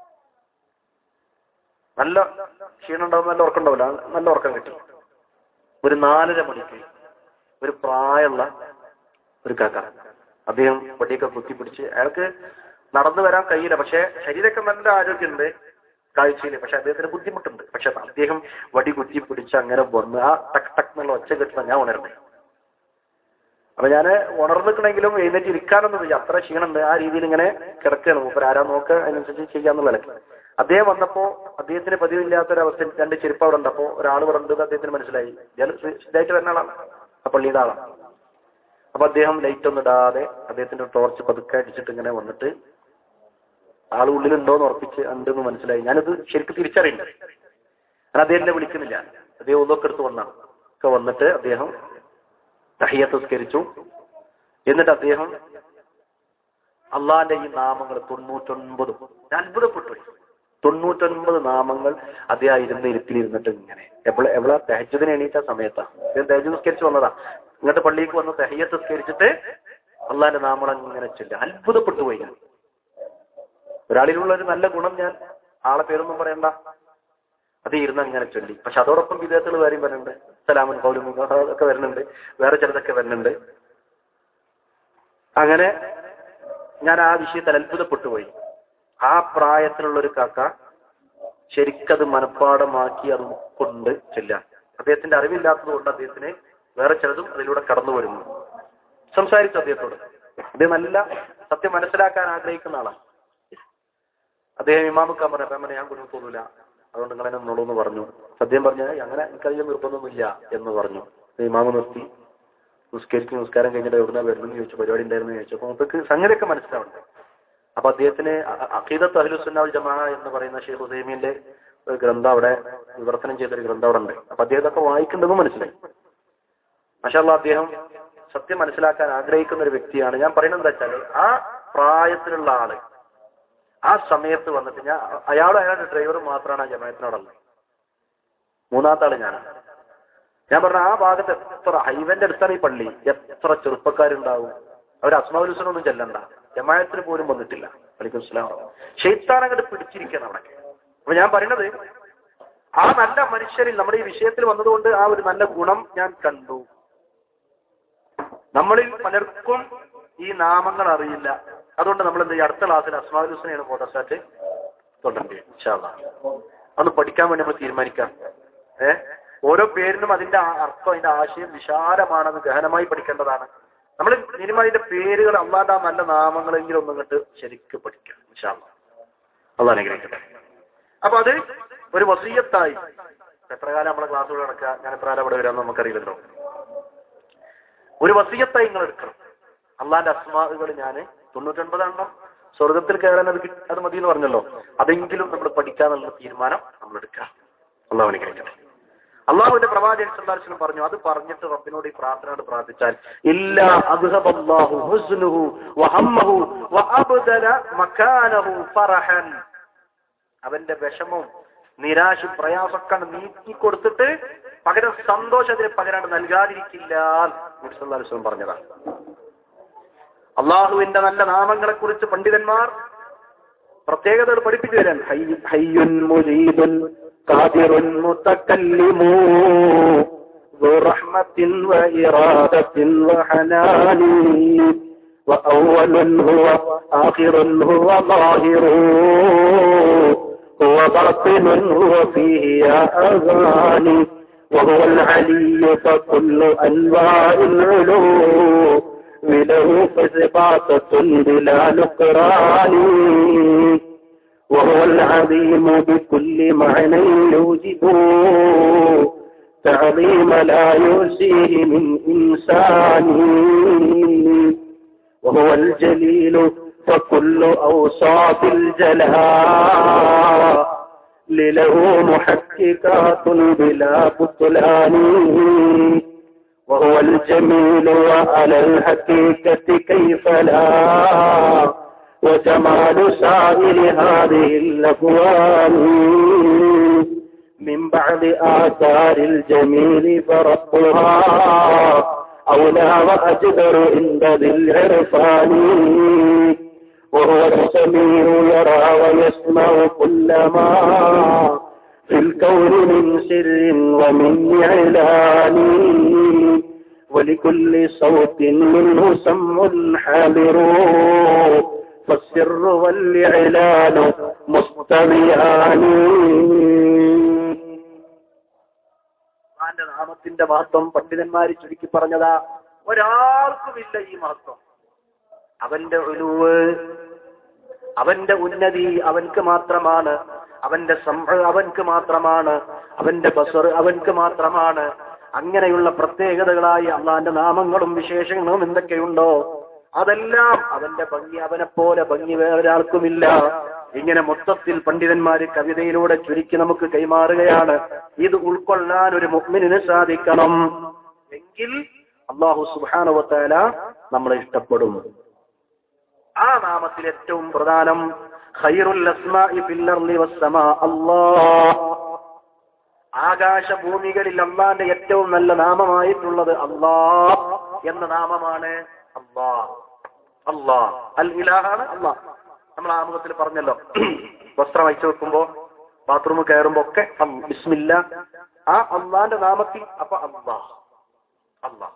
നല്ല ക്ഷീണം ഉണ്ടാവും, നല്ല ഉറക്കം ഉണ്ടാവില്ല, നല്ല ഉറക്കം കിട്ടി. ഒരു 4:30 മണിക്ക് ഒരു പ്രായമുള്ള ഒരു കാക്ക, അദ്ദേഹം വടിയൊക്കെ കുത്തിപ്പിടിച്ച്, അയാൾക്ക് നടന്നു വരാൻ കഴിയില്ല, പക്ഷെ ശരീരമൊക്കെ നല്ല ആരോഗ്യമുണ്ട്, കാഴ്ചയില്, പക്ഷെ അദ്ദേഹത്തിന് ബുദ്ധിമുട്ടുണ്ട്. പക്ഷെ അദ്ദേഹം വടി കുത്തിപ്പിടിച്ച് അങ്ങനെ വന്ന് ആ ടക് ടക് എന്നുള്ള ഒച്ച കെട്ടുന്ന ഞാൻ ഉണർന്നേ. അപ്പൊ ഞാൻ ഉണർന്നിക്കണെങ്കിലും എഴുന്നേറ്റ് ഇരിക്കാനൊന്നും ഇല്ല, അത്ര ക്ഷീണമുണ്ട്. ആ രീതിയിൽ ഇങ്ങനെ കിടക്കുകയാണ്. മൂപ്പർ ആരാ നോക്കുക, അതിനനുസരിച്ച് ചെയ്യാന്നുള്ള നിലയ്ക്ക് അദ്ദേഹം വന്നപ്പോ അദ്ദേഹത്തിന് പതിവില്ലാത്തൊരവസ്ഥയിൽ 2 ചെരുപ്പ് അവിടെ ഉണ്ടപ്പോ ഒരാൾ ഇവിടെ ഉണ്ട് അദ്ദേഹത്തിന് മനസ്സിലായി. ഇയാൾ ഇതായിട്ട് വരുന്ന ആളാണ്, ആ പള്ളിയുടെ ആളാണ്. അപ്പൊ അദ്ദേഹം ലൈറ്റ് ഒന്നും ഇടാതെ അദ്ദേഹത്തിന്റെ ടോർച്ച് പതുക്കെ അടിച്ചിട്ട് ഇങ്ങനെ വന്നിട്ട് ആൾ ഉള്ളിലുണ്ടോന്ന് ഉറപ്പിച്ച് ഉണ്ടെന്ന് മനസ്സിലായി. ഞാനിത് ശരിക്കും തിരിച്ചറിയുന്നു. ഞാൻ അദ്ദേഹത്തിനെ വിളിക്കുന്നില്ല, അദ്ദേഹം ഒന്നൊക്കെ എടുത്ത് വന്നാണ്. ഒക്കെ വന്നിട്ട് അദ്ദേഹം തഹിയ്യത്ത് നിസ്കരിച്ചു. എന്നിട്ട് അദ്ദേഹം അള്ളാന്റെ ഈ നാമങ്ങൾ 99 അത്ഭുതപ്പെട്ടു. 99 നാമങ്ങൾ അദ്ദേഹം ഇരുന്നിരുന്നിട്ട് ഇങ്ങനെ എവിടെ തഹജ്ജുദിന് എണീറ്റ സമയത്താ, തഹജ്ജുദ് നിസ്കരിച്ച് വന്നതാ, ഇങ്ങോട്ട് പള്ളിക്ക് വന്ന് തഹയ്യത്ത് നിസ്കരിച്ചിട്ട് അള്ളാന്റെ നാമങ്ങൾ അങ്ങനെ ചൊല്ലുക. അത്ഭുതപ്പെട്ടു പോയി ഞാൻ. ഒരാളിലുള്ള ഒരു നല്ല ഗുണം, ഞാൻ ആളെ പേരൊന്നും പറയണ്ട, അത് ഇരുന്ന് അങ്ങനെ ചൊല്ലി. പക്ഷെ അതോടൊപ്പം വിദേഹത്തുകൾ കാര്യം വരുന്നുണ്ട്, സലാമുൻ കൗലും ഒക്കെ വരുന്നുണ്ട്, വേറെ ചിലതൊക്കെ വരുന്നുണ്ട്. അങ്ങനെ ഞാൻ ആ വിഷയത്തിൽ അത്ഭുതപ്പെട്ടു പോയി. ആ പ്രായത്തിലുള്ള ഒരു കാക്ക ശരിക്കത് മനഃപ്പാടമാക്കി അത് കൊണ്ട് ചെല്ലാൻ. അദ്ദേഹത്തിന്റെ അറിവില്ലാത്തത് കൊണ്ട് അദ്ദേഹത്തിന് വേറെ ചിലതും അതിലൂടെ കടന്നു വരുന്നു. സംസാരിച്ചു അദ്ദേഹത്തോട്. അദ്ദേഹം നല്ല സത്യം മനസ്സിലാക്കാൻ ആഗ്രഹിക്കുന്ന ആളാണ്. അദ്ദേഹം ഇമാമുക്കാൻ പറഞ്ഞു, ഞാൻ കുടുംബം തോന്നൂല, അതുകൊണ്ട് നിങ്ങളെന്നെ നിന്നോളൂ എന്ന് പറഞ്ഞു. സത്യം പറഞ്ഞാൽ അങ്ങനെ എനിക്കധികം നിർബന്ധമൊന്നുമില്ല എന്ന് പറഞ്ഞു. ഇമാമ് നിർത്തി നിസ്കാരം കഴിഞ്ഞിട്ട് എവിടുന്ന വരുന്നെന്ന് ചോദിച്ചു, പരിപാടി ഉണ്ടായിരുന്നു ചോദിച്ചു. അപ്പൊ നമുക്ക് സംഗതിയൊക്കെ മനസ്സിലാവുന്നുണ്ട്. അപ്പൊ അദ്ദേഹത്തിന് അഖീദത്ത് അഹ്ലുസുന്ന വൽ ജമാഅ എന്ന് പറയുന്ന ഷെയ്ഖ് ഉസൈമീന്റെ ഒരു ഗ്രന്ഥം അവിടെ വിവർത്തനം ചെയ്തൊരു ഗ്രന്ഥം അവിടെ ഉണ്ട്. അപ്പൊ അദ്ദേഹത്തൊക്കെ വായിക്കേണ്ടതും മനസ്സിലായി. മാഷാ അല്ലാഹ്, അദ്ദേഹം സത്യം മനസ്സിലാക്കാൻ ആഗ്രഹിക്കുന്ന ഒരു വ്യക്തിയാണ്. ഞാൻ പറയുന്നത് എന്താ വെച്ചാല്, ആ പ്രായത്തിലുള്ള ആള് ആ സമയത്ത് വന്നിട്ട് അയാളുടെ ഡ്രൈവറും മാത്രമാണ് ആ ജമാഅത്തിനോടുള്ളത്. മൂന്നാമത്തെ ആള് ഞാനാണ്. ഞാൻ പറഞ്ഞ ആ ഭാഗത്ത് എത്ര ഹൈവേന്റെ അടുത്താണ് ഈ പള്ളി, എത്ര ചെറുപ്പക്കാരുണ്ടാവും. അവർ അസ്മാഉൽ ഹുസ്നൊന്നും ചെല്ലണ്ട, ജമാഅത്തിന് പോലും വന്നിട്ടില്ല. വലൈക്കും സ്സലാം. ശൈത്താൻ അങ്ങോട്ട് പിടിച്ചിരിക്കണം അവിടെ. അപ്പൊ ഞാൻ പറയുന്നത്, ആ നല്ല മനുഷ്യരിൽ നമ്മുടെ ഈ വിഷയത്തിൽ വന്നതുകൊണ്ട് ആ ഒരു നല്ല ഗുണം ഞാൻ കണ്ടു. നമ്മളിൽ പലർക്കും ഈ നാമങ്ങൾ അറിയില്ല. അതുകൊണ്ട് നമ്മൾ എന്ത് ചെയ്യും, അടുത്ത ക്ലാസ്സിൽ അസ്മാഉൽ ഹുസ്നയാണ് ഫോട്ടോസ്റ്റാറ്റ് തുടരേണ്ടത്. ഇൻഷാ അല്ലാഹ് അതൊന്ന് പഠിക്കാൻ വേണ്ടി നമ്മൾ തീരുമാനിക്കാം. ഓരോ പേരിനും അതിന്റെ അർത്ഥം, അതിന്റെ ആശയം വിശാലമാണെന്ന് ഗഹനമായി പഠിക്കേണ്ടതാണ്. നമ്മൾ മിനിമം അതിന്റെ പേരുകൾ, അള്ളാന്റെ നല്ല നാമങ്ങളെങ്കിലും ഒന്നും കണ്ട് ശരിക്കും പഠിക്കാം. ഇൻഷാ അല്ലാഹ് അള്ളാഹ് അനുഗ്രഹിക്കട്ടെ. അപ്പൊ അത് ഒരു വസിയ്യത്തായി. എത്ര കാലം നമ്മളെ ക്ലാസ്സുകൾ നടക്കുക, ഞാൻ എത്ര കാലം അവിടെ വരാമെന്ന് നമുക്കറിയില്ലല്ലോ. ഒരു വസിയ്യത്തായി നിങ്ങൾ എടുക്കണം. അള്ളാന്റെ അസ്മാകൾ ഞാൻ 99 സ്വർഗത്തിൽ കയറാൻ അത് മതി എന്ന് പറഞ്ഞല്ലോ, അതെങ്കിലും നമ്മൾ പഠിക്കാന്നുള്ള തീരുമാനം നമ്മൾ എടുക്കുക. അള്ളാഹു അനുഗ്രഹിക്കട്ടെ. അള്ളാഹുവിന്റെ പ്രവാചകൻ സല്ലല്ലാഹു അലൈഹി വസല്ലം പറഞ്ഞു, അത് പറഞ്ഞിട്ട് റബ്ബിനോട് ഈ പ്രാർത്ഥനയോട് പ്രാർത്ഥിച്ചാൽ ഇല്ലാ അദ്ഹബല്ലാഹു ഹുസ്നുഹു വഹമ്മഹു വഅബ്ദല മകാനഹു ഫറഹൻ, അവന്റെ വിഷമവും നിരാശയും പ്രയാസമൊക്കെ നീക്കി കൊടുത്തിട്ട് പകരം സന്തോഷത്തിന് പകരം നൽകാതിരിക്കില്ല നബി സല്ലല്ലാഹു അലൈഹി വസല്ലം പറഞ്ഞതാണ്. അള്ളാഹുവിന്റെ നല്ല നാമങ്ങളെ കുറിച്ച് പണ്ഡിതന്മാർ പ്രത്യേകതകൾ പഠിപ്പിച്ചു തരാൻ. ഹയ്യുൻ മുജീബുൻ ഖാദിറുൻ മുതകല്ലിമു ദു റഹ്മത്തിൻ വഇറാദത്തിൻ വഹനാനി വഅവ്വലുൻ ഹുവ ആഖിറുൻ ഹുവ ളാഹിറു വബാത്തിനുൻ ഹുവ ഫീഹി യാ അഗാനി വഹുവൽ അലിയ്യു ഫകുല്ലു അൻവാഇൽ ഉലൂ وله فصفات بلا نقران وهو العظيم بكل معنى يوجب تعظيم لا يحصيه من إنسان وهو الجليل فكل أوصاف الجلال له محققات بلا بطلان وهو الجميل وعلى الحقيقة كيف لا وجمال سائر هذه الأكوان من بعد آثار الجميل فربها أولى وأجدر عند ذي العرفان وهو السميع يرى ويسمع كل ما في الكون من سر ومن إعلان ولكل صوت منه سمع حاضر فالسر والإعلان مستويان. നാമത്തിന്റെ മഹത്വം പണ്ഡിതന്മാര് ചുരുക്കി പറഞ്ഞതാ, ഒരാൾക്കുമില്ല ഈ മഹത്വം. അവന്റെ ഉലുവ്, അവന്റെ ഉന്നതി അവൻക്ക് മാത്രമാണ്, അവന്റെ സംഅ അവൻക്ക് മാത്രമാണ്, അവന്റെ ബസർ അവൻക്ക് മാത്രമാണ്. അങ്ങനെയുള്ള പ്രത്യേകതകളായി അള്ളാന്റെ നാമങ്ങളും വിശേഷങ്ങളും എന്തൊക്കെയുണ്ടോ അതെല്ലാം അവന്റെ ഭംഗി, അവനെ പോലെ ഭംഗി വേറൊരാൾക്കുമില്ല. ഇങ്ങനെ മൊത്തത്തിൽ പണ്ഡിതന്മാര് കവിതയിലൂടെ ചുരുക്കി നമുക്ക് കൈമാറുകയാണ്. ഇത് ഉൾക്കൊള്ളാൻ ഒരു മുഅ്മിനിന് സാധിക്കണം. എങ്കിൽ അല്ലാഹു സുബ്ഹാനഹു വ തആല നമ്മളെ ഇഷ്ടപ്പെടും. ആ നാമത്തിൽ ഏറ്റവും പ്രധാനം ഖൈറുൽ അസ്മാഇ ഫിൽ അർളി വസ്സമാ അല്ലാഹ്. ആകാശഭൂമികളിൽ അല്ലാഹുവിന്റെ ഏറ്റവും നല്ല നാമമായിട്ടുള്ളത് അല്ലാഹ് എന്ന നാമമാണ്. അല്ലാഹ് അല്ലാഹ് അൽ ഇലാഹാണ് അല്ലാഹ്. നമ്മൾ ആമുഖത്തിൽ പറഞ്ഞല്ലോ, വസ്ത്രം അയച്ചു വെക്കുമ്പോ ബാത്റൂമിൽ കയറുമ്പോ ഒക്കെ ബിസ്മില്ലാ, ആ അള്ളാന്റെ നാമത്തിൽ. അപ്പൊ അല്ലാഹ് അല്ലാഹ്.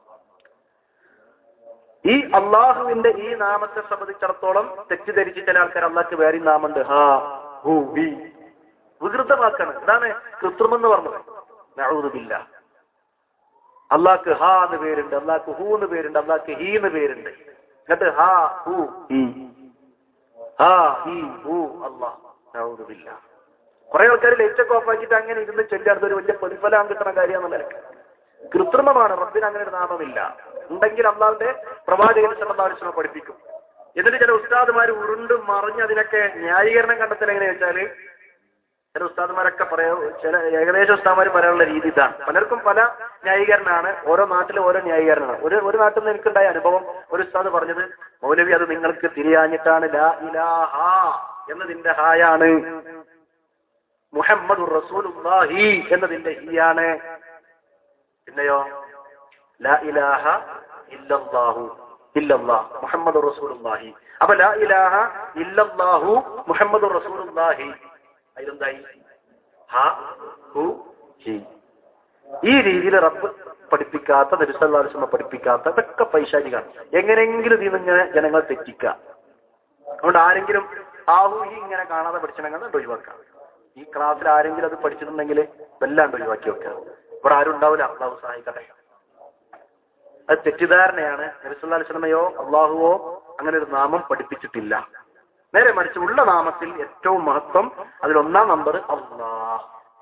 ഈ അള്ളാഹുവിന്റെ ഈ നാമത്തെ സംബന്ധിച്ചിടത്തോളം തെറ്റിദ്ധരിച്ച് ചില ആൾക്കാർ അള്ളാഹ്ക്ക് വേറെ നാമുണ്ട്, ഹാ ഹു വി, വികൃതമാക്കാണ്. ഇതാണ് കൃത്രിമം എന്ന് പറഞ്ഞത്. നഊദു ബില്ലാഹ്. അള്ളാഹ്ക്ക് ഹാ എന്ന് പേരുണ്ട്, അള്ളാഹ്ക്ക് ഹൂ എന്ന് പേരുണ്ട്, അള്ളാഹ്ക്ക് ഹീ എന്ന് പേരുണ്ട്. എന്നിട്ട് ഹാ ഹു ഹീ, ഹാ ഹീ ഹൂ അള്ളാഹ്. നഊദു ബില്ലാഹ്. കുറെ ആൾക്കാർ ലൈറ്റൊക്കെ ഓഫാക്കിയിട്ട് അങ്ങനെ ഇരുന്ന് ചൊല്ലിയാടുന്ന ഒരു വലിയ പ്രതിഫലം കിട്ടുന്ന കാര്യമെന്ന നിലക്ക് കൃത്രിമമാണ്. റബ്ബിന് അങ്ങനെ ഒരു നാമമില്ല. ഉണ്ടെങ്കിൽ അള്ളാഹുവിന്റെ പ്രവാചകൻ സല്ലല്ലാഹു അലൈഹി വസല്ലം പഠിപ്പിക്കും. എന്നിട്ട് ചില ഉസ്താദുമാർ ഉരുണ്ടും മറിഞ്ഞ് അതിനൊക്കെ ന്യായീകരണം കണ്ടെത്തൽ എങ്ങനെയാ വെച്ചാല്, ചില ഉസ്താദുമാരൊക്കെ ചില ഏകദേശം ഉസ്താദുമാർ പറയാനുള്ള രീതി ഇതാണ്. പലർക്കും പല ന്യായീകരണമാണ്, ഓരോ നാട്ടിലും ഓരോ ന്യായീകരണമാണ്. ഒരു നാട്ടിൽ നിന്ന് എനിക്കുണ്ടായ അനുഭവം, ഒരു ഉസ്താദ് പറഞ്ഞത്, മൗലവി അത് നിങ്ങൾക്ക് തിരിയാഞ്ഞിട്ടാണ്, ലാ ഇലാഹ എന്നതിന്റെ ഹായാണ്, മുഹമ്മദുർ റസൂലുള്ളാഹി എന്നതിന്റെ ഹീയാണ്. പിന്നെയോ ലാ ഇലാഹ ഇല്ലല്ലാഹു ഇല്ലല്ലാഹ് മുഹമ്മദുർ റസൂലുള്ളാഹി. അപ്പൊ ലാ ഇലാഹ ഇല്ലല്ലാഹു മുഹമ്മദുർ റസൂലുള്ളാഹി അതിലെന്തായി? ഹ ഹു ഹി. ഈ രീതിയിൽ റബ്ബ് പഠിപ്പിക്കാത്ത, നബി സല്ലല്ലാഹു അലൈഹി വസല്ലം പഠിപ്പിക്കാത്ത ഇതൊക്കെ പൈശാചികമാണ്. എങ്ങനെയെങ്കിലും ഇതിൽ നിന്ന് ജനങ്ങൾ തെറ്റിക്കുക. അതുകൊണ്ട് ആരെങ്കിലും ആഹു ഹി ഇങ്ങനെ കാണാതെ പഠിച്ചിട്ടുണ്ടെങ്കിൽ ഒഴിവാക്കാം. ഈ ക്ലാസ്സിൽ ആരെങ്കിലും അത് പഠിച്ചിട്ടുണ്ടെങ്കിൽ വല്ലാണ്ട് ഒഴിവാക്കി വെക്കുക. ഇവിടെ ആരും ഉണ്ടാവില്ല. അള്ളാഹു സഹായിക്കട്ടെ. അത് തെറ്റിദ്ധാരണയാണ്. നബി സല്ലല്ലാഹു അലൈഹി വസല്ലമയോ അള്ളാഹുവോ അങ്ങനെ ഒരു നാമം പഠിപ്പിച്ചിട്ടില്ല. നേരെ മറിച്ച് ഉള്ള നാമത്തിൽ ഏറ്റവും മഹത്വം, അതിലൊന്നാം നമ്പർ അല്ലാഹ്.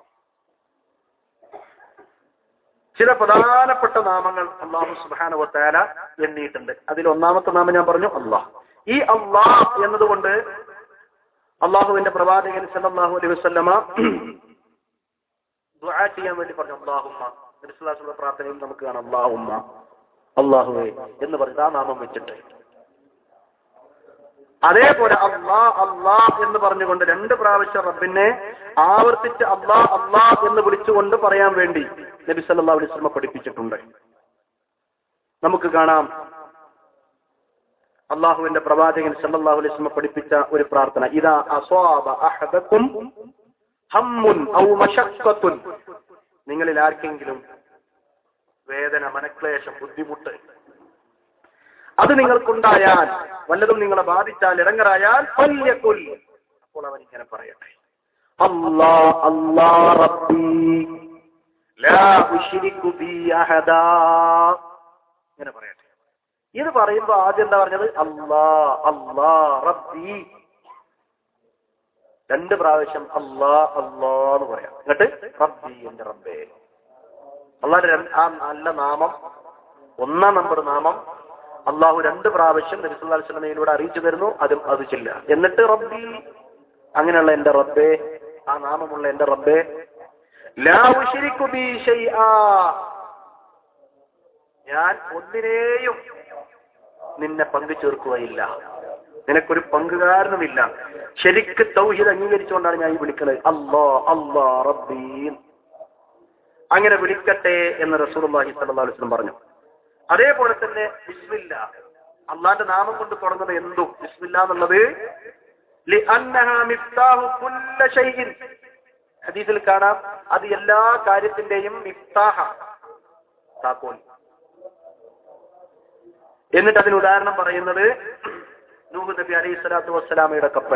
ചില പ്രധാനപ്പെട്ട നാമങ്ങൾ അല്ലാഹു സുബ്ഹാനഹു വ തആല എണ്ണിയിട്ടുണ്ട്. അതിൽ ഒന്നാമത്തെ നാമം ഞാൻ പറഞ്ഞു അല്ലാഹ്. ഈ അല്ലാഹ് എന്നതുകൊണ്ട് അള്ളാഹുവിന്റെ പ്രവാചകൻ സല്ലല്ലാഹു അലൈഹി വസല്ലമ ദുആ ചെയ്യാൻ വേണ്ടി പറഞ്ഞു അല്ലാഹുമ്മ. നബി സല്ലല്ലാഹു അലൈഹി വസല്ലം പ്രാർത്ഥനയിൽ നമുക്ക് കാണാം അല്ലാഹുമ്മ, അല്ലാഹുവേ എന്ന് പറഞ്ഞിട്ട് ആ നാമം വെച്ചിട്ട്. അതേപോലെ അല്ലാഹ് അല്ലാഹ് എന്ന് പറഞ്ഞുകൊണ്ട് 2 പ്രാവശ്യം റബ്ബിനെ ആവർത്തിച്ച് അല്ലാഹ് അല്ലാഹ് എന്ന് വിളിച്ചുകൊണ്ട് പറയാൻ വേണ്ടി നബി സല്ലല്ലാഹു അലൈഹി വസല്ലം പഠിപ്പിച്ചിട്ടുണ്ട്. നമുക്ക് കാണാം അള്ളാഹുവിന്റെ പ്രവാചകൻ സല്ലല്ലാഹു അലൈഹി വസല്ലം പഠിപ്പിച്ച ഒരു പ്രാർത്ഥന, ഇദാ അസ്വാബ അഹദകും ഹമ്മുൻ ഔ മശഖ്ഖത്തുൻ. നിങ്ങളിൽ ആർക്കെങ്കിലും വേദന, മനക്ലേശം, ബുദ്ധിമുട്ട് അത് നിങ്ങൾക്കുണ്ടായാൽ, വല്ലതും നിങ്ങളെ ബാധിച്ചാൽ, ഇടങ്ങറായാൽ, ഫല്യഖുൽ, അപ്പോൾ അവൻ ഇങ്ങനെ പറയട്ടെ, അല്ലാഹ് അല്ലാഹ് റബ്ബി ലാ ഉശ്രികു ബി അഹദാ. ഇങ്ങനെ പറയട്ടെ. ഇത് പറയുമ്പോ ആദ്യം എന്താ പറഞ്ഞത്? അല്ലാഹ് അല്ലാഹ് റബ്ബി. 2 പ്രാവശ്യം അല്ലാഹ് അല്ലാഹ് എന്ന് പറയാം. എന്നിട്ട് റബ്ബി, എന്റെ റബ്ബേ. അള്ളാഹുടെ ആ നല്ല നാമം, ഒന്നാം നമ്പർ നാമം അള്ളാഹു 2 പ്രാവശ്യം നബി സല്ലല്ലാഹു അലൈഹി വസല്ലമയിലൂടെ അറിയിച്ചു തരുന്നു. അത് ചില്ല. എന്നിട്ട് റബ്ബി, അങ്ങനെയുള്ള എന്റെ റബ്ബേ, ആ നാമമുള്ള എന്റെ റബ്ബേ, ലാ ഉശ്രികു ബി ശൈആ, ഞാൻ ഒന്നിനെയും നിന്നെ പങ്കു ചേർക്കുകയില്ല, നിനക്കൊരു പങ്കുകാരനുമില്ല. ശരിക്ക് തൗഹീദ് അംഗീകരിച്ചുകൊണ്ടാണ് ഞാൻ ഈ വിളിക്കുന്നത്. അല്ലാഹ് അല്ലാഹ് റബ്ബി. അങ്ങനെ വിളിക്കട്ടെ എന്ന് റസൂലുള്ളാഹി സ്വല്ലല്ലാഹു അലൈഹി വസല്ലം പറഞ്ഞു. അതേപോലെ തന്നെ ബിസ്മില്ലാ, അള്ളാന്റെ നാമം കൊണ്ട് തുടങ്ങുന്നത് എന്തും ബിസ്മില്ലാ എന്നുള്ളത് ലിഅന്നഹാ മിഫ്താഹു കുല്ല ശൈഇൻ. ഹദീസിൽ കാണാം, അത് എല്ലാ കാര്യത്തിന്റെയും മിഫ്താഹ, താക്കോൽ. എന്നിട്ട് അതിന് ഉദാഹരണം പറയുന്നത് നൂഹ് നബി അലൈഹി സ്വലാത്തു വസ്സലാമയുടെ കപ്പൽ.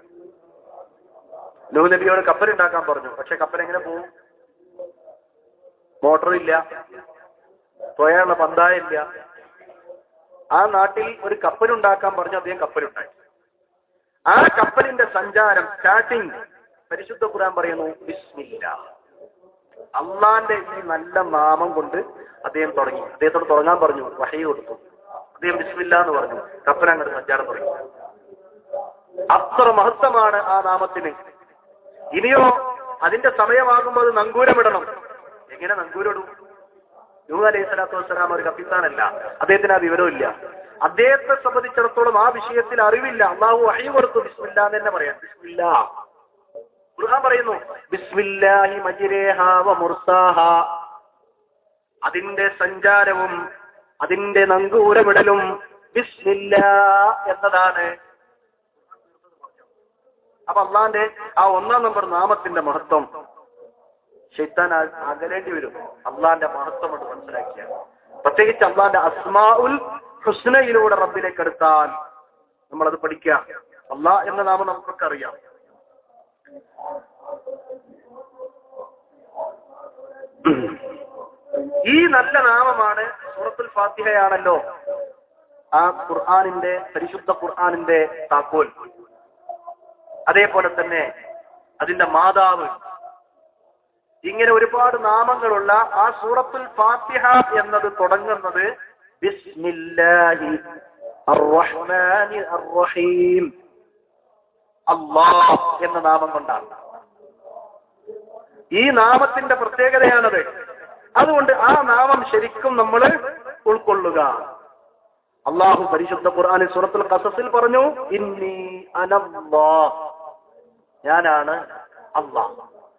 നൂഹ് നബിയോട് കപ്പൽ ഉണ്ടാക്കാൻ പറഞ്ഞു. പക്ഷെ കപ്പൽ എങ്ങനെ പോകും? മോട്ടറില്ല, പോയാലുള്ള പന്തായില്ല. ആ നാട്ടിൽ ഒരു കപ്പലുണ്ടാക്കാൻ പറഞ്ഞു. അദ്ദേഹം കപ്പലുണ്ടായി. ആ കപ്പലിന്റെ സഞ്ചാരം, സ്റ്റാർട്ടിങ്, പരിശുദ്ധ ഖുർആൻ പറയുന്നു ബിസ്മില്ലാ. അള്ളാന്റെ ഈ നല്ല നാമം കൊണ്ട് അദ്ദേഹം തുടങ്ങി. അദ്ദേഹത്തോട് തുടങ്ങാൻ പറഞ്ഞു, വഹയി കൊടുത്തു. അദ്ദേഹം ബിസ്മില്ലാ എന്ന് പറഞ്ഞു. കപ്പൽ അങ്ങോട്ട് സഞ്ചാരം തുടങ്ങി. അത്ര മഹത്വമാണ് ആ നാമത്തിന്. ഇനിയോ അതിന്റെ സമയമാകുമ്പോൾ അത് നങ്കൂരമിടണം. എങ്ങനെ നങ്കൂരിടും? നൂഹ് അലൈഹി സ്വലാത്തു വസ്സലാം ഒരു കപ്പിത്താനല്ല, അദ്ദേഹത്തിന് ആ വിവരമില്ല. അദ്ദേഹത്തെ സംബന്ധിച്ചിടത്തോളം ആ വിഷയത്തിൽ അറിവില്ല. അള്ളാഹു വഹി കൊടുത്തു, ബിസ്മില്ലാ എന്ന് തന്നെ പറയാം. ബിസ്മില്ലാ, ഖുർആൻ പറയുന്നു ബിസ്മില്ലാഹി മജ്രിഹാ വ മുർസാഹാ, അതിന്റെ സഞ്ചാരവും അതിന്റെ നങ്കൂരമിടലും ബിസ്മില്ലാ എന്നതാണ്. അപ്പൊ അള്ളാന്റെ ആ 1-ാം നമ്പർ നാമത്തിന്റെ മഹത്വം ശൈത്താൻ അകലേണ്ടി വരും. അള്ളാന്റെ മഹത്വം കൊണ്ട് മനസ്സിലാക്കിയ, പ്രത്യേകിച്ച് അള്ളാന്റെ അസ്മാഉൽ ഹുസ്നയിലൂടെ റബ്ബിലേക്ക് എടുത്താൽ നമ്മളത് പഠിക്കുക. അള്ളാഹ് എന്ന നാമം നമുക്കൊക്കെ അറിയാം. ഈ നല്ല നാമമാണ് സൂറത്തുൽ ഫാത്തിഹയാണല്ലോ ആ ഖുർആനിന്റെ, പരിശുദ്ധ ഖുർആനിന്റെ താക്കോൽ. അതേപോലെ തന്നെ അതിന്റെ മാതാവ്. ഇങ്ങനെ ഒരുപാട് നാമങ്ങളുള്ള ആ സൂറത്തുൽ ഫാത്തിഹ എന്നത് തുടങ്ങുന്നത് ബിസ്മില്ലാഹി അർറഹ്മാനി അർറഹീം, അല്ലാഹ് എന്ന നാമം കൊണ്ടാണ്. ഈ നാമത്തിന്റെ പ്രത്യേകതയാണത്. അതുകൊണ്ട് ആ നാമം ശരിക്കും നമ്മൾ ഉൾക്കൊള്ളുക. അള്ളാഹു പരിശുദ്ധ ഖുർആനിൽ സൂറത്തുൽ ഖസസിൽ പറഞ്ഞു, ഇന്നി അനല്ലാഹ്, ഞാനാണ് അല്ലാഹ്.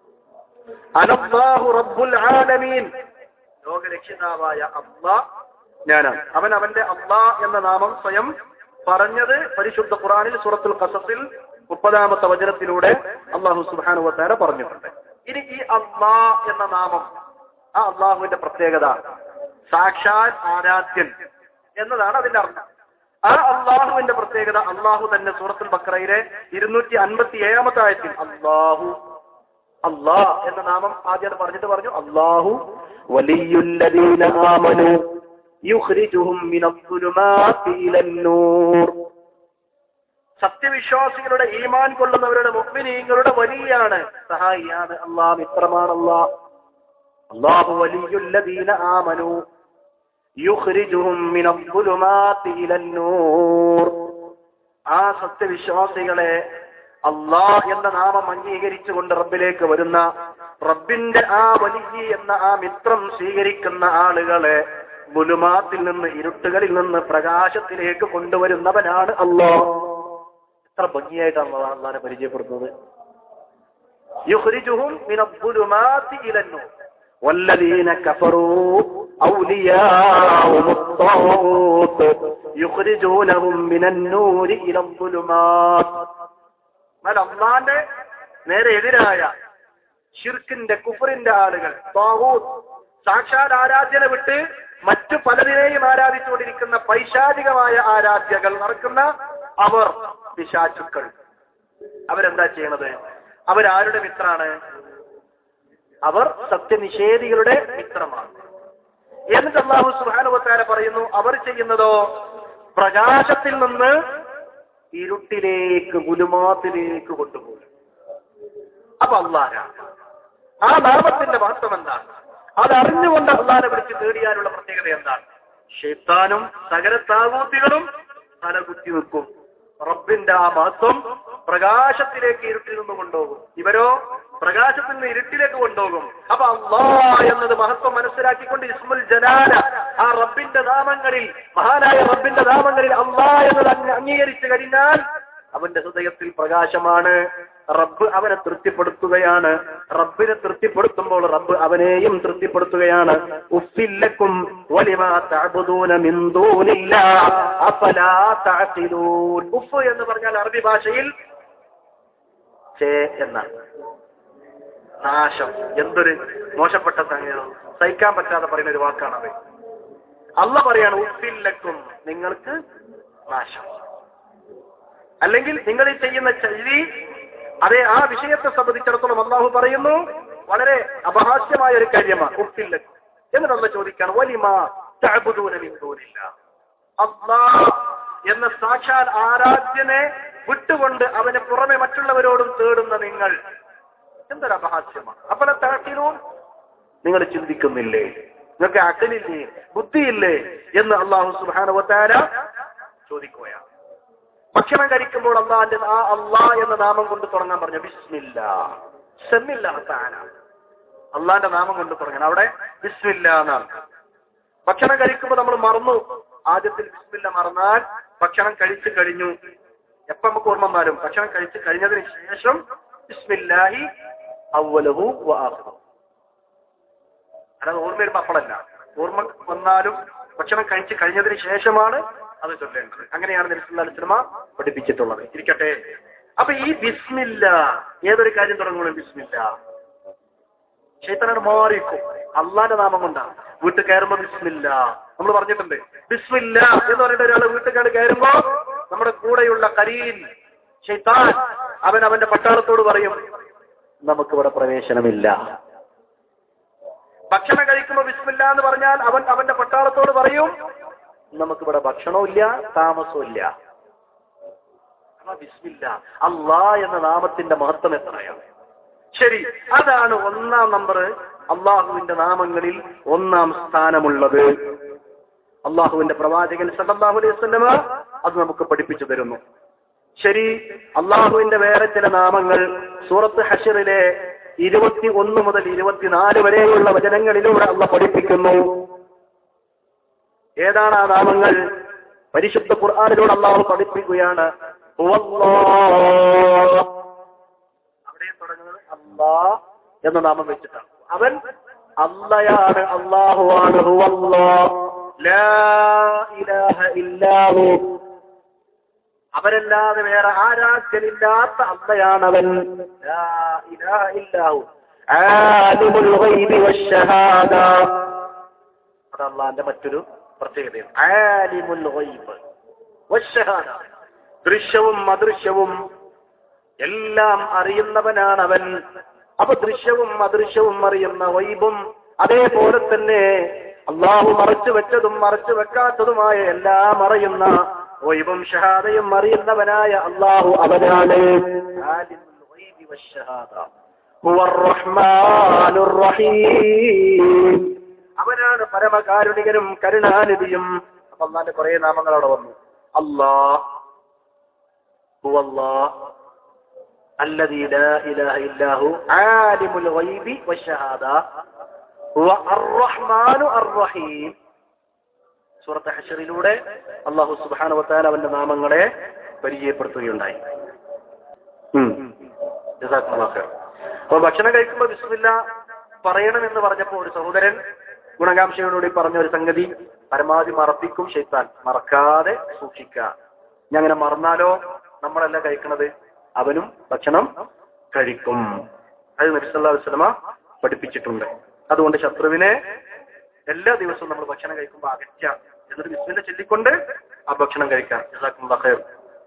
അനല്ലാഹു റബ്ബുൽ ആലമീൻ, ലോകരക്ഷിതാവായ അല്ലാഹ് ഞാനാണ്. അവന്റെ അല്ലാഹ് എന്ന നാമം സ്വയം പറഞ്ഞത് പരിശുദ്ധ ഖുർആനിൽ സൂറത്തുൽ ഖസസിൽ 30-ാമത്തെ വചനത്തിലൂടെ അല്ലാഹു സുബ്ഹാനഹു വ തആല പറഞ്ഞിട്ടുണ്ട്. ഇനി ഈ അല്ലാഹ് എന്ന നാമം, ആ അള്ളാഹുവിന്റെ പ്രത്യേകത സാക്ഷാൽ ആരാധ്യൻ എന്നതാണ് അതിന്റെ അർത്ഥം. ആ അള്ളാഹുവിന്റെ പ്രത്യേകത അള്ളാഹു തന്നെ സൂറത്തുൽ ബഖറയിലെ 257-ാമത്തെ ആയത്തിൽ അല്ലാഹു, അല്ലാഹ് എന്ന നാമം ആദ്യം പറഞ്ഞിട്ട് പറഞ്ഞു, അല്ലാഹു വലിയുല്ലദീന ആമനു യുഖ്രിജുഹും മിനദ്ദുലുമാതി ഇലന്നൂർ, സത്യവിശ്വാസികളുടെ ഈമാൻ കൊള്ളുന്നവരുടെ മുഅ്മിനീങ്ങളുടെ വലിയാണ്, സഹായിയാണ് അല്ലാഹ്, മിത്രമാണ് അല്ലാഹ്. അല്ലാഹു വലിയുല്ലദീന ആമനു യുഖ്രിജുഹും മിനദ്ദുലുമാതി ഇലന്നൂർ, ആ സത്യവിശ്വാസികളെ അല്ലാഹ് എന്ന നാമം അംഗീകരിച്ചുകൊണ്ട് റബ്ബിലേക്ക് വരുന്ന, റബ്ബിന്റെ ആ വലിയ എന്ന ആ മിത്രം സ്വീകരിക്കുന്ന ആളുകളെ ബുലുമാത്തിൽ നിന്ന്, ഇരുട്ടുകളിൽ നിന്ന് പ്രകാശത്തിലേക്ക് കൊണ്ടുവരുന്നവനാണ് അല്ലാഹ്. എത്ര ഭംഗിയായിട്ടാണ് അല്ലാഹുവിനെ പരിചയപ്പെടുത്തുന്നത്. യുഖ്രിജുഹും മിനദ്ദുലുമാതി ഇലന്നൂർ വല്ലദീന കഫറൂ ഔലിയാഉഹും അത്വാഗൂത്ത് യുഖ്രിജൂനഹും മിനന്നൂരി ഇലദ്ദുലുമാത്ത്. അല്ലാഹുവിന്റെ നേരെ എതിരായ ശിർക്കിന്റെ, കുഫറിന്റെ ആളുകൾ, ത്വാഗൂത്ത്, സാക്ഷാൽ ആരാധ്യനെ വിട്ട് മറ്റു പലതിനെയും ആരാധിച്ചുകൊണ്ടിരിക്കുന്ന പൈശാചികമായ ആരാധ്യകൾ നടക്കുന്ന അവർ, പിശാചുക്കൾ, അവരെന്താ ചെയ്യണത്? അവരാരുടെ മിത്രാണ്? അവർ സത്യനിഷേധികളുടെ മിത്രമാണ്. എന്നിട്ട് അല്ലാഹു സുബ്ഹാനഹു വ തആല പറയുന്നു, അവർ ചെയ്യുന്നതോ പ്രകാശത്തിൽ നിന്ന് ഇരുട്ടിലേക്ക്, ഗുലുമാത്തിലേക്ക് കൊണ്ടുപോകും. അപ്പൊ അല്ലാഹ്, ആ നാമത്തിന്റെ മഹത്വം എന്താണ്? അതറിഞ്ഞുകൊണ്ട് അല്ലാഹനെ വിളിച്ച് തേടിയാലുള്ള പ്രത്യേകത എന്താണ്? ശൈത്താനും സകല താഗൂത്തുകളും തലകുത്തി വെക്കും. റബ്ബിന്റെ ആ മഹത്വം പ്രകാശത്തിലേക്ക് ഇരുട്ടിൽ നിന്ന് കൊണ്ടുപോകും. ഇവരോ പ്രകാശത്തിൽ നിന്ന് ഇരുട്ടിലേക്ക് കൊണ്ടുപോകും. അപ്പൊ അല്ലാഹ് എന്നത് മഹത്വം മനസ്സിലാക്കിക്കൊണ്ട് ഇസ്മുൽ ജലാല, ആ റബ്ബിന്റെ നാമങ്ങളിൽ, മഹാനായ റബ്ബിന്റെ നാമങ്ങളിൽ അല്ലാഹ് എന്നത് അംഗീകരിച്ചു കഴിഞ്ഞാൽ അവന്റെ ഹൃദയത്തിൽ പ്രകാശമാണ്. റബ്ബ് അവനെ തൃപ്തിപ്പെടുത്തുകയാണ്. റബ്ബിനെ തൃപ്തിപ്പെടുത്തുമ്പോൾ റബ്ബ് അവനെയും തൃപ്തിപ്പെടുത്തുകയാണ്. ഉഫ്ഫില്ലക്കും വലിമാ തഅബുദൂന മിൻ ദൂനില്ലാഹ് അഫലാ തഅഖിലൂൻ. ഉഫ് എന്ന് പറഞ്ഞാൽ അറബി ഭാഷയിൽ ചേ എന്നാണ്, നാശം. എന്തൊരു മോശപ്പെട്ട സംഗീതം, സഹിക്കാൻ പറ്റാതെ പറയുന്ന ഒരു വാക്കാണത്. അല്ലാഹ് പറയാണ് ഉഫ്ഫില്ലക്കും, നിങ്ങൾക്ക് നാശം. അല്ലെങ്കിൽ നിങ്ങൾ ഈ ചെയ്യുന്ന ചെയ്തി, അതേ ആ വിഷയത്തെ സംബന്ധിച്ചിടത്തോളം അല്ലാഹു പറയുന്നു വളരെ അപഹാസ്യമായ ഒരു കാര്യമാണ് ഉഫ്ഫില്ലക്കും. എന്നിട്ട് അല്ലാഹ് ചോദിക്കാണ് വലിമാ തഅബുദൂന മിൻ ദൂനില്ലാഹ്, അല്ലാഹ് എന്ന സാക്ഷാൽ ആരാധ്യനെ വിട്ടുകൊണ്ട് അവനെ പുറമെ മറ്റുള്ളവരോടും തേടുന്ന നിങ്ങൾ എന്തൊരു അപഹാസ്യമാണ്. അപ്പല തഅഖിലൂൻ, നിങ്ങൾ ചിന്തിക്കുന്നില്ലേ? നിങ്ങൾക്ക് അഖലില്ലേ, ബുദ്ധിയില്ലേ എന്ന് അല്ലാഹു സുബ്ഹാനഹു വ തആല ചോദിക്കുകയാണ്. ഭക്ഷണം കഴിക്കുമ്പോൾ അള്ളാഹിന്റെ ആ അല്ലാഹ് എന്ന നാമം കൊണ്ട് തുടങ്ങാൻ പറഞ്ഞു. ബിസ്മില്ലാഹ്, സമ്മില്ലാഹ് തആല, അള്ളാഹിന്റെ നാമം കൊണ്ട് തുടങ്ങണം. അവിടെ ബിസ്മില്ലാഹ് എന്നാണ്. ഭക്ഷണം കഴിക്കുമ്പോൾ നമ്മൾ മറന്നു, ആദ്യത്തിൽ ബിസ്മില്ല മറന്നാൽ ഭക്ഷണം കഴിച്ചു കഴിഞ്ഞു. എപ്പോ നമുക്ക് ഓർമ്മ വന്നാലും ഭക്ഷണം കഴിച്ചു കഴിഞ്ഞതിന് ശേഷം ബിസ്മില്ലാഹി അവ്വലഹു വ ആഖിറഹു. അല്ലാതെ ഓർമ്മ വരുമ്പോൾ അപ്പോഴല്ല, ഓർമ്മ വന്നാലും ഭക്ഷണം കഴിച്ചു കഴിഞ്ഞതിന് ശേഷമാണ് അത് ചൊല്ലേണ്ടത്. അങ്ങനെയാണ് നബി സല്ലല്ലാഹു അലൈഹി വസല്ലം പഠിപ്പിച്ചിട്ടുള്ളത്. ഇരിക്കട്ടെ, അപ്പൊ ഈ ബിസ്മില്ല ഏതൊരു കാര്യം തുടങ്ങുന്നു ബിസ്മില്ല, ശൈത്താനോട് മാറിക്കും. അള്ളാന്റെ നാമം കൊണ്ടാണ്. വീട്ടിൽ കയറുമ്പോ ബിസ്മില്ല നമ്മൾ പറഞ്ഞിട്ടുണ്ട്. ബിസ്മില്ല എന്ന് പറഞ്ഞിട്ട് ഒരാൾ വീട്ടുകാർ കയറുമ്പോ നമ്മുടെ കൂടെയുള്ള കരീൻ ശൈത്താൻ അവന്റെ പട്ടാളത്തോട് പറയും നമുക്കിവിടെ പ്രവേശനമില്ല. ഭക്ഷണം കഴിക്കുമ്പോ ബിസ്മില്ല എന്ന് പറഞ്ഞാൽ അവന്റെ പട്ടാളത്തോട് പറയും നമുക്കിവിടെ ഭക്ഷണവും ഇല്ല താമസവും ഇല്ല. ബിസ്മില്ല, അള്ളാ എന്ന നാമത്തിന്റെ മഹത്വം എത്രയാണ്. ശരി, അതാണ് ഒന്നാം നമ്പർ, അള്ളാഹുവിന്റെ നാമങ്ങളിൽ ഒന്നാം സ്ഥാനമുള്ളത്. അള്ളാഹുവിന്റെ പ്രവാചകൻ സല്ലല്ലാഹു അലൈഹി വസല്ലം അത് നമുക്ക് പഠിപ്പിച്ചു തരുന്നു. ശരി, അള്ളാഹുവിന്റെ വേറെ ചില നാമങ്ങൾ സൂറത്ത് ഹശ്റിലെ 21 മുതൽ 24 വരെയുള്ള വചനങ്ങളിലൂടെ അള്ളാഹ് പഠിപ്പിക്കുന്നു. ഏതാണ് ആ നാമങ്ങൾ? പരിശുദ്ധ ഖുർആനിലൂടെ അള്ളാഹു പഠിപ്പിക്കുകയാണ്. അവിടെ തുടങ്ങുന്നത് അല്ലാ എന്ന നാമം വെച്ചിട്ടാണ്. അവൻ അല്ലയാണ്, അല്ലാഹുവാണ്. ലാ ഇലാഹ ഇല്ലാഹു, അവരല്ലാതെ വേറെ ആരാധ്യനില്ലാത്ത അല്ലയാണവൻ. ലാ ഇലാഹ ഇല്ലാഹു ആലിമുൽ ഗൈബി വശ്ശഹാദ, അത് അല്ലാഹുവിന്റെ മറ്റൊരു പ്രത്യേകതയാണ്. ആലിമുൽ ഗൈബ് വശ്ശഹാദ, ദൃശ്യവും അദൃശ്യവും എല്ലാം അറിയുന്നവനാണ് അവൻ. അപ്പൊ ദൃശ്യവും അദൃശ്യവും അറിയുന്ന ഗൈബും അതേപോലെ തന്നെ അള്ളാഹു മറച്ചു വെച്ചതും മറച്ചു വെക്കാത്തതുമായ എല്ലാം അറിയുന്ന ഗൈബും ഷഹാദയും അറിയുന്നവനായ അള്ളാഹു അവനാണ്. ആലിമുൽ ഗൈബി വശ്ശഹാദ ഹുവർ റഹ്മാനുർ റഹീം, അവനാണ് പരമകാരുണികനും കരുണാനിധിയും. അപ്പൊ അള്ളാന്റെ കുറെ നാമങ്ങൾ അവിടെ വന്നു. അല്ലാഹ് ഹുവല്ലാഹ് അല്ലദീ ലാ ഇലാഹ ഇല്ലാഹു ആലിമുൽ ഗൈബി വശ്ശഹാദ ഹുവ അർ-റഹ്മാനു അർ-റഹീം. സൂറത്ത് ഹശ്റിലൂടെ അല്ലാഹു സുബ്ഹാനഹു വ തആല അവന്റെ നാമങ്ങളെ പരിചയപ്പെടുത്തുകയുണ്ടായി. ജസാക്കല്ലാഹു ഖൈർ. അപ്പോൾ ഭക്ഷണം കഴിക്കുമ്പോൾ ബിസ്മില്ലാ പറയണമെന്ന് പറഞ്ഞപ്പോൾ ഒരു സഹോദരൻ ഗുണകാംക്ഷയോടുകൂടി പറഞ്ഞ ഒരു സംഗതി, പരമാവധി മറപ്പിക്കും ശൈത്താൻ, മറക്കാതെ സൂക്ഷിക്കുക. ഇനി അങ്ങനെ മറന്നാലോ നമ്മളല്ല കഴിക്കണത്, അവനും ഭക്ഷണം കഴിക്കും. അത് നബി സല്ലല്ലാഹു അലൈഹി വസല്ലം പഠിപ്പിച്ചിട്ടുണ്ട്. അതുകൊണ്ട് ശത്രുവിനെ എല്ലാ ദിവസവും നമ്മൾ ഭക്ഷണം കഴിക്കുമ്പോൾ അകറ്റാം, എന്നിട്ട് ബിസ്മില്ലാ ചൊല്ലിക്കൊണ്ട് ആ ഭക്ഷണം കഴിക്കാം. ജസാക്കല്ലാഹു ഖൈർ.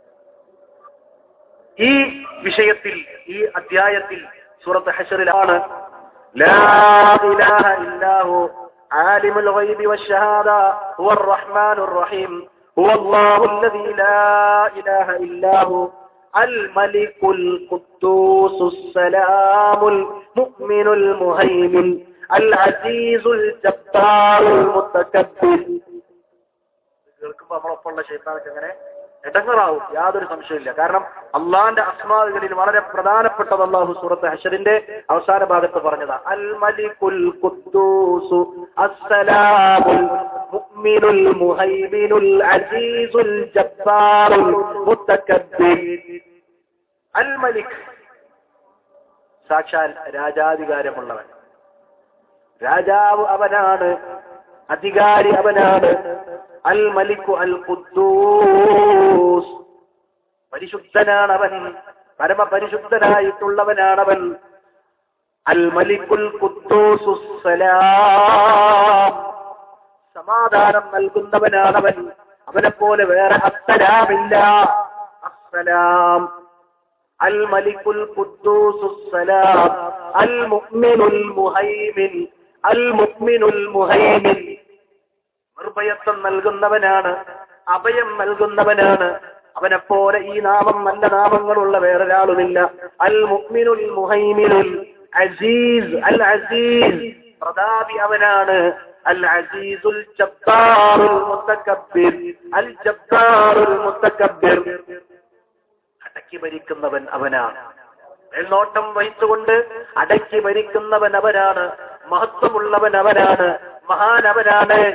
ഈ വിഷയത്തിൽ, ഈ അധ്യായത്തിൽ സൂറത്ത് ഹശ്റിലാണ് ലാ ഇലാഹ ഇല്ലാഹു ആലിമുൽ ഗൈബി വശ്ശഹാദ ഹുവർ റഹ്മാനുർ റഹീം ഹുവല്ലാഹു അല്ലദീ ലാ ഇലാഹ ഇല്ലാഹു അൽ മലികുൽ ഖുദ്ദൂസുസ് സലാമുൽ മുഅ്മിനുൽ മുഹൈമിൻ അൽ അസീസുൽ ജബ്ബാറുൽ മുതകബ്ബിർ. കേൾക്കുമ്പോൾ നമ്മളൊപ്പമുള്ള ശൈത്താനൊക്കെ അങ്ങനെ ഇടങ്ങറാവും, യാതൊരു സംശയമില്ല. കാരണം അള്ളാന്റെ അസ്മാകളിൽ വളരെ പ്രധാനപ്പെട്ടത് അല്ലാഹു സൂറത്ത് ഹശ്റിന്റെ അവസാന ഭാഗത്ത് പറഞ്ഞതാ. അൽ മലികുൽ ഖുദ്ദൂസു അസ്സലാമുൽ മുഅ്മിനുൽ മുഹൈമിനുൽ അസീസുൽ ജബ്ബാറുൽ മുതകബ്ബിർ. അൽ മലിക് സാക്ഷാൽ രാജാധികാരമുള്ളവൻ, രാജാവ് അവനാണ്, അധികാരി അവനാണ്. അൽ മലികു അൽ ഖുദ്ദൂസ്, പരിശുദ്ധനാണവൻ, പരമപരിശുദ്ധനായിട്ടുള്ളവനാണവൻ. അൽ മലികുൽ ഖുദ്ദൂസുസ് സലാം, സമാധാനം നൽകുന്നവനാണവൻ. അവനെ പോലെ വേറെ അസ്സലാമില്ല. അസ്സലാം അൽ മലികുൽ ഖുദ്ദൂസുസ് സലാം അൽ മുഅ്മിനുൽ മുഹൈമിൻ. അൽ മുഅ്മിനുൽ മുഹൈമിൻ, നിർഭയത്വം നൽകുന്നവനാണ്, അഭയം നൽകുന്നവനാണ്. അവനെപ്പോലെ ഈ നാമം, നല്ല നാമങ്ങളുള്ള വേറൊരാളുമില്ല. അൽ മുഅ്മിനുൽ മുഹൈമിനുൽ അസീസ്, അൽ അസീസ് പ്രതാപി അവനാണ്. അൽ അസീസുൽ ജബ്ബാറുൽ മുതകബ്ബിർ, അൽ ജബ്ബാറുൽ മുതകബ്ബിർ അടക്കി ഭരിക്കുന്നവൻ അവനാണ്. മേൽനോട്ടം വഹിച്ചുകൊണ്ട് അടക്കി ഭരിക്കുന്നവൻ അവനാണ്. മഹത്വമുള്ളവൻ അവനാണ്, മഹാനവനാണ്.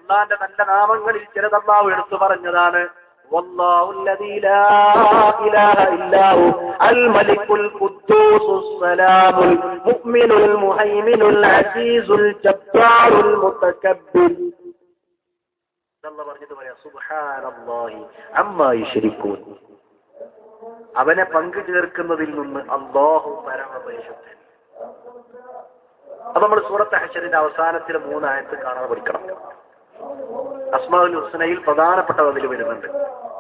അള്ളാന്റെ നല്ല നാമങ്ങളിൽ ചിലത് അള്ളാഹു എടുത്തു പറഞ്ഞതാണ്. വല്ലാഹു അല്ലദീ ലാ ഇലാഹ ഇല്ലാഹു അൽ മലിക്കുൽ ഖുദ്ദൂസുസ് സലാമുൽ മുഅ്മിനുൽ മുഹൈമിനുൽ അസീസുൽ ജബ്ബാറുൽ മുതകബ്ബിർ. അല്ലാഹു പറഞ്ഞത് പറയാ സുബ്ഹാനല്ലാഹി അമ്മാ യുശ്രികൂൻ. അവനെ പങ്കു ചേർക്കുന്നതിൽ നിന്ന് അല്ലാഹു പരമപരിശുദ്ധൻ. അത് നമ്മൾ സൂറത്ത് ഹശറിന്റെ അവസാനത്തിലെ 3 ആയത്ത് കാണാതെ പഠിക്കണം. അസ്മാഉൽ ഹുസ്നയിൽ പ്രധാനപ്പെട്ട അതിൽ വരുന്നുണ്ട്.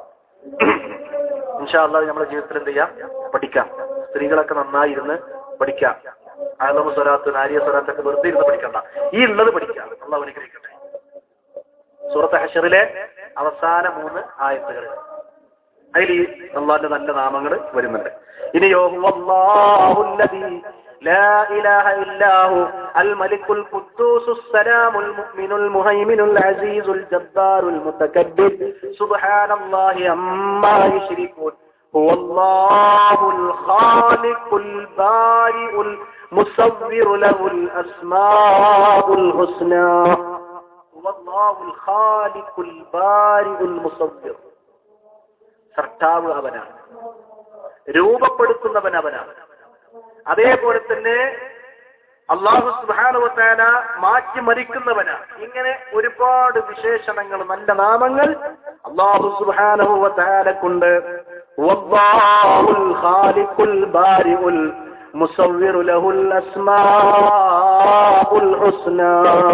ഇൻഷാ അല്ലാഹ് നമ്മുടെ ജീവിതത്തിൽ എന്ത് ചെയ്യാം, പഠിക്കാം. സ്ത്രീകളൊക്കെ നന്നായി ഇരുന്ന് പഠിക്കാം. ആലമു സ്വലാത്ത്, നാരിയ സ്വലാത്തൊക്കെ വെറുതെ ഇരുന്ന് പഠിക്കണ്ട, ഈ ഉള്ളത് പഠിക്കാം. അള്ളാഹു അനുഗ്രഹിക്കട്ടെ. സൂറത്ത് ഹശറിലെ അവസാന 3 ആയത്തുകൾ, അതിൽ ഈ അള്ളാഹിന്റെ നല്ല നാമങ്ങൾ വരുന്നുണ്ട്. ഇനിയോ വല്ലാഹുല്ലദീ ലാ ഇലാഹ ഇല്ലാഹു അൽ മലിക്കുൽ ഖുദ്ദൂസുസ് സലാമുൽ മുഅ്മിനുൽ മുഹൈമിനുൽ അസീസുൽ ജബ്ബാറുൽ മുതകബ്ബിർ സുബ്ഹാനല്ലാഹി അമ്മാ യുശ്രികൂൻ ഹുവല്ലാഹുൽ ഖാലിഖുൽ ബാരിഉൽ മുസവ്വിറു ലഹുൽ അസ്മാഉൽ ഹുസ്നാ ഹുവല്ലാഹുൽ ഖാലിഖുൽ ബാരിഉൽ മുസവ്വിർ. സൃഷ്ടാവ് അവനാണ്, രൂപപ്പെടുത്തുന്നവൻ അവനാണ്. അതേപോലെ തന്നെ അല്ലാഹു സുബ്ഹാനഹു വ തആല മാറ്റിമറിക്കുന്നവനാണ്. ഇങ്ങനെ ഒരുപാട് വിശേഷണങ്ങൾ, നല്ല നാമങ്ങൾ അല്ലാഹു സുബ്ഹാനഹു വ തആലക്കുണ്ട്. വല്ലാഹുൽ ഖാലിഖുൽ ബാരിഉൽ മുസവ്വിറു ലഹുൽ അസ്മാഉൽ ഹുസ്നാ.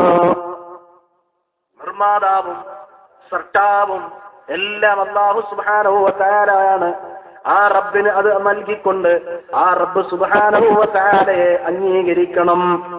നിർമ്മാതാവും സൃഷ്ടാവും എല്ലാം അല്ലാഹു സുബ്ഹാനഹു വ തആലയാണ്. ആ റബ്ബിന് അത് നൽകിക്കൊണ്ട് ആ റബ്ബ് സുബ്ഹാനഹു വ തആലയെ അംഗീകരിക്കണം.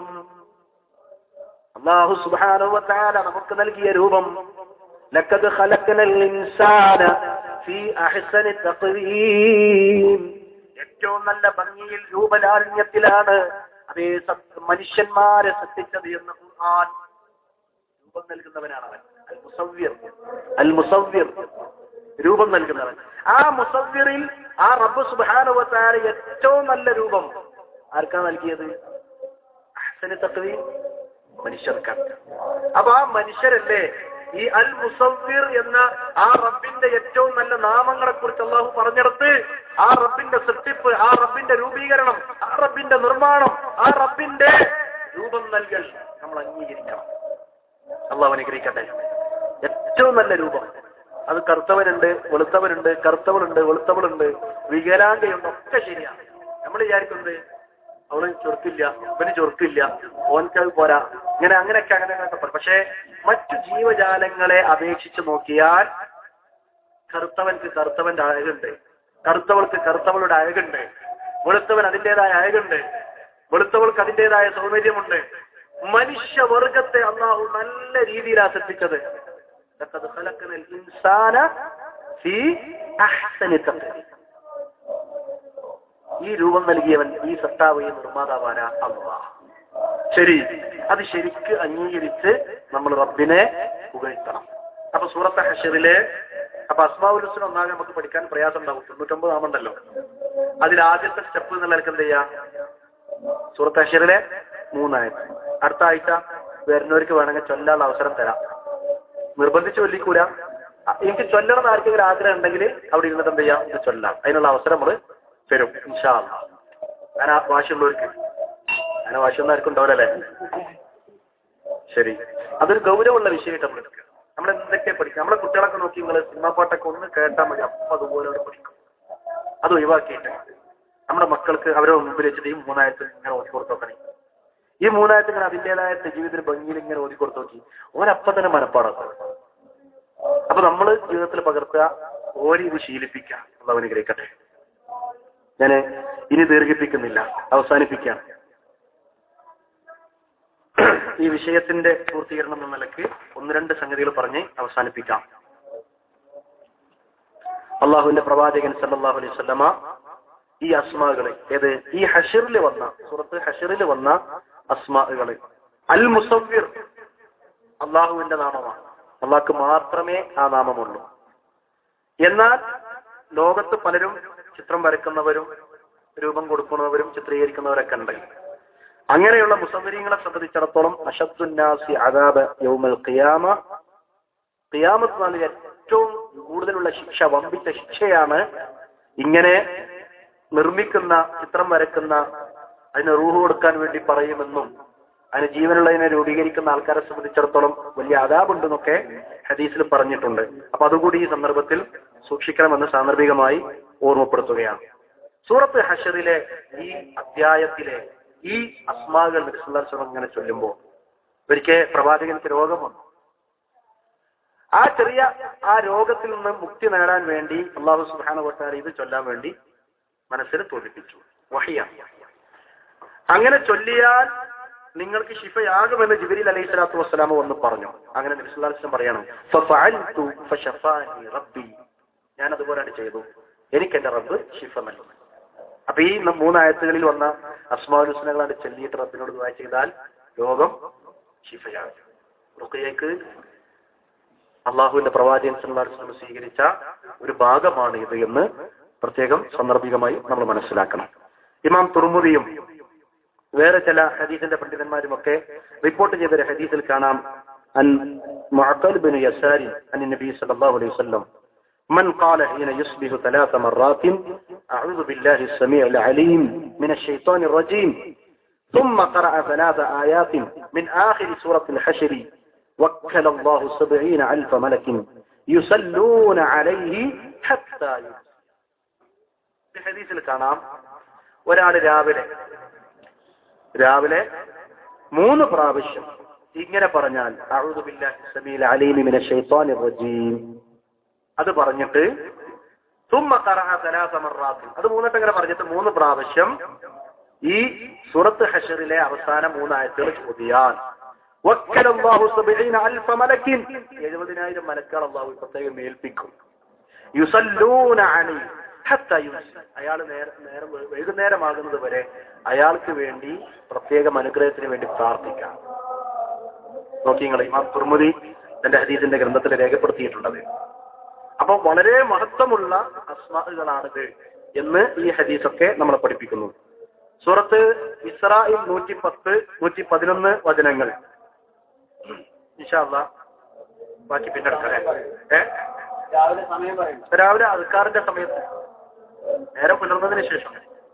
അല്ലാഹു സുബ്ഹാനഹു വ തആല നമുക്ക് നൽകിയ രൂപം, ലഖദ് ഖലഖനൽ ഇൻസാന ഫീ അഹ്സനി തഖ്വീം, ഏറ്റവും നല്ല ഭംഗിയിൽ രൂപലാവണ്യത്തിലാണ് അതേ മനുഷ്യന്മാരെ സൃഷ്ടിച്ചത് എന്ന് ഖുർആൻ. രൂപം നൽകുന്നവനാണ് അവൻ, അൽ മുസവ്വിർ, രൂപം നൽകുന്നവൻ. ആ മുസവ്വിറിൽ ആ റബ്ബ് സുബ്ഹാനഹു വ തആല ഏറ്റവും നല്ല രൂപം ആർക്കാണ് നൽകിയത്? അഹ്സനി തഖ്വീം, മനുഷ്യർക്കാണ്. അപ്പൊ ആ മനുഷ്യരല്ലേ ഈ അൽ മുസവ്വിർ എന്ന ആ റബ്ബിന്റെ ഏറ്റവും നല്ല നാമങ്ങളെ കുറിച്ച് അല്ലാഹു പറഞ്ഞെടുത്ത് ആ റബ്ബിന്റെ സൃഷ്ടിപ്പ്, ആ റബ്ബിന്റെ രൂപീകരണം, ആ റബ്ബിന്റെ നിർമ്മാണം, ആ റബ്ബിന്റെ രൂപം നൽകൽ നമ്മൾ അംഗീകരിക്കണം. അല്ലാഹു അനുഗ്രഹിക്കട്ടെ. ഏറ്റവും നല്ല രൂപം. അത് കറുത്തവനുണ്ട്, വെളുത്തവനുണ്ട്, കറുത്തവളുണ്ട്, വെളുത്തവളുണ്ട്, വികലാംഗയുണ്ട്, ഒക്കെ ശരിയാണ്. നമ്മൾ വിചാരിക്കുന്നത് അവള് ചൊറുക്കില്ല, ഇവന് ചൊറുക്കില്ല, ഓൻക്കത് പോരാ, അങ്ങനെയൊക്കെ പറയും. പക്ഷെ മറ്റു ജീവജാലങ്ങളെ അപേക്ഷിച്ച് നോക്കിയാൽ കറുത്തവൻക്ക് കറുത്തവന്റെ അഴകുണ്ട്, കറുത്തവൾക്ക് കറുത്തവളുടെ അഴകുണ്ട്, വെളുത്തവൻ അതിൻ്റെതായ അഴകുണ്ട്, വെളുത്തവൾക്ക് അതിൻ്റെതായ സൗന്ദര്യമുണ്ട്. മനുഷ്യവർഗത്തെ അല്ലാഹു നല്ല രീതിയിലാണ് സൃഷ്ടിച്ചത്. ലഖദ് ഖലഖനൽ ഇൻസാന ഫീ അഹ്സനി തഖ്വീം. ഈ രൂപം നൽകിയവൻ, ഈ സൃഷ്ടാവ്, ഈ നിർമ്മാതാവാന അല്ലാഹ്. ശരി, അത് ശരിക്ക് അംഗീകരിച്ച് നമ്മൾ റബ്ബിനെ പുകഴ്ത്തണം. അപ്പൊ സൂറത്ത് ഹശറിലെ അപ്പൊ അസ്മാഉൽ ഹുസ്ന ഒന്നാകെ നമുക്ക് പഠിക്കാൻ പ്രയാസം ഉണ്ടാവും. 99 നാമുണ്ടല്ലോ. അതിൽ ആദ്യത്തെ സ്റ്റെപ്പ് എന്നുള്ള എന്ത് ചെയ്യാം? സൂറത്ത് ഹശറിലെ 3 ആയത്ത് അടുത്ത ആഴ്ച വരുന്നവർക്ക് വേണമെങ്കിൽ ചൊല്ലാനുള്ള അവസരം തരാം. നിർബന്ധിച്ച് ചൊല്ലിക്കൂല. എനിക്ക് ചൊല്ലണം ആർക്കെങ്കിലും ആഗ്രഹം ഉണ്ടെങ്കിൽ അവിടെ ഇരുന്നിട്ട് എന്ത് ചെയ്യാം, ഇത് ചൊല്ലാം. അതിനുള്ള അവസരം നമ്മൾ തരും ഇൻഷാ അല്ലാഹ്. അങ്ങനെ വാശിയുള്ളവർക്ക്, അങ്ങനെ വാശിയൊന്നും ആർക്കും ഉണ്ടാവില്ലല്ലേ? ശരി, അതൊരു ഗൗരവമുള്ള വിഷയമായിട്ട് നമ്മൾ എടുക്കുക. നമ്മൾ എന്തൊക്കെ പഠിക്കും? നമ്മുടെ കുട്ടികളൊക്കെ നോക്കി നിങ്ങൾ സിനിമാ പാട്ടൊക്കെ ഒന്ന് കേട്ടാൽ മതി, അപ്പം അതുപോലെ അവർ പഠിക്കും. അത് ഒഴിവാക്കിയിട്ട് നമ്മുടെ മക്കൾക്ക് അവരെ മുമ്പിൽ വെച്ചിട്ട് ഈ 3 ആയത്ത് ഇങ്ങനെ ഓതി കൊടുത്തു നോക്കണേ. ഈ 3 ആയത്ത് ഇങ്ങനെ അതിൻ്റെതായ ജീവിതത്തിൽ ഭംഗിയിൽ ഇങ്ങനെ ഓതി കൊടുത്തു നോക്കി ഓനപ്പം തന്നെ മനപ്പാടാക്കും. അപ്പൊ നമ്മൾ ജീവിതത്തിൽ പകർത്തുക, ഓരി ഇത് ശീലിപ്പിക്കുക. അല്ലാഹു അനുഗ്രഹിക്കട്ടെ. ഞാൻ ഇനി ദീർഘിപ്പിക്കുന്നില്ല, അവസാനിപ്പിക്കാം. ഈ വിഷയത്തിന്റെ പൂർത്തീകരണം എന്ന നിലയ്ക്ക് 1-2 സംഗതികൾ പറഞ്ഞ് അവസാനിപ്പിക്കാം. അള്ളാഹുവിന്റെ പ്രവാചകൻ സല്ലല്ലാഹു അലൈഹി വസല്ലമ ഈ അസ്മാകള്, ഏത് ഈ ഹശറിൽ വന്ന സൂറത്ത് ഹശറിൽ വന്ന അസ്മാകള്, അൽ മുസവ്വിർ അള്ളാഹുവിന്റെ നാമമാണ്. അള്ളാഹ്ക്ക് മാത്രമേ ആ നാമമുള്ളൂ. എന്നാൽ ലോകത്ത് പലരും ചിത്രം വരയ്ക്കുന്നവരും രൂപം കൊടുക്കുന്നവരും ചിത്രീകരിക്കുന്നവരൊക്കെ ഉണ്ട്. അങ്ങനെയുള്ള മുസവ്വിരീങ്ങളെ സംബന്ധിച്ചിടത്തോളം അശദ്ദുന്നാസി അദാബ യൗമൽ ഖിയാമ ഖിയാമത്ത് നാളിൽ ഏറ്റവും കൂടുതലുള്ള ശിക്ഷ, വമ്പിച്ച ശിക്ഷയാണ് ഇങ്ങനെ നിർമ്മിക്കുന്ന, ചിത്രം വരക്കുന്ന, അതിന് റൂഹ് കൊടുക്കാൻ വേണ്ടി പറയുമെന്നും അതിന് ജീവനുള്ളതിനെ രൂപീകരിക്കുന്ന ആൾക്കാരെ സംബന്ധിച്ചിടത്തോളം വലിയ അദാബുണ്ടെന്നൊക്കെ ഹദീസിൽ പറഞ്ഞിട്ടുണ്ട്. അപ്പൊ അതുകൂടി ഈ സന്ദർഭത്തിൽ സൂക്ഷിക്കണമെന്ന് സാന്ദർഭികമായി ഓർമ്മപ്പെടുത്തുകയാണ്. സൂറത്ത് ഹശറിലെ ഈ അധ്യായത്തിലെ ഈ അസ്മാകൾ നബി സല്ലല്ലാഹു അലൈഹി വസല്ലം ഇങ്ങനെ ചൊല്ലുമ്പോൾ ഒരിക്കൽ പ്രവാചകർക്ക് രോഗം വന്നു. ആ രോഗത്തിൽ നിന്ന് മുക്തി നേടാൻ വേണ്ടി അല്ലാഹു സുബ്ഹാനഹു വ തആല ഇത് ചൊല്ലാൻ വേണ്ടി മനസ്സിൽ തോന്നിപ്പിച്ചു. വഹിയാണ്. അങ്ങനെ ചൊല്ലിയാൽ നിങ്ങൾക്ക് ശിഫയാകുമെന്ന് ജിബ്രീൽ അലൈഹി സ്വലാത്തു വസ്സലാം വന്ന് പറഞ്ഞു. അങ്ങനെ നബി സല്ലല്ലാഹു അലൈഹി വസല്ലം പറയണം, ഫഫഅൽതു ഫശഫാനി റബ്ബി, ഞാൻ അതുപോലെയാണ് ചെയ്തു, എനിക്ക് എന്റെ റബ്ബ് ശിഫ നൽകി. അപ്പൊ ഈ 3 ആയത്തുകളിൽ വന്ന അസ്മാഉൽ ഹുസ്നകളാണ് ചൊല്ലിയിട്ട് റബ്ബിനോട് ദുആ ചെയ്താൽ രോഗം ശിഫയാകും. റുഖിയക്ക് അള്ളാഹുവിന്റെ പ്രവാചകൻ സല്ലല്ലാഹു അലൈഹി വസല്ലം സ്വീകരിച്ച ഒരു ഭാഗമാണ് ഇത് എന്ന് പ്രത്യേകം സന്ദർഭികമായി നമ്മൾ മനസ്സിലാക്കണം. ഇമാം തുർമുദിയും വേറെ ചില ഹദീസിന്റെ പണ്ഡിതന്മാരുമൊക്കെ റിപ്പോർട്ട് ചെയ്ത ഒരു ഹദീസിൽ കാണാം, അൻ മുഅഖൽ ബിൻ യസാരി അൻ നബി സല്ലല്ലാഹു അലൈഹി വസല്ലം من قال حين يصبح 3 مرات أعوذ بالله السميع العليم من الشيطان الرجيم ثم قرأ 3 آيات من آخر سورة الحشر وكل الله 70,000 ملك يصلون عليه حتى يمسي. في حديث الكلام ഒരാൾ രാവിലെ 3 പ്രാവശ്യം ഇങ്ങനെ പറഞ്ഞാൽ അഊദു ബില്ലാഹി സമീൽ അലീം മിനശ് ശൈത്വാനിർ റജീം, അത് പറഞ്ഞിട്ട് തുമ്മ ഖറഅ 3 മററാത്ത്, അത് 3 വട്ടം ഇങ്ങനെ പറഞ്ഞിട്ട് 3 പ്രാവശ്യം ഈ സൂറത്ത് ഹശറിലെ അവസാന 3 ആയത്തുകൾ ചോദിയാൽ വക്കലല്ലാഹു 70,000 മലക്കിൻ, 70,000 മലക്കുകൾ അല്ലാഹു പ്രത്യേകം ഏൽപ്പിക്കും. യുസല്ലൂന അലൈഹി ഹത്താ യുംസി, അയാൾ നേരം വൈകുന്നേരമാകുന്നത് വരെ അയാൾക്ക് വേണ്ടി പ്രത്യേകം അനുഗ്രഹത്തിന് വേണ്ടി പ്രാർത്ഥിക്കാം. നോക്കി നിങ്ങൾ, ഇമാം തുർമുദി തന്റെ ഹദീസിന്റെ ഗ്രന്ഥത്തിൽ രേഖപ്പെടുത്തിയിട്ടുള്ളത്. അപ്പൊ വളരെ മഹത്വമുള്ള അസ്മാകളാണിത് എന്ന് ഈ ഹദീസൊക്കെ നമ്മളെ പഠിപ്പിക്കുന്നു. സൂറത്ത് ഇസ്രായിൽ 110, 111 വചനങ്ങൾ ഇൻഷാ അല്ലാഹ് ബാക്കി പിന്നെ എടുക്കലേ. രാവിലെ അദ്കാറിന്റെ സമയത്ത് നേരം പുലർന്നതിന് ശേഷം,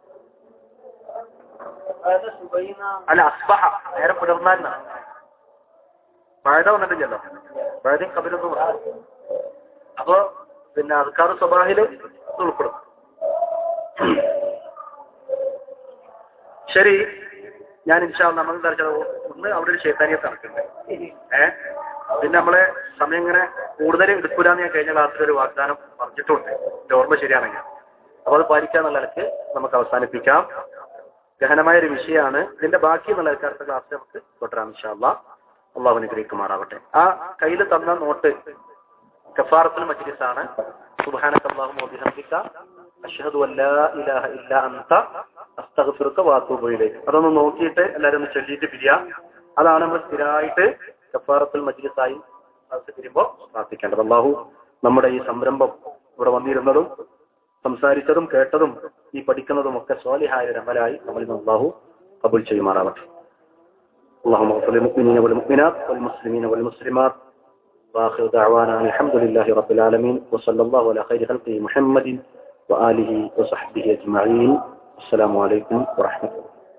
അല്ല അസ്ബഹ നേരം പുലർന്നാലാണ്. മഴ വന്നിട്ടില്ലല്ലോ, മഴയും കബിലൊന്നും. അപ്പൊ പിന്നെ അദ്കാർ സ്വബാഹില് ഉൾപ്പെടും. ശരി, ഞാൻ ഇൻഷാ അല്ലാഹ് നമ്മൾ എന്താ ഒന്ന് അവിടെ ഒരു ശൈത്താനിയത്ത് നടക്കുന്നുണ്ട്. പിന്നെ നമ്മളെ സമയം ഇങ്ങനെ കൂടുതൽ എടുക്കൂലെന്ന് ഞാൻ കഴിഞ്ഞ ക്ലാസ്സിൽ ഒരു വാഗ്ദാനം പറഞ്ഞിട്ടുണ്ട്, എന്റെ ഓർമ്മ ശരിയാണെങ്കിൽ. അപ്പൊ അത് പാലിക്കാന്നുള്ള നിലക്ക് നമുക്ക് അവസാനിപ്പിക്കാം. ഗഹനമായ ഒരു വിഷയമാണ്. ഇതിന്റെ ബാക്കി എന്നുള്ള അടുത്ത ക്ലാസ്സിൽ നമുക്ക് തുടരാം ഇൻഷാ അല്ലാഹ്. അള്ളാഹു അനുഗ്രഹിക്കുമാറാവട്ടെ. ആ കയ്യിൽ തന്ന നോട്ട് കഫാറത്തുൽ മജ്ലിസ് ആണ്. സുബ്ഹാനക അല്ലാഹുമ്മ വബിഹംദിക അശ്ഹദു അൻ ലാ ഇലാഹ ഇല്ലാ അൻത അസ്തഗ്ഫിറുക വഅതൂബു ഇലൈക്. അതൊന്ന് നോക്കിയിട്ട് എല്ലാവരും ഒന്ന് ചൊല്ലിയിട്ട് പിരിയാ. അതാണ് നമ്മൾ സ്ഥിരമായിട്ട് കഫാറത്തുൽ മജ്ലിസായി പിരിയുമ്പോൾ പ്രാർത്ഥിക്കേണ്ടത്. അല്ലാഹു നമ്മുടെ ഈ സംരംഭം ഇവിടെ വന്നിരുന്നതും സംസാരിച്ചതും കേട്ടതും ഈ പഠിക്കുന്നതും ഒക്കെ സ്വാലിഹായ ഒരു അമലായി നമ്മളിൽ നിന്ന് അല്ലാഹു ഖബൂൽ ചെയ്യുമാറാവട്ടെ. اللهم اغفر للمؤمنين والمؤمنات والمسلمين والمسلمات واخر دعوانا الحمد لله رب العالمين وصلى الله على خير خلقه محمد وآله وصحبه أجمعين. السلام عليكم ورحمة الله.